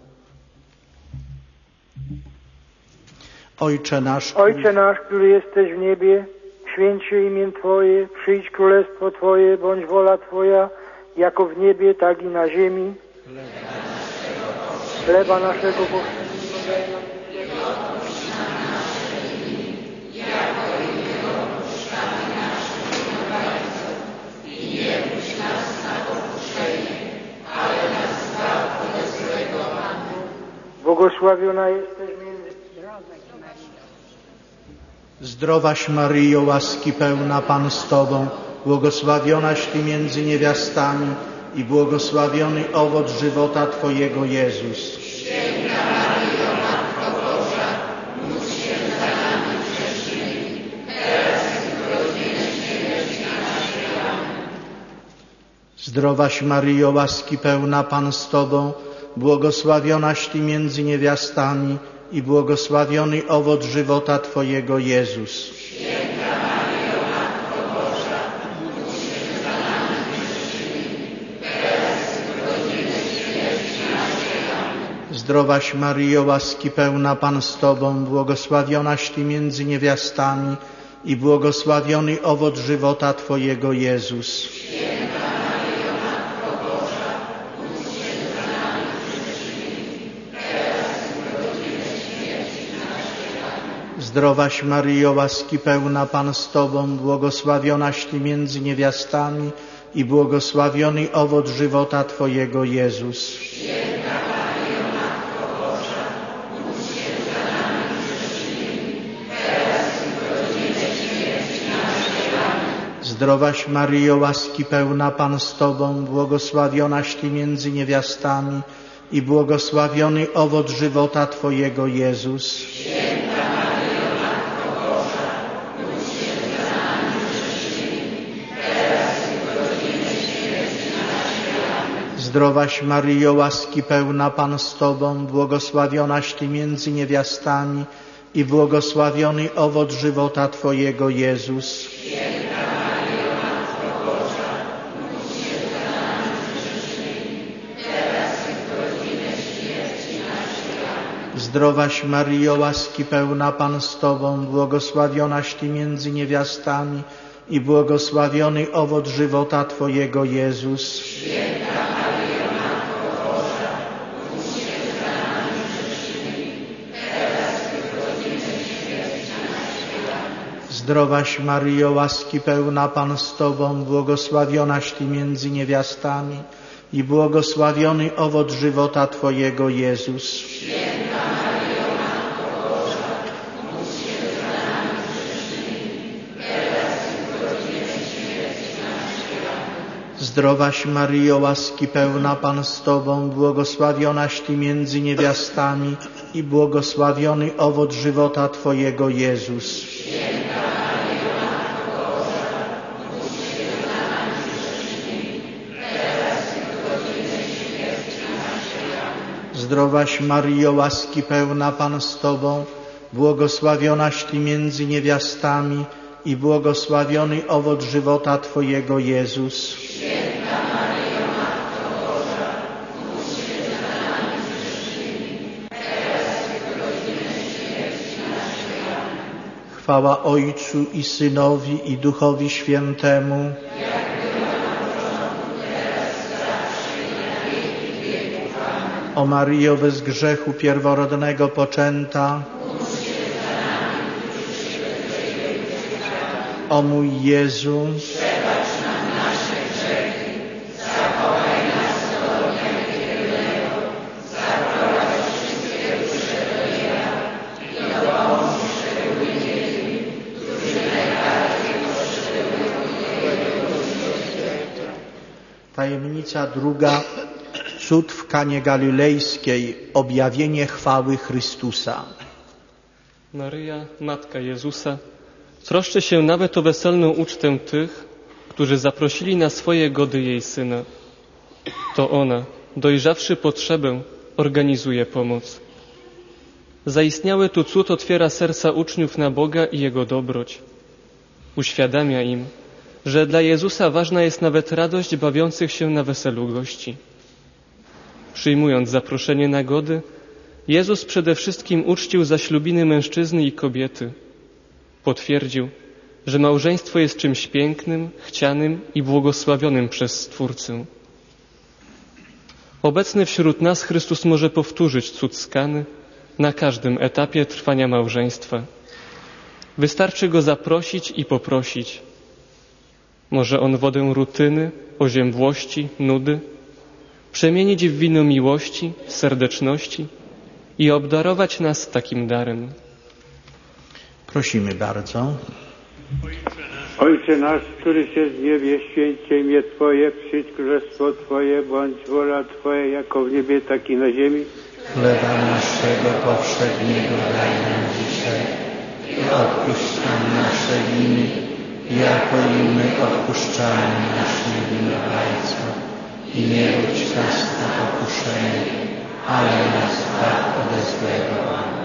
Ojcze nasz, Ojcze nasz, który jesteś w niebie, święć się imię Twoje, przyjdź królestwo Twoje, bądź wola Twoja, jako w niebie, tak i na ziemi. Chleba naszego powszedniego błogosławiona jesteś między... Zdrowaś Maryjo, łaski pełna, Pan z Tobą, błogosławionaś Ty między niewiastami i błogosławiony owoc żywota Twojego, Jezus. Święta Maryjo, Matko Boża, módl się za nami grzesznymi, teraz i w godzinę śmierci naszej. Amen. Zdrowaś Maryjo, łaski pełna, Pan z Tobą, błogosławionaś Ty między niewiastami i błogosławiony owoc żywota Twojego, Jezus. Święta Maryjo, Matko Boża, módl się za nami grzesznymi, teraz i w godzinę śmierci naszej. Amen. Zdrowaś Maryjo, łaski pełna, Pan z Tobą, błogosławionaś Ty między niewiastami i błogosławiony owoc żywota Twojego, Jezus. Święta Maryjo, Matko Boża, módl się za nami grzesznymi, teraz i w godzinę śmierci naszej. Amen. Zdrowaś Maryjo, łaski pełna, Pan z Tobą, błogosławionaś Ty między niewiastami i błogosławiony owoc żywota Twojego, Jezus. Święta Maryjo, Matko Boża, módl się za nami grzesznymi, teraz i w godzinę śmierci naszej. Amen. Zdrowaś Maryjo, łaski pełna, Pan z Tobą, błogosławionaś Ty między niewiastami i błogosławiony owoc żywota Twojego, Jezus. Święta Maryjo, Matko Boża, módl się za nami grzesznymi, teraz i w godzinę śmierci naszej. Amen. Zdrowaś Maryjo, łaski pełna, Pan z Tobą, błogosławionaś Ty między niewiastami i błogosławiony owoc żywota Twojego, Jezus. Święta Maryjo, Matko Boża, módl się za nami grzesznymi, teraz i w godzinę śmierci naszej. Amen. Zdrowaś Maryjo, łaski pełna, Pan z Tobą, błogosławionaś Ty między niewiastami i błogosławiony owoc żywota Twojego, Jezus. Święta Maryjo, Matko Boża, módl się za nami grzesznymi, teraz i w godzinę śmierci naszej. Amen. Zdrowaś Maryjo, łaski pełna, Pan z Tobą, błogosławionaś Ty między niewiastami i błogosławiony owoc żywota Twojego, Jezus. Święta Maryjo, Matko Boża, módl się za nami grzesznymi, teraz i w godzinę śmierci naszej. Amen. Zdrowaś Maryjo, łaski pełna, Pan z Tobą, błogosławionaś Ty między niewiastami i błogosławiony owoc żywota Twojego, Jezus. Święta Maryjo, Matko Boża, módl się za nami grzesznymi, teraz i w godzinę śmierci naszej. Amen. Zdrowaś Maryjo, łaski pełna, Pan z Tobą, błogosławionaś Ty między niewiastami i błogosławiony owoc żywota Twojego, Jezus. Święta Maryjo, Matko Boża, módl się za nami grzesznymi, teraz i w godzinę śmierci naszej. Amen. Chwała Ojcu i Synowi i Duchowi Świętemu. Jak była na początku, teraz i zawsze i na wieki wieków. Amen. O Maryjo, bez grzechu pierworodnego poczęta. Módl się za nami, którzy się bez grzechu uciekamy. O mój Jezu, Przebacz nam nasze grzechy, zachowaj nas do ognia piekielnego, zaprowadź wszystkie dusze do nieba i dopomóż szczególnie tym, którzy najbardziej potrzebują Twojego miłosierdzia. tajemnica druga, cud w Kanie Galilejskiej, objawienie chwały Chrystusa. Maryja, Matka Jezusa, troszczy się nawet o weselną ucztę tych, którzy zaprosili na swoje gody jej Syna. To ona, dojrzawszy potrzebę, organizuje pomoc. Zaistniały tu cud otwiera serca uczniów na Boga i Jego dobroć. Uświadamia im, że dla Jezusa ważna jest nawet radość bawiących się na weselu gości. Przyjmując zaproszenie na gody, Jezus przede wszystkim uczcił zaślubiny mężczyzny i kobiety. Potwierdził, że małżeństwo jest czymś pięknym, chcianym i błogosławionym przez Stwórcę. Obecny wśród nas Chrystus może powtórzyć cud z Kany na każdym etapie trwania małżeństwa. Wystarczy Go zaprosić i poprosić. Może On wodę rutyny, oziębłości, nudy przemienić w wino miłości, serdeczności i obdarować nas takim darem. Prosimy bardzo. Ojcze nasz, któryś jest w niebie, święć się imię Twoje, przyjdź królestwo Twoje, bądź wola Twoja, jako w niebie, tak i na ziemi. Chleba naszego powszedniego daj nam dzisiaj i odpuść nam nasze winy, jako i my odpuszczamy naszym winowajcom. I nie budź nas na pokuszenie, ale nas zbaw ode złego.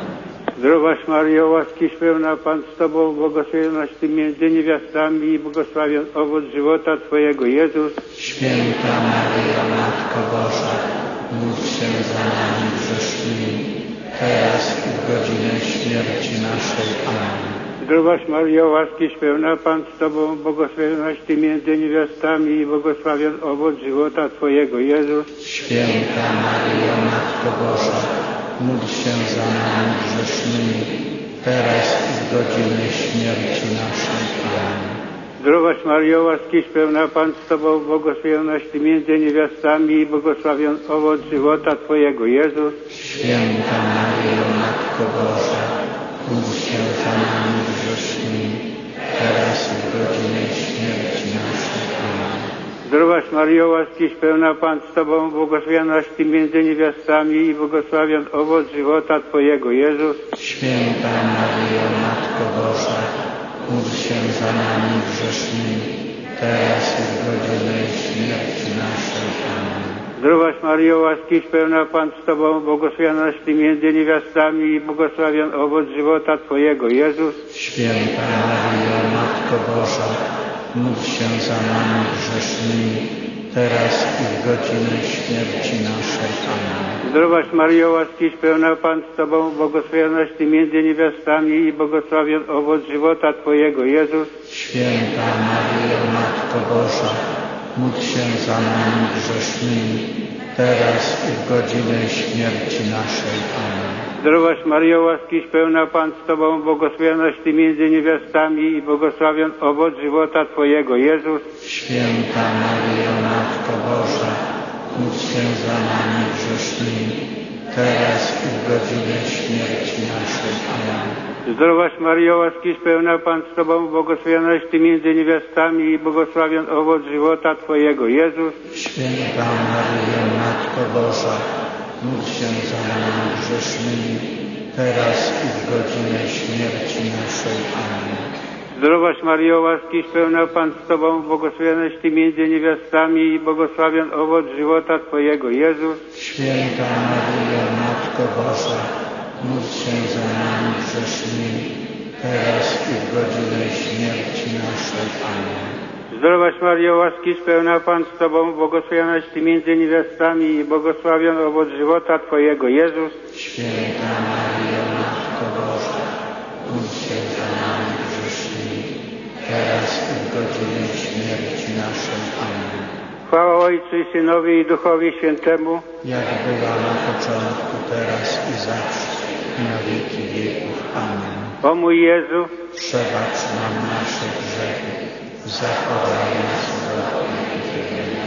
Zdrowaś Maryjo, łaskiś pełna, Pan z Tobą, błogosławionaś Ty między niewiastami i błogosławiony owoc żywota Twojego, Jezus. Święta Maryjo, Matko Boża, módl się za nami grzesznymi, teraz i w godzinę śmierci naszej. Amen. Zdrowaś Maryjo, łaskiś pełna, Pan z Tobą, błogosławionaś Ty między niewiastami i błogosławiony owoc żywota Twojego, Jezus. Święta Maryjo, Matko Boża, módl się za nami grzesznymi, teraz i w godzinę śmierci naszej. Amen. Zdrowaś Maryjo, łaskiś pełna, Pan z Tobą, błogosławionaś Ty między niewiastami i błogosławiony owoc żywota Twojego, Jezus. Święta Maryjo, Matko Boża, módl się za nami grzesznymi, teraz i w godzinę śmierci naszej. Amen. Zdrowaś Maryjo, łaskiś pełna, Pan z Tobą, błogosławionaś Ty między niewiastami i błogosławiony owoc żywota Twojego, Jezus. Święta Maryjo, Matko Boża, módl się za nami grzesznymi, teraz i w godzinę śmierci naszej. Amen. Zdrowaś Maryjo, łaskiś pełna, Pan z Tobą, błogosławionaś Ty między niewiastami i błogosławiony owoc żywota Twojego, Jezus. Święta Maryjo, Matko Boża, módl się za nami grzesznymi, teraz i w godzinę śmierci naszej. Amen. Zdrowaś Maryjo, łaskiś pełna, Pan z Tobą, błogosławionaś Ty między niewiastami i błogosławiony owoc żywota Twojego, Jezus. Święta Maryjo, Matko Boża, módl się za nami grzesznymi, teraz i w godzinę śmierci naszej. Amen. Zdrowaś Maryjo, łaskiś pełna, Pan z Tobą, błogosławionaś Ty między niewiastami i błogosławiony owoc żywota Twojego, Jezus. Święta Maryjo, Matko Boża, módl się za nami grzesznymi, teraz i w godzinę śmierci naszej. Amen. Zdrowaś Maryjo, łaskiś pełna, Pan z Tobą, błogosławionaś Ty między niewiastami i błogosławiony owoc żywota Twojego, Jezus. Święta Maryjo, Matko Boża, módl się za nami grzesznymi, teraz i w godzinę śmierci naszej. Amen. Zdrowaś Maryjo, łaskiś pełna, Pan z Tobą, błogosławionaś Ty między niewiastami i błogosławiony owoc żywota Twojego, Jezus. Święta Maryjo, Matko Boża, módl się za nami grzesznymi, teraz i w godzinę śmierci naszej. Amen. Zdrowaś Maryjo, łaskiś pełna, Pan z Tobą, błogosławionaś Ty między niewiastami i błogosławiony owoc żywota Twojego, Jezus. Święta Maryjo, Matko Boża, módl się za nami grzesznymi, teraz i w godzinę śmierci naszej. Amen. Chwała Ojcu i Synowi i Duchowi Świętemu, jak była na początku, teraz i zawsze, i na wieki wieków. Amen. O mój Jezu, przebacz nam nasze grzechy, zachowaj nas od epidemii,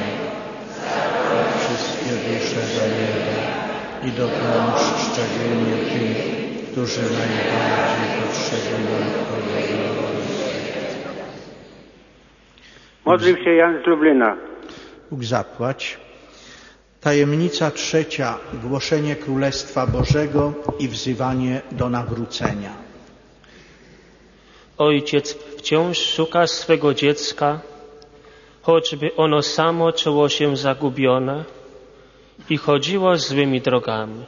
wszystkie dusze do nieba i dopomóż szczególnie tym, którzy najbardziej potrzebują Twojego miłosierdzia. modlił się Jan z Lublina. Bóg zapłać. Tajemnica trzecia. Głoszenie Królestwa Bożego i wzywanie do nawrócenia. Ojciec wciąż szuka swego dziecka, choćby ono samo czuło się zagubione i chodziło złymi drogami.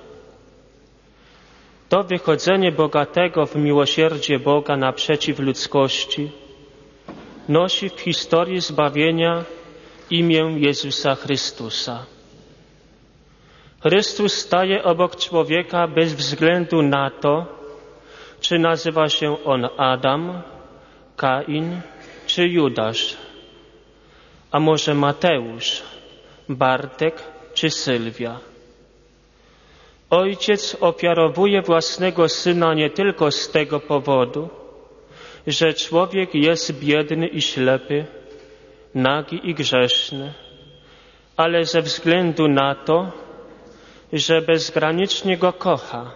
To wychodzenie bogatego w miłosierdzie Boga naprzeciw ludzkości nosi w historii zbawienia imię Jezusa Chrystusa. Chrystus staje obok człowieka bez względu na to, czy nazywa się on Adam, Kain czy Judasz, a może Mateusz, Bartek czy Sylwia. Ojciec ofiarowuje własnego Syna nie tylko z tego powodu, że człowiek jest biedny i ślepy, nagi i grzeszny, ale ze względu na to, że bezgranicznie Go kocha.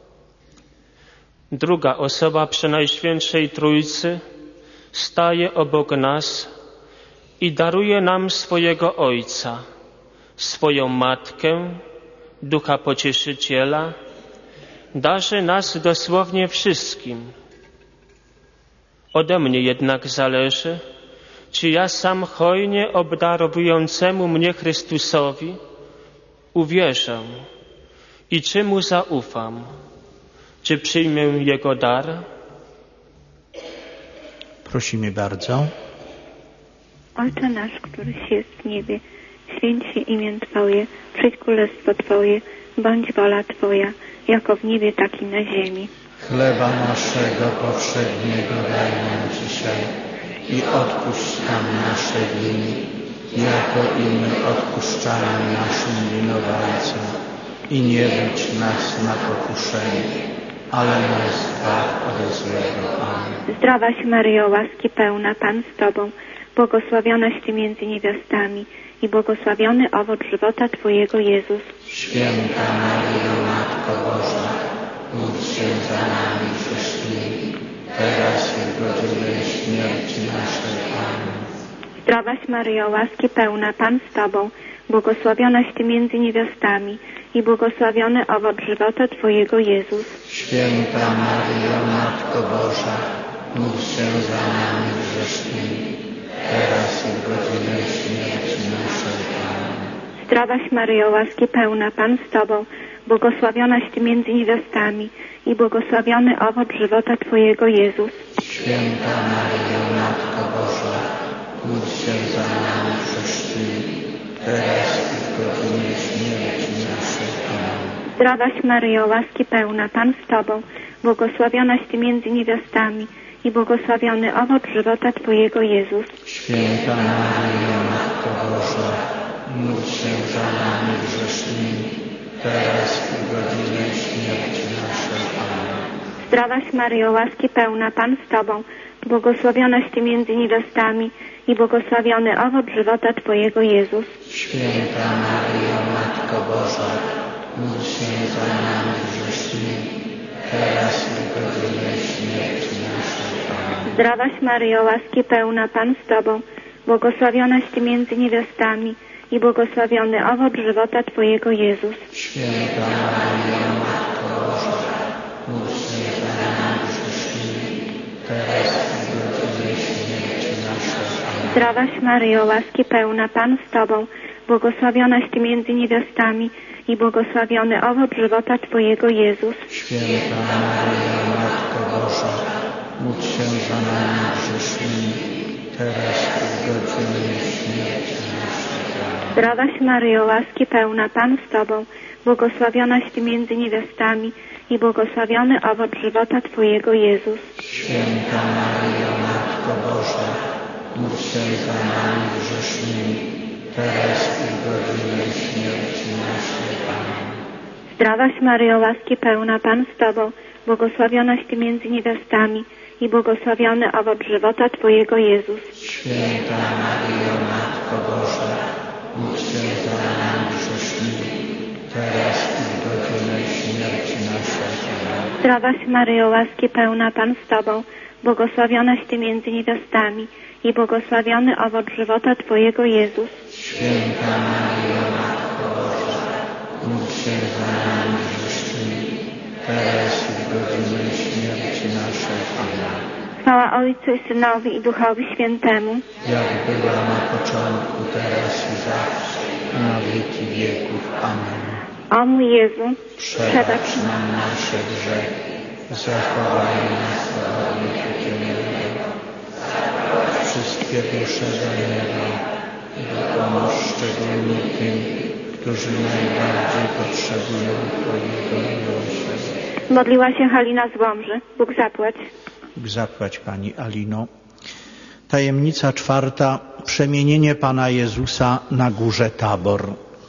Druga osoba Przenajświętszej Trójcy staje obok nas i daruje nam swojego Ojca, swoją Matkę, Ducha Pocieszyciela, darzy nas dosłownie wszystkim. Ode mnie jednak zależy, czy ja sam hojnie obdarowującemu mnie Chrystusowi uwierzę I czy Mu zaufam? Czy przyjmę Jego dar? Prosimy bardzo. Ojcze nasz, któryś jest w niebie, święć się imię Twoje, przyjdź królestwo Twoje, bądź wola Twoja, jako w niebie, tak i na ziemi. Chleba naszego powszedniego daj nam dzisiaj i odpuść nam nasze winy, jako i my odpuszczamy naszym winowajcom. I nie wiedź nas na pokuszenie, ale nas zbaw ode złego. Amen. Zdrowaś Maryjo, łaski pełna, Pan z Tobą, błogosławionaś Ty między niewiastami i błogosławiony owoc żywota Twojego, Jezus. Święta Maryjo, Matko Boża, módl się za nami grzesznymi, teraz i w godzinę śmierci naszej. Amen. Zdrowaś Maryjo, łaski pełna, Pan z Tobą, błogosławionaś Ty między niewiastami i błogosławiony owoc żywota Twojego, Jezus. Święta Maryjo, Matko Boża, módl się za nami grzesznymi, teraz i w godzinę śmierci naszej. Amen. Zdrowaś Maryjo, łaski pełna, Pan z Tobą, błogosławionaś Ty między niewiastami i błogosławiony owoc żywota Twojego, Jezus. Święta Maryjo, Matko Boża, módl się za nami grzesznymi, teraz i w godzinę śmierci naszej. Amen. Zdrowaś Maryjo, łaski pełna, Pan z Tobą, błogosławionaś Ty między niewiastami i błogosławiony owoc żywota Twojego, Jezus. Święta Maryjo, Matko Boża, módl się za nami grzesznymi, teraz i w godzinę śmierci naszej. Amen. Zdrowaś Maryjo, łaski pełna, Pan z Tobą, błogosławionaś Ty między niewiastami i błogosławiony owoc żywota Twojego, Jezus. Święta Maryjo, Matko Boża, módl się za nami grzesznymi, teraz i w godzinę śmierci naszej. Amen. Zdrowaś Maryjo, łaski pełna, Pan z Tobą, błogosławionaś Ty między niewiastami i błogosławiony owoc żywota Twojego, Jezus. Święta Maryjo, Matko Boża, módl się za nami grzesznymi, teraz i w godzinę śmierci naszej. Amen. Zdrowaś Maryjo, łaski pełna, Pan z Tobą, błogosławionaś Ty między niewiastami i błogosławiony owoc żywota Twojego, Jezus. Święta Maryjo, Matko Boża, módl się za nami grzesznymi, teraz i w godzinę śmierci naszej. Amen. Zdrowaś Maryjo, łaski pełna, Pan z Tobą, błogosławionaś Ty między niewiastami i błogosławiony owoc żywota Twojego, Jezus. Święta Maryjo, Matko Boża, módl się za nami grzesznymi, teraz i w godzinę śmierci naszej. Amen. Zdrowaś Maryjo, łaski pełna, Pan z Tobą, błogosławionaś Ty między niewiastami i błogosławiony owoc żywota Twojego, Jezus. Święta Maryjo, Matko Boża, módl się za nami grzesznymi, teraz i w godzinę śmierci naszej. Amen. Zdrowaś Maryjo, łaski pełna, Pan z Tobą, błogosławionaś Ty między niewiastami i błogosławiony owoc żywota Twojego, Jezus. Święta Maryjo, Matko Boża, módl się za nami grzesznymi, teraz i w godzinę śmierci naszej. Amen. Chwała Ojcu i Synowi i Duchowi Świętemu, jak była na początku, teraz i zawsze, i na wieki wieków. Amen. O mój Jezu, przebacz nam nasze grzechy, zachowaj nas od nieprzychylnego, wszystkie dusze do nieba i dopomóż szczególnie tym, którzy najbardziej potrzebują Twojego miłosierdzia. modliła się Halina z Łomży. Bóg zapłać. Bóg zapłać, Pani Alino. Tajemnica czwarta. Przemienienie Pana Jezusa na górze Tabor.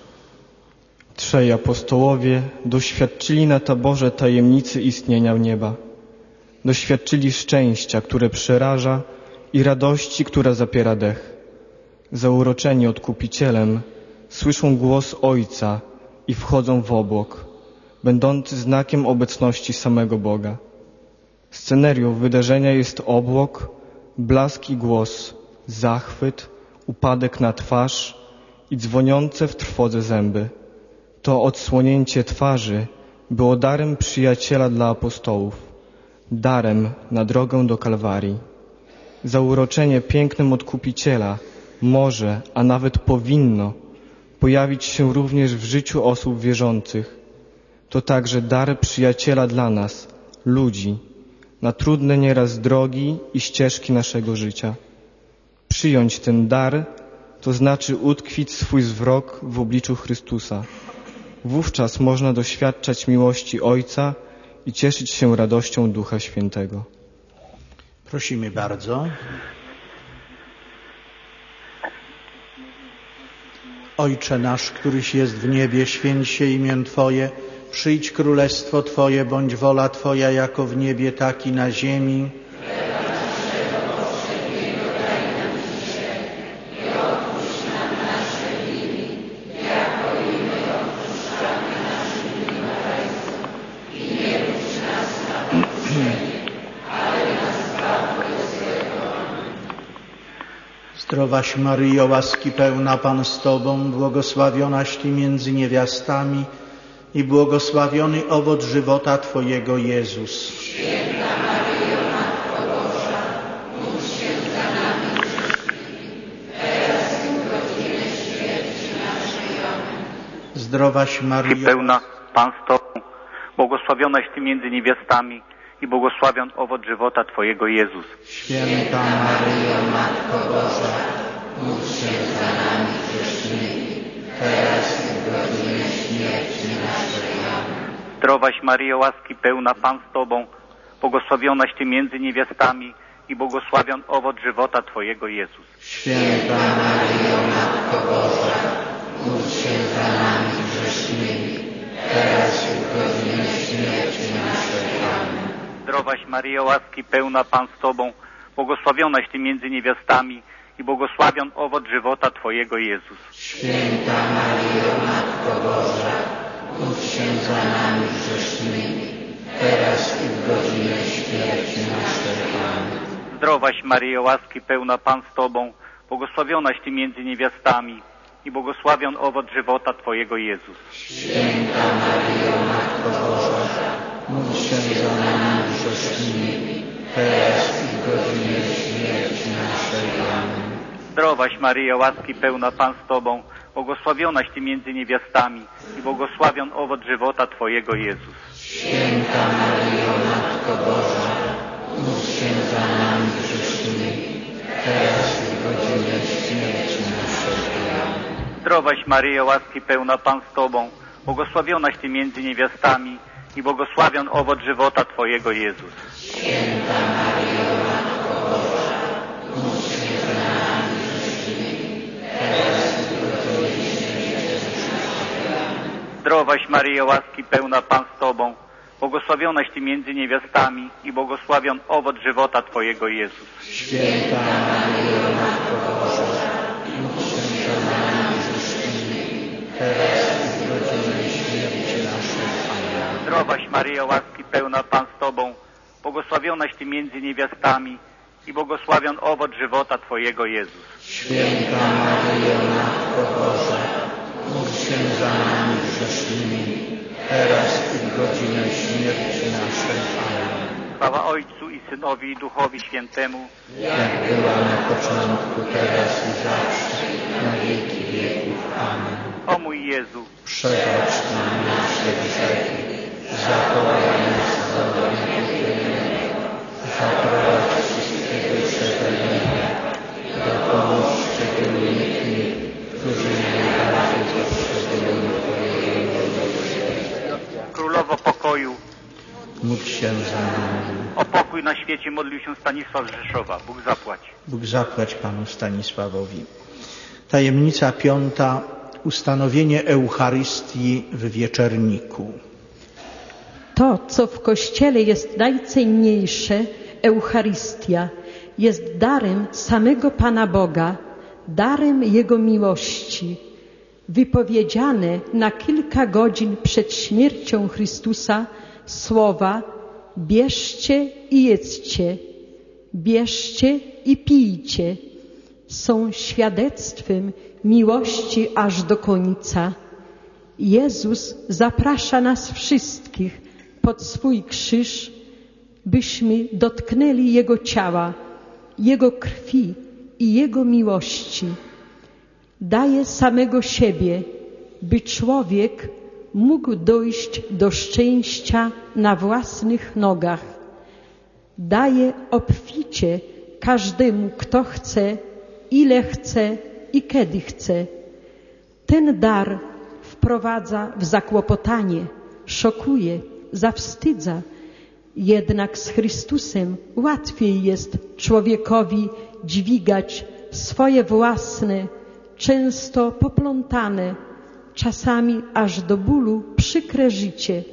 Trzej apostołowie doświadczyli na taborze tajemnicy istnienia nieba. Doświadczyli szczęścia, które przeraża, i radości, która zapiera dech. Zauroczeni Odkupicielem, słyszą głos Ojca i wchodzą w obłok, będący znakiem obecności samego Boga. Scenerią wydarzenia jest obłok, blask i głos, zachwyt, upadek na twarz i dzwoniące w trwodze zęby. To odsłonięcie twarzy było darem przyjaciela dla apostołów, darem na drogę do Kalwarii. Zauroczenie pięknem Odkupiciela może, a nawet powinno pojawić się również w życiu osób wierzących. to także dar przyjaciela dla nas, ludzi, na trudne nieraz drogi i ścieżki naszego życia. Przyjąć ten dar, to znaczy utkwić swój wzrok w obliczu Chrystusa. Wówczas można doświadczać miłości Ojca i cieszyć się radością Ducha Świętego. Prosimy bardzo. Ojcze nasz, któryś jest w niebie, święć się imię Twoje, przyjdź królestwo Twoje, bądź wola Twoja jako w niebie, tak i na ziemi. Zdrowaś Maryjo, łaski pełna, Pan z Tobą, błogosławionaś Ty między niewiastami i błogosławiony owoc żywota Twojego, Jezus. Święta Maryjo, Matko Boża, módl się za nami grzesznymi, teraz i w godzinę śmierci naszej. Amen. Zdrowaś Maryjo, pełna, Pan z Tobą, błogosławionaś Ty między niewiastami i błogosławion owoc żywota Twojego, Jezus. Święta Maryjo, Matko Boża, módl się za nami grzesznymi, teraz i w godzinę śmierci naszej. Amen. Zdrowaś Maryjo, łaski pełna, Pan z Tobą, błogosławionaś Ty między niewiastami i błogosławion owoc żywota Twojego, Jezus. Święta Maryjo, Matko Boża, módl się za nami grzesznymi, teraz i w godzinę śmierci naszej. Amen. Zdrowaś Maryjo, łaski pełna, Pan z Tobą, błogosławionaś Ty między niewiastami i błogosławion owoc żywota Twojego, Jezus. Święta Maryjo, Matko Boża, módl się za nami grzesznymi, teraz i w godzinę śmierci naszej. Amen. Zdrowaś Maryjo, łaski pełna, Pan z Tobą, błogosławionaś Ty między niewiastami i błogosławion owoc żywota Twojego, Jezus. Święta Maryjo, Matko Boża, módl się za nami grzesznymi, teraz i w godzinę śmierci naszej. Amen. Zdrowaś Maryjo, łaski pełna, Pan z Tobą, błogosławionaś Ty między niewiastami i błogosławion owoc żywota Twojego, Jezus. Święta Maryjo, Matko Boża, módl się za nami grzesznymi, teraz i w godzinę śmierci naszej. Amen. Zdrowaś Maryjo, łaski pełna, Pan z Tobą, błogosławionaś Ty między niewiastami i błogosławion owoc żywota Twojego, Jezus. Święta Maryjo, Matko Boża, módl się za nami grzesznymi, teraz i w godzinę śmierci naszej. Amen. Zdrowaś Maryjo, łaski pełna, Pan z Tobą, błogosławionaś Ty między niewiastami i błogosławion owoc żywota Twojego, Jezus. Święta Maryjo, Matko Boża, módl się za nami grzesznymi, teraz i w godzinę śmierci naszej. Amen. Zdrowaś Maryjo, łaski pełna, Pan z Tobą, błogosławionaś Ty między niewiastami i błogosławion owoc żywota Twojego, Jezus. Święta Maryjo, Matko Boża, módl się za nami grzesznymi, teraz i w godzinę śmierci naszej. Amen. Chwała Ojcu i Synowi i Duchowi Świętemu, jak była na początku, teraz i zawsze, na wieki wieków. Amen. O mój Jezu, przebacz nam nasze grzechy, zachowaj nas z ognia piekielnego, zaprowadź wszystkie dusze do nieba, dopomóż szczególnie tym, którzy najbardziej potrzebują Twojego miłosierdzia. Królowo pokoju, Módl się za nami. o pokój na świecie modlił się Stanisław z Rzeszowa. Bóg zapłać. Bóg zapłać Panu Stanisławowi. Tajemnica piąta. Ustanowienie Eucharystii w wieczerniku. To, co w Kościele jest najcenniejsze, Eucharystia, jest darem samego Pana Boga, darem Jego miłości. Wypowiedziane na kilka godzin przed śmiercią Chrystusa słowa: bierzcie i jedzcie, bierzcie i pijcie, są świadectwem miłości aż do końca. Jezus zaprasza nas wszystkich pod swój krzyż, byśmy dotknęli Jego ciała, Jego krwi i Jego miłości. Daje samego siebie, by człowiek mógł dojść do szczęścia na własnych nogach. Daje obficie każdemu, kto chce, ile chce i kiedy chce. Ten dar wprowadza w zakłopotanie, szokuje, zawstydza. Jednak z Chrystusem łatwiej jest człowiekowi dźwigać swoje własne, często poplątane, czasami aż do bólu przykre życie.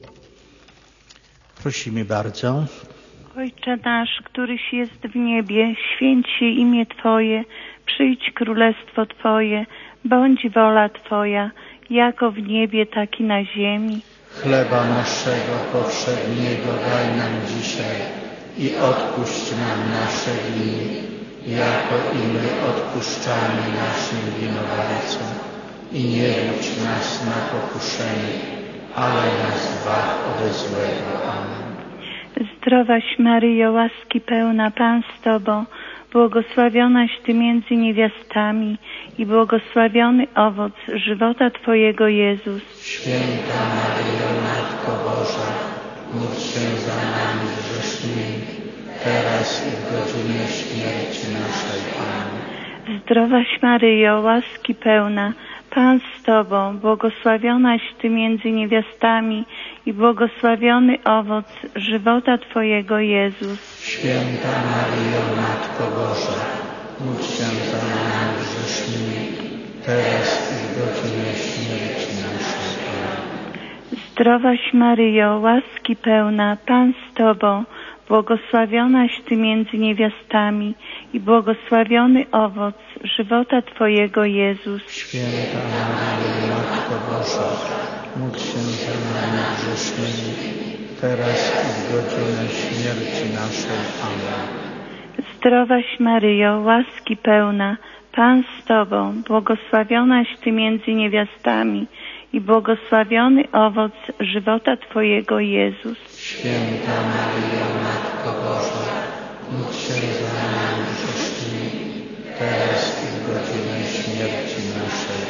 Prosimy bardzo. Ojcze nasz, któryś jest w niebie, święć się imię Twoje, przyjdź królestwo Twoje, bądź wola Twoja, jako w niebie, tak i na ziemi. Chleba naszego powszedniego daj nam dzisiaj i odpuść nam nasze winy, jako i my odpuszczamy naszym winowajcom. I nie wódź nas na pokuszenie, ale nas zbaw ode złego. Amen. Zdrowaś Maryjo, łaski pełna, Pan z Tobą, błogosławionaś Ty między niewiastami i błogosławiony owoc żywota Twojego, Jezus. Święta Maryjo, Matko Boża, módl się za nami grzesznymi, teraz i w godzinie śmierci naszej. Amen. Zdrowaś Maryjo, łaski pełna, Pan z Tobą, błogosławionaś Ty między niewiastami i błogosławiony owoc żywota Twojego, Jezus. Święta Maryjo, Matko Boża, módl się za nami grzesznymi, teraz i w godzinie śmierci naszej. Amen. Zdrowaś Maryjo, łaski pełna, Pan z Tobą, błogosławionaś Ty między niewiastami i błogosławiony owoc żywota Twojego, Jezus. Święta Maryjo, Matko Boża, módl się za nami grzesznymi, teraz i w godzinę śmierci naszej. Amen. Zdrowaś Maryjo, łaski pełna, Pan z Tobą, błogosławionaś Ty między niewiastami i błogosławiony owoc żywota Twojego, Jezus. Święta Maryjo, Matko Boża, módl się za nami grzesznymi, teraz i w godzinę śmierci naszej.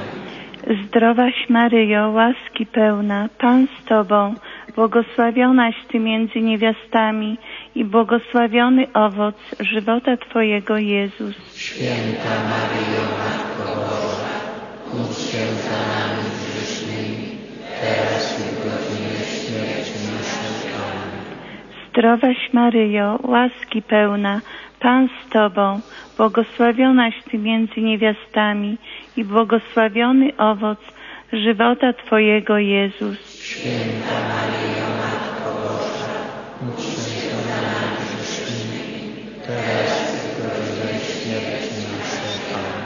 Amen. Zdrowaś Maryjo, łaski pełna, Pan z Tobą, błogosławionaś Ty między niewiastami i błogosławiony owoc żywota Twojego, Jezus. Święta Maryjo, Matko Boża, módl się za nami grzesznymi, teraz i w godzinie śmierci naszej. Amen. Zdrowaś Maryjo, łaski pełna, Pan z Tobą, błogosławionaś Ty między niewiastami i błogosławiony owoc żywota Twojego, Jezus. Święta Maryjo, Matko Boża, módl się za nami grzesznymi, teraz i w godzinie śmierci naszej.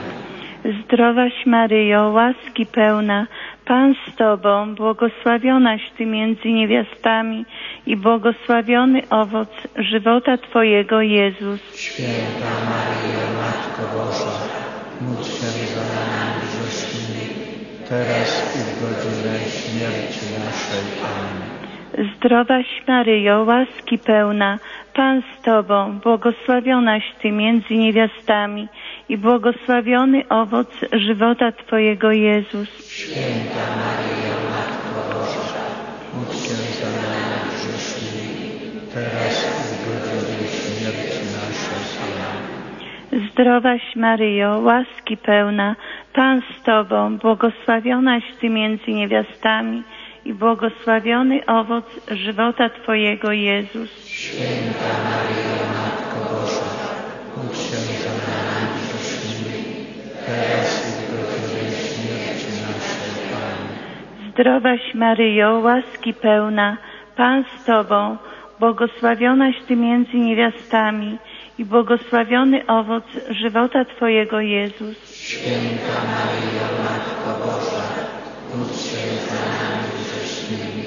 Amen. Zdrowaś Maryjo, łaski pełna, Pan z Tobą, błogosławionaś Ty między niewiastami i błogosławiony owoc żywota Twojego, Jezus. Święta Maryjo, Matko Boża, módl się za nami grzesznymi, teraz i w godzinę śmierci naszej. Amen. Zdrowaś Maryjo, łaski pełna, Pan z Tobą, błogosławionaś Ty między niewiastami i błogosławiony owoc żywota Twojego, Jezus. Święta Maryjo, Matko Boża, módl się za nami grzesznymi, teraz i w godzinie śmierci naszej. Amen. Zdrowaś Maryjo, łaski pełna, Pan z Tobą, błogosławionaś Ty między niewiastami i błogosławiony owoc żywota Twojego, Jezus. Święta Maryjo, Matko Boża, módl się za nami grzesznymi, teraz i w godzinie śmierci naszej. Amen. Zdrowaś Maryjo, łaski pełna, Pan z Tobą, błogosławionaś Ty między niewiastami i błogosławiony owoc żywota Twojego, Jezus. Święta Maryjo, Matko Boża, módl się za nami grzesznymi,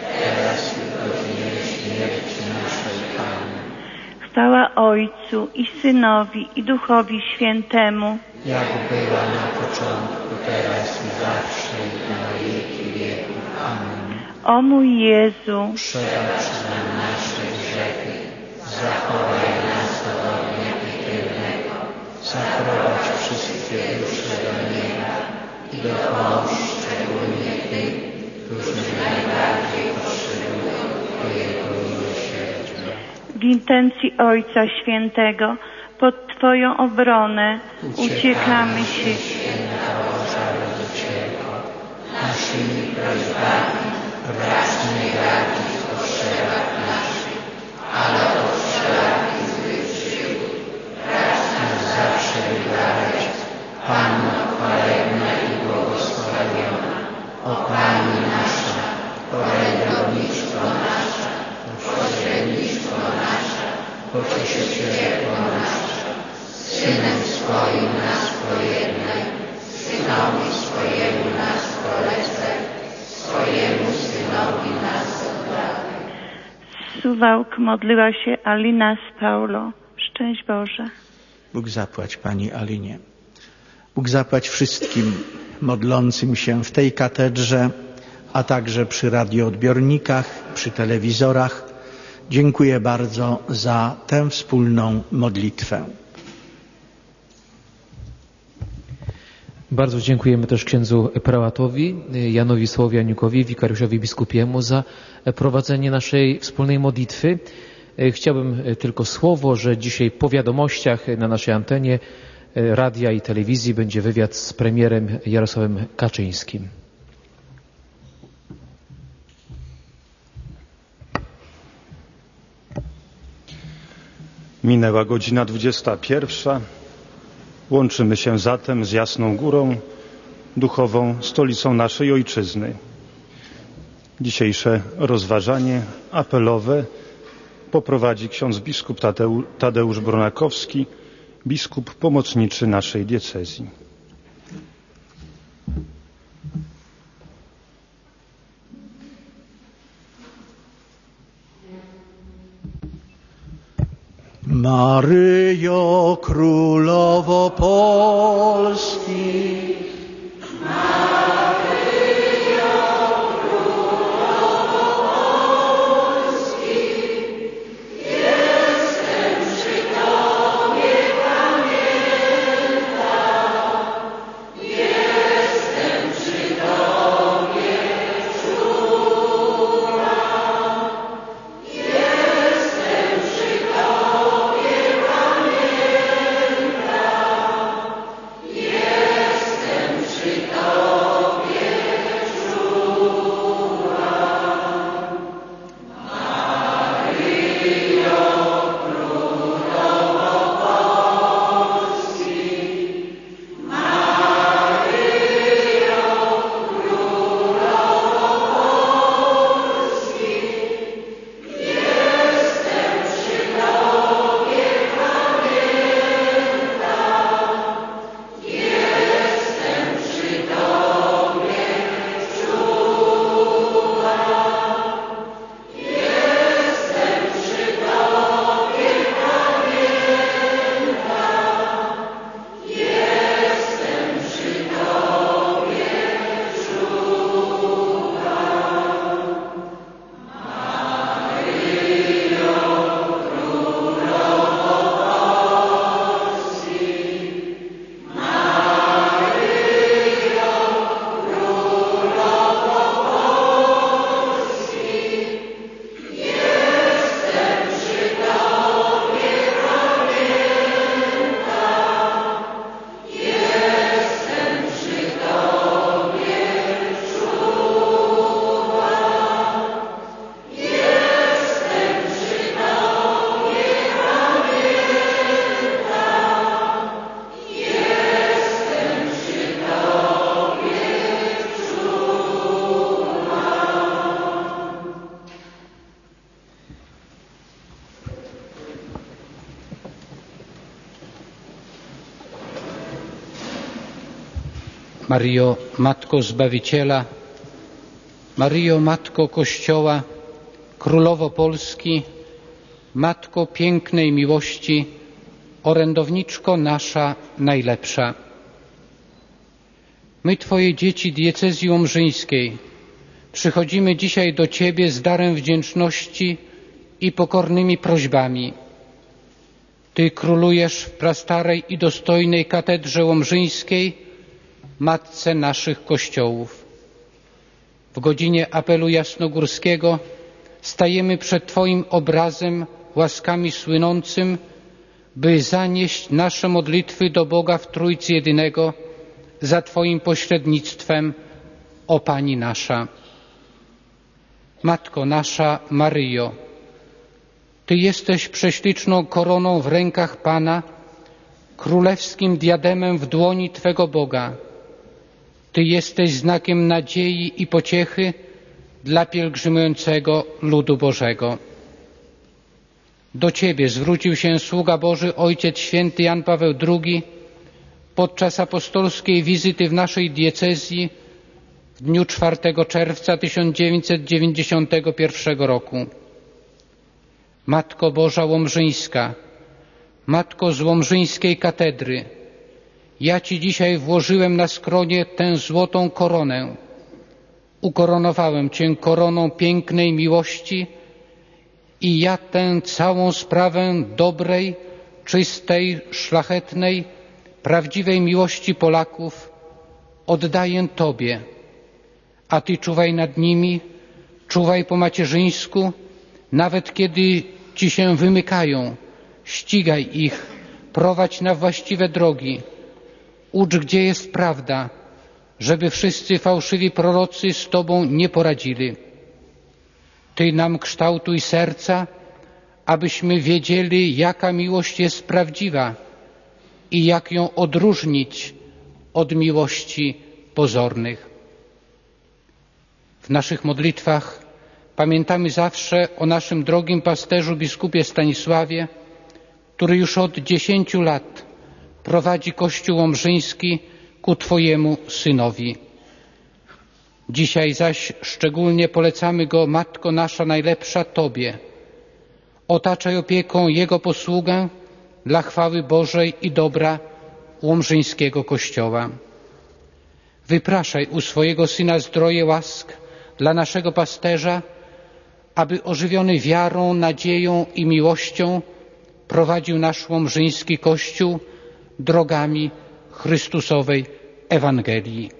teraz i w godzinie śmierci naszej. Amen. Chwała Ojcu i Synowi i Duchowi Świętemu, jak była na początku, teraz i zawsze i na wieki wieków. Amen. O mój Jezu, przebacz nam nasze grzechy, zachowaj nas od ognia piekielnego, zaprowadź wszystkie dusze do nieba i dopomóż szczególnie tym, którzy najbardziej potrzebują Twojego miłosierdzia. W intencji Ojca Świętego pod Twoją obronę uciekamy się. Święta Boża Rodzicielko, naszymi prośbami racz nie gardzić w potrzebach naszych, ale od wszelakich złych przygód racz nas zawsze wybawiać. Panno chwalebna i błogosławiona, o Pani nasza, orędowniczko nasza, pośrednictwo nasza, pocieszycielko nasza, Synem swoim nas pojednaj, Synowi swojemu nas polecaj, swojemu Synowi nas oddawaj. Z Suwałk modliła się Alina z Paulo. Szczęść Boże. Bóg zapłać Pani Alinie. Bóg zapłać wszystkim modlącym się w tej katedrze, a także przy radioodbiornikach, przy telewizorach. Dziękuję bardzo za tę wspólną modlitwę. Bardzo dziękujemy też księdzu prałatowi Janowi Sołowianiukowi, wikariuszowi biskupiemu, za prowadzenie naszej wspólnej modlitwy. Chciałbym tylko słowo, że dzisiaj po wiadomościach na naszej antenie radia i telewizji będzie wywiad z premierem Jarosławem Kaczyńskim. Minęła godzina dwudziesta pierwsza. Łączymy się zatem z Jasną Górą, duchową stolicą naszej ojczyzny. Dzisiejsze rozważanie apelowe poprowadzi ksiądz biskup Tadeusz Bronakowski, biskup pomocniczy naszej diecezji. Maryjo, Królowo Polski, Maryjo, Matko Zbawiciela, Maryjo, Matko Kościoła, Królowo Polski, Matko pięknej miłości, orędowniczko nasza najlepsza. My, Twoje dzieci diecezji łomżyńskiej, przychodzimy dzisiaj do Ciebie z darem wdzięczności i pokornymi prośbami. Ty królujesz w prastarej i dostojnej katedrze łomżyńskiej, matce naszych kościołów. w godzinie apelu jasnogórskiego stajemy przed Twoim obrazem łaskami słynącym, by zanieść nasze modlitwy do Boga w Trójcy Jedynego za Twoim pośrednictwem, o Pani nasza. Matko nasza Maryjo, Ty jesteś prześliczną koroną w rękach Pana, królewskim diademem w dłoni Twego Boga. Ty jesteś znakiem nadziei i pociechy dla pielgrzymującego ludu Bożego. Do Ciebie zwrócił się sługa Boży Ojciec Święty Jan Paweł drugi podczas apostolskiej wizyty w naszej diecezji w dniu czwartego czerwca tysiąc dziewięćset dziewięćdziesiątego pierwszego roku. Matko Boża Łomżyńska, Matko z Łomżyńskiej katedry, ja Ci dzisiaj włożyłem na skronie tę złotą koronę. Ukoronowałem Cię koroną pięknej miłości i ja tę całą sprawę dobrej, czystej, szlachetnej, prawdziwej miłości Polaków oddaję Tobie, a Ty czuwaj nad nimi, czuwaj po macierzyńsku, nawet kiedy Ci się wymykają, ścigaj ich, prowadź na właściwe drogi, ucz, gdzie jest prawda, żeby wszyscy fałszywi prorocy z Tobą nie poradzili. Ty nam kształtuj serca, abyśmy wiedzieli, jaka miłość jest prawdziwa i jak ją odróżnić od miłości pozornych. W naszych modlitwach pamiętamy zawsze o naszym drogim pasterzu biskupie Stanisławie, który już od dziesięciu lat prowadzi Kościół Łomżyński ku Twojemu Synowi. Dzisiaj zaś szczególnie polecamy go, Matko nasza najlepsza, Tobie. Otaczaj opieką Jego posługę dla chwały Bożej i dobra Łomżyńskiego Kościoła. Wypraszaj u swojego Syna zdroje łask dla naszego pasterza, aby ożywiony wiarą, nadzieją i miłością prowadził nasz Łomżyński Kościół drogami Chrystusowej Ewangelii.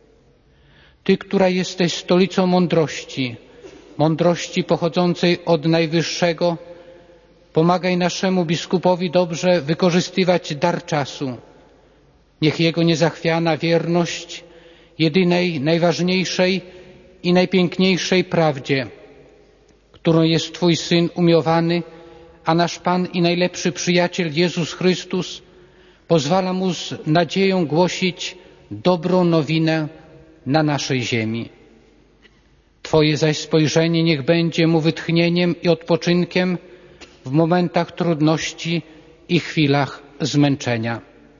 Ty, która jesteś stolicą mądrości, mądrości pochodzącej od Najwyższego, pomagaj naszemu biskupowi dobrze wykorzystywać dar czasu. Niech jego niezachwiana wierność jedynej, najważniejszej i najpiękniejszej prawdzie, którą jest Twój Syn umiłowany, a nasz Pan i najlepszy przyjaciel Jezus Chrystus, pozwala mu z nadzieją głosić dobrą nowinę na naszej ziemi. Twoje zaś spojrzenie niech będzie mu wytchnieniem i odpoczynkiem w momentach trudności i chwilach zmęczenia.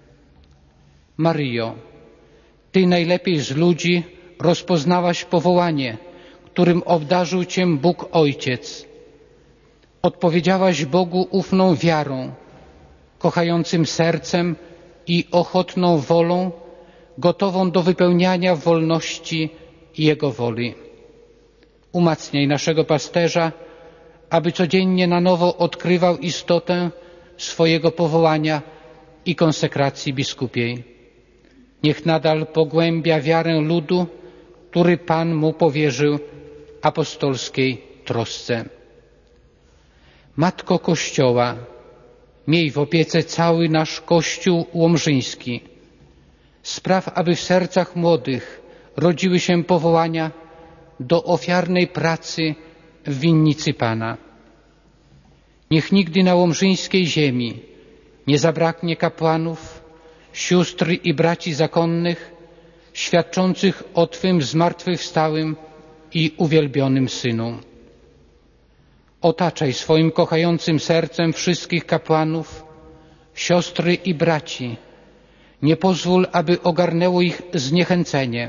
Maryjo, Ty najlepiej z ludzi rozpoznałaś powołanie, którym obdarzył Cię Bóg Ojciec. Odpowiedziałaś Bogu ufną wiarą, kochającym sercem i ochotną wolą, gotową do wypełniania w wolności Jego woli. Umacniaj naszego pasterza, aby codziennie na nowo odkrywał istotę swojego powołania i konsekracji biskupiej. Niech nadal pogłębia wiarę ludu, który Pan mu powierzył apostolskiej trosce. Matko Kościoła, miej w opiece cały nasz Kościół łomżyński. Spraw, aby w sercach młodych rodziły się powołania do ofiarnej pracy w winnicy Pana. Niech nigdy na łomżyńskiej ziemi nie zabraknie kapłanów, sióstr i braci zakonnych, świadczących o Twym zmartwychwstałym i uwielbionym Synu. Otaczaj swoim kochającym sercem wszystkich kapłanów, siostry i braci. Nie pozwól, aby ogarnęło ich zniechęcenie.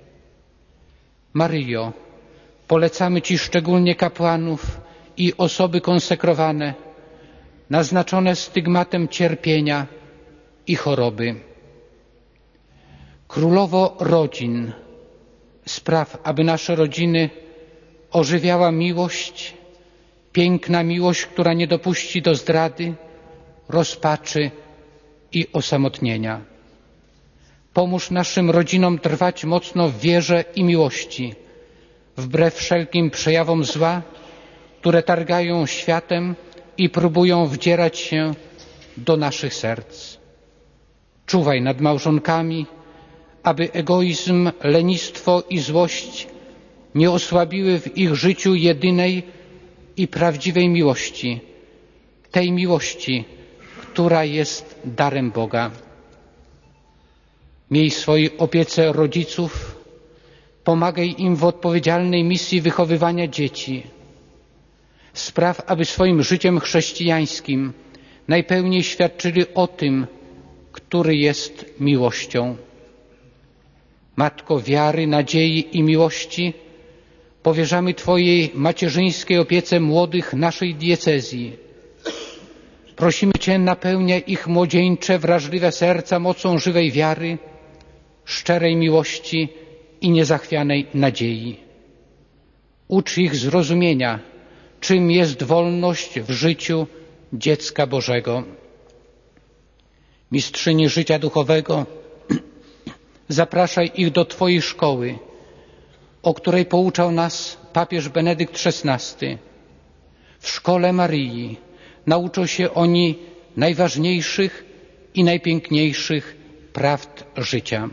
Maryjo, polecamy Ci szczególnie kapłanów i osoby konsekrowane, naznaczone stygmatem cierpienia i choroby. Królowo rodzin, spraw, aby nasze rodziny ożywiała miłość, piękna miłość, która nie dopuści do zdrady, rozpaczy i osamotnienia. Pomóż naszym rodzinom trwać mocno w wierze i miłości, wbrew wszelkim przejawom zła, które targają światem i próbują wdzierać się do naszych serc. Czuwaj nad małżonkami, aby egoizm, lenistwo i złość nie osłabiły w ich życiu jedynej i prawdziwej miłości, tej miłości, która jest darem Boga. Miej w swojej opiece rodziców, pomagaj im w odpowiedzialnej misji wychowywania dzieci. Spraw, aby swoim życiem chrześcijańskim najpełniej świadczyli o tym, który jest miłością. Matko wiary, nadziei i miłości, powierzamy Twojej macierzyńskiej opiece młodych naszej diecezji. Prosimy Cię, napełniaj ich młodzieńcze, wrażliwe serca mocą żywej wiary, szczerej miłości i niezachwianej nadziei. Ucz ich zrozumienia, czym jest wolność w życiu dziecka Bożego. Mistrzyni życia duchowego, zapraszaj ich do Twojej szkoły, o której pouczał nas papież Benedykt szesnasty. W szkole Maryi nauczą się oni najważniejszych i najpiękniejszych prawd życia.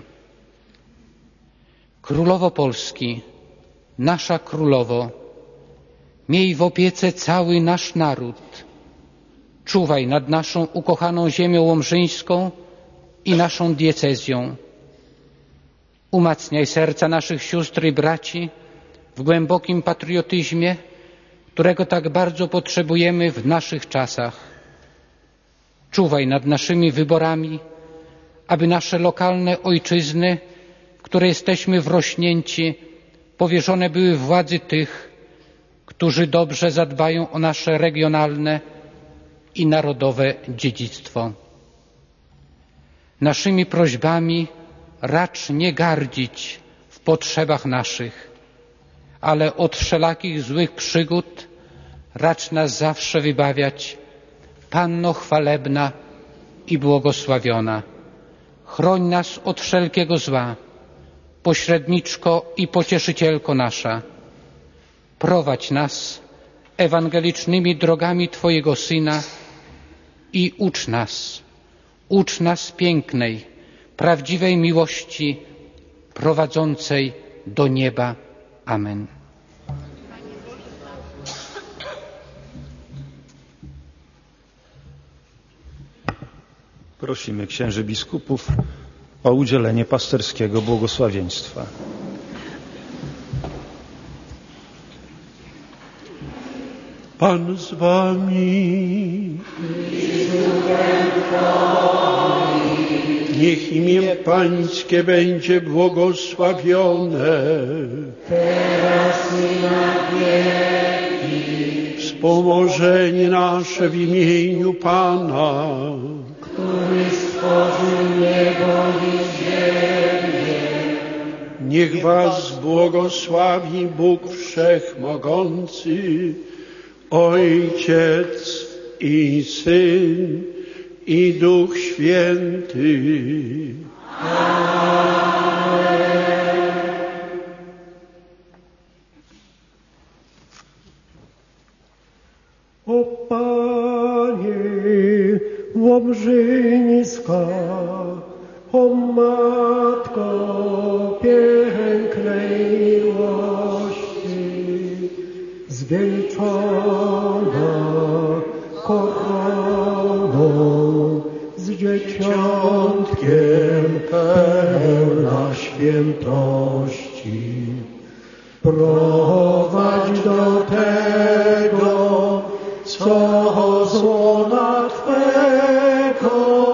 Królowo Polski, nasza królowo, miej w opiece cały nasz naród. Czuwaj nad naszą ukochaną ziemią łomżyńską i naszą diecezją. Umacniaj serca naszych sióstr i braci w głębokim patriotyzmie, którego tak bardzo potrzebujemy w naszych czasach. Czuwaj nad naszymi wyborami, aby nasze lokalne ojczyzny, w które jesteśmy wrośnięci, powierzone były władzy tych, którzy dobrze zadbają o nasze regionalne i narodowe dziedzictwo. Naszymi prośbami racz nie gardzić w potrzebach naszych, ale od wszelakich złych przygód racz nas zawsze wybawiać, Panno chwalebna i błogosławiona. Chroń nas od wszelkiego zła, pośredniczko i pocieszycielko nasza. Prowadź nas ewangelicznymi drogami Twojego Syna i ucz nas, ucz nas pięknej, prawdziwej miłości prowadzącej do nieba. Amen. Prosimy księży biskupów o udzielenie pasterskiego błogosławieństwa. Pan z wami. Niech imię Pańskie będzie błogosławione. Teraz i na wieki. Wspomożenie nasze w imieniu Pana, który stworzył niebo i ziemię. Niech was błogosławi Bóg Wszechmogący, Ojciec i Syn i Duch Święty. Amen. O Panie, Łomżyńska, o Matko pięknej miłości, zwieńczona koroną, z dzieciątkiem pełna świętości. Prowadź do tego, co z łona Twego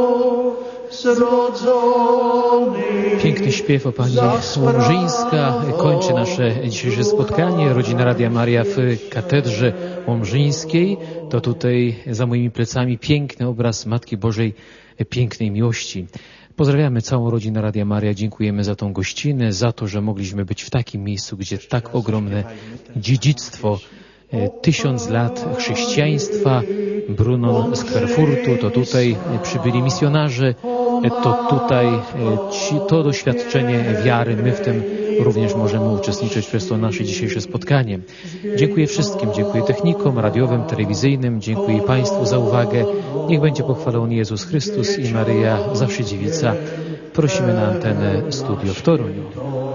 zrodzony. Piękny śpiew o Pani Łomżyńska kończy nasze dzisiejsze spotkanie. Rodzina Radia Maria w katedrze łomżyńskiej. To tutaj za moimi plecami piękny obraz Matki Bożej Pięknej Miłości. Pozdrawiamy całą rodzinę Radia Maria, dziękujemy za tą gościnę, za to, że mogliśmy być w takim miejscu, gdzie tak ogromne dziedzictwo, tysiąc lat chrześcijaństwa, Brunon z Querfurtu, to tutaj przybyli misjonarze, to tutaj ci, to doświadczenie wiary my w tym również możemy uczestniczyć przez to nasze dzisiejsze spotkanie. Dziękuję wszystkim, dziękuję technikom radiowym, telewizyjnym, dziękuję Państwu za uwagę. Niech będzie pochwalony Jezus Chrystus i Maryja, zawsze dziewica. Prosimy na antenę Studio w Toruniu.